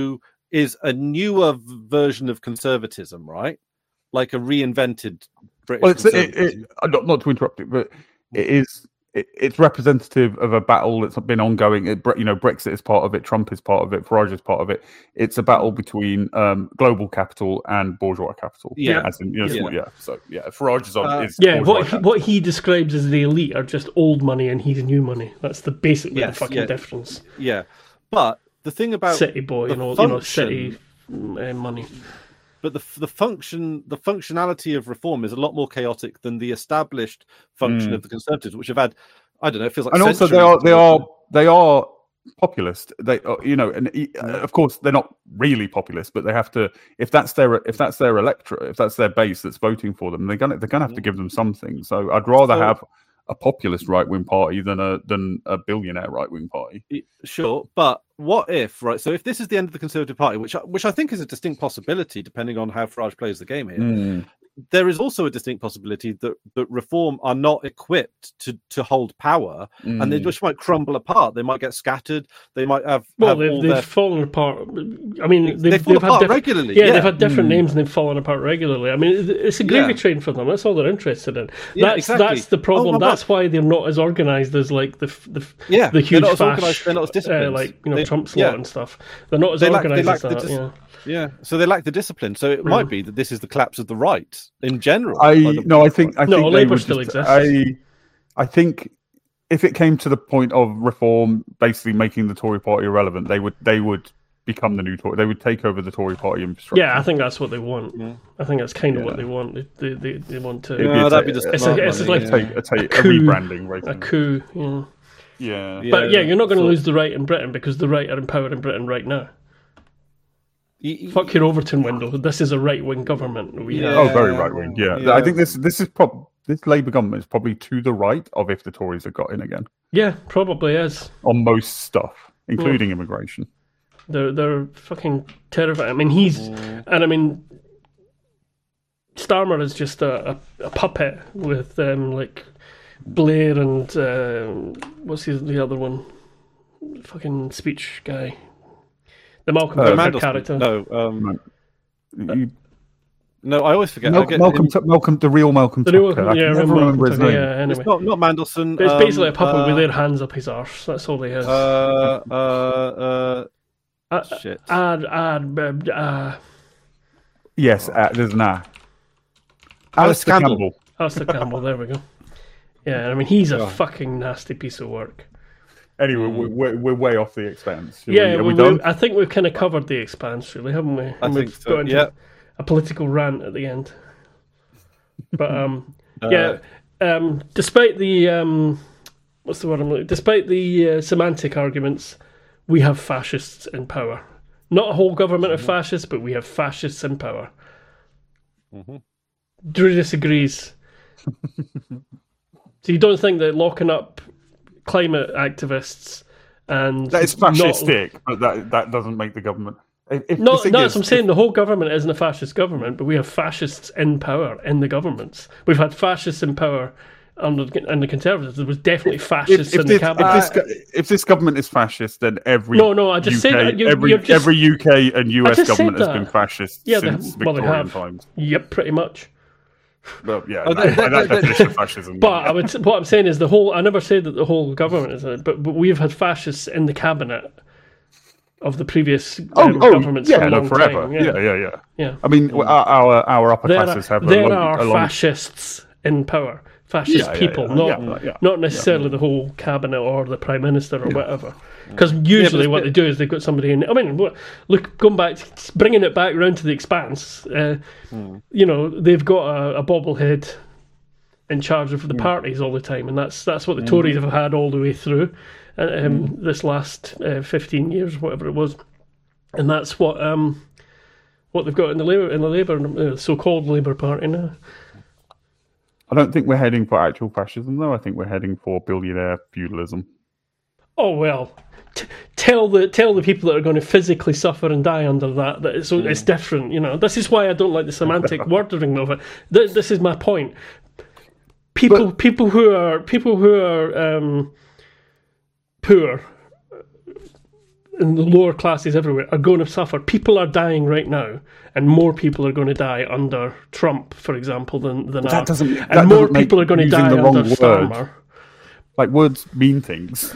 is a newer v- version of conservatism, right? Like a reinvented British Well, it's it, conservatism. it, uh, not not to interrupt it, but it is it, it's representative of a battle that's been ongoing. It, you know, Brexit is part of it, Trump is part of it, Farage is part of it. It's a battle between um, global capital and bourgeois capital. Yeah. as in, you know, Yeah. so, yeah. So yeah, Farage is on. Uh, is Yeah, bourgeois what he, capital. what he describes as the elite are just old money, and he's new money. That's the basically Yes, the fucking yeah. difference. Yeah, but the thing about City boy, the you know, you know, function- city uh, money. but the the function the functionality of reform is a lot more chaotic than the established function Mm. of the Conservatives, which have had, I don't know, it feels like and also they centuries are to they go are through. they are populist. They are, you know, and uh, of course they're not really populist, but they have to. If that's their if that's their electorate, if that's their base that's voting for them, they're gonna they're gonna have to give them something. So I'd rather So- have a populist right wing party than a than a billionaire right wing party. Sure, but what if, right? So if this is the end of the Conservative Party, which I- which I think is a distinct possibility, depending on how Farage plays the game here, Mm. there is also a distinct possibility that that Reform are not equipped to to hold power, and they Mm. just might crumble apart. They might get scattered. They might have, Well, have they've, all they've their fallen apart. I mean, they've, they fall they've had apart different, regularly. Yeah, Yeah, they've had different Mm. names and they've fallen apart regularly. I mean, it- it's a gravy Yeah. train for them. That's all they're interested in. Yeah, that's exactly. that's the problem. Oh, my that's why they're not as organised as like the f- the f- yeah. the they're huge not as fash, organised. They're not as uh, disciplined. like you know They- Trump's yeah. lot and stuff. They're not as They lack- they organised lack as the that. dis- yeah. Yeah, so they lack the discipline. So it might be that this is the collapse of the right in general. I Like the- no, I think I No, think they Labour would still just- exists. I I think if it came to the point of reform, basically making the Tory party irrelevant, they would they would become the new Tory. They would take over the Tory party infrastructure. Yeah, I think that's what they want. Yeah. I think that's kind of what Yeah. they want. They they, they, they want to It'd be No, a that'd ta- be the It's smart like- it's money, like a, yeah. ta- a, ta- a coup. rebranding, right? a coup. Yeah. Yeah. Yeah. But yeah, you're not going to So- lose the right in Britain because the right are in power in Britain right now. Y- y- Fuck your Overton window. This is a right wing government. We Yeah. have. Oh, very right wing. Yeah. Yeah. I think this this is prob this Labour government is probably to the right of if the Tories had got in again Yeah, probably is. on most stuff, including immigration. They're they're fucking terrifying. I mean, he's Mm. and I mean, Starmer is just a, a, a puppet with um like Blair and uh, what's his, the other one? Fucking speech guy. The Malcolm Uh, Tucker Mandelson. character. No, um, You, no, I always forget. I Mal- get Malcolm, him- Tu- Malcolm, the real Malcolm The Tucker. new, I can yeah, never remember remember Malcolm his Tucker, name. Yeah, anyway. It's not not Mandelson. It's um, basically a puppet uh, with their hands up his arse. That's all he is. Uh, uh, uh, Uh, shit. Ad, ad, uh, uh, Yes, uh, there's an A. Alistair Alistair Campbell. Campbell. Alistair Campbell, there we go. Yeah, I mean, he's a Oh. fucking nasty piece of work. Anyway, we're, we're, we're way off the expanse. Should Yeah, we, are we, we done? I think we've kind of covered the expanse, really, haven't we? I And think we've so, got into yeah. a political rant at the end. But, um, Uh, yeah, um, despite the, um, what's the word I'm looking despite the uh, semantic arguments, we have fascists in power. Not a whole government of fascists, but we have fascists in power. Mhm. Drew disagrees. So you don't think that locking up climate activists and That is not- fascistic, but that that doesn't make the government. If, if No, the thing no, is, that's what I'm saying. The whole government isn't a fascist government, but we have fascists in power in the governments. We've had fascists in power under and the Conservatives. There was definitely if, fascists if, in this, the if, cabinet. this, go- if this government is fascist, then every No, no, I just U K, said that you- every you're just- every U K and U I S just said government has that. been fascist Yeah, they- since well, they Victorian have. times. Yep, pretty much. Well, yeah, Oh, that, by that definition of fascism. But I would, what I'm saying is the whole. I never said that the whole government is it, but but we've had fascists in the cabinet of the previous oh, um, oh, governments yeah, for a no, long forever. time. Yeah, yeah, yeah. yeah. I mean, our our, our upper There classes are, have a there long, are a long fascists in power. Fascist Yeah, yeah, people, yeah, not yeah, yeah, not necessarily the whole cabinet or the prime minister or whatever. Because usually it's- what they do is they've got somebody in. I mean, what- look, going back, bringing it back round to the Expanse. Uh, You know, they've got a, a bobblehead in charge of the parties all the time, and that's that's what the Tories have had all the way through uh, um, this last uh, fifteen years, whatever it was, and that's what um, what they've got in the Labour in the Labour uh, so-called Labour Party now. I don't think we're heading for actual fascism, though. I think we're heading for billionaire feudalism. Oh well, t- tell the tell the people that are going to physically suffer and die under that that it's it's different. You know, this is why I don't like the semantic wording of it. Th- this is my point. People But- people who are people who are um, poor in the lower classes everywhere are going to suffer. People are dying right now, and more people are going to die under Trump, for example, than than That are. doesn't. That and more doesn't make people are going to using die the wrong under word. Starmer. Like words mean things.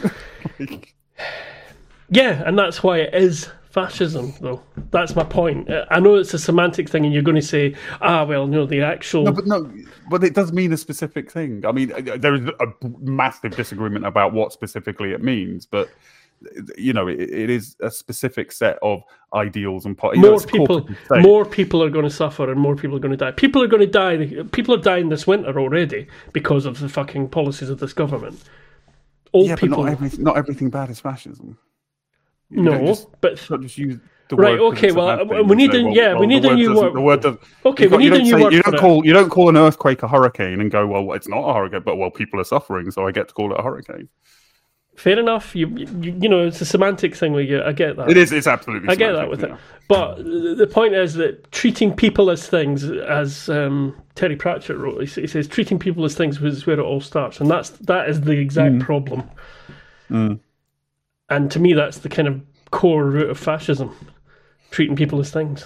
Yeah, and that's why it is fascism, though. That's my point. I know it's a semantic thing, and you're going to say, ah, well, no, the actual... No, but no, but it does mean a specific thing. I mean, there is a massive disagreement about what specifically it means, but, you know, it, it is a specific set of ideals and... Po- more know, people more people are going to suffer, and more people are going to die. People are going to die. People are dying this winter already because of the fucking policies of this government. Old yeah, people... but not everything, not everything bad is fascism. You no, just, but just use the right. word Okay, well, we need say, a well, yeah, well, we need the a new word. word. The word does, okay, we got, need a new say, word. You for don't it. call you don't call an earthquake a hurricane and go, well, it's not a hurricane, but well, people are suffering, so I get to call it a hurricane. Fair enough. You, you you know, it's a semantic thing where you, I get that. It is. It's absolutely. I get that with yeah. it. But the point is that treating people as things, as um, Terry Pratchett wrote, he says treating people as things is where it all starts, and that's that is the exact mm. problem. Mm. And to me, that's the kind of core root of fascism: treating people as things.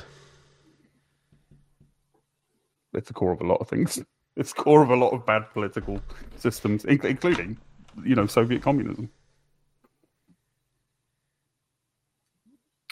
It's the core of a lot of things. It's the core of a lot of bad political systems, including, you know, Soviet communism.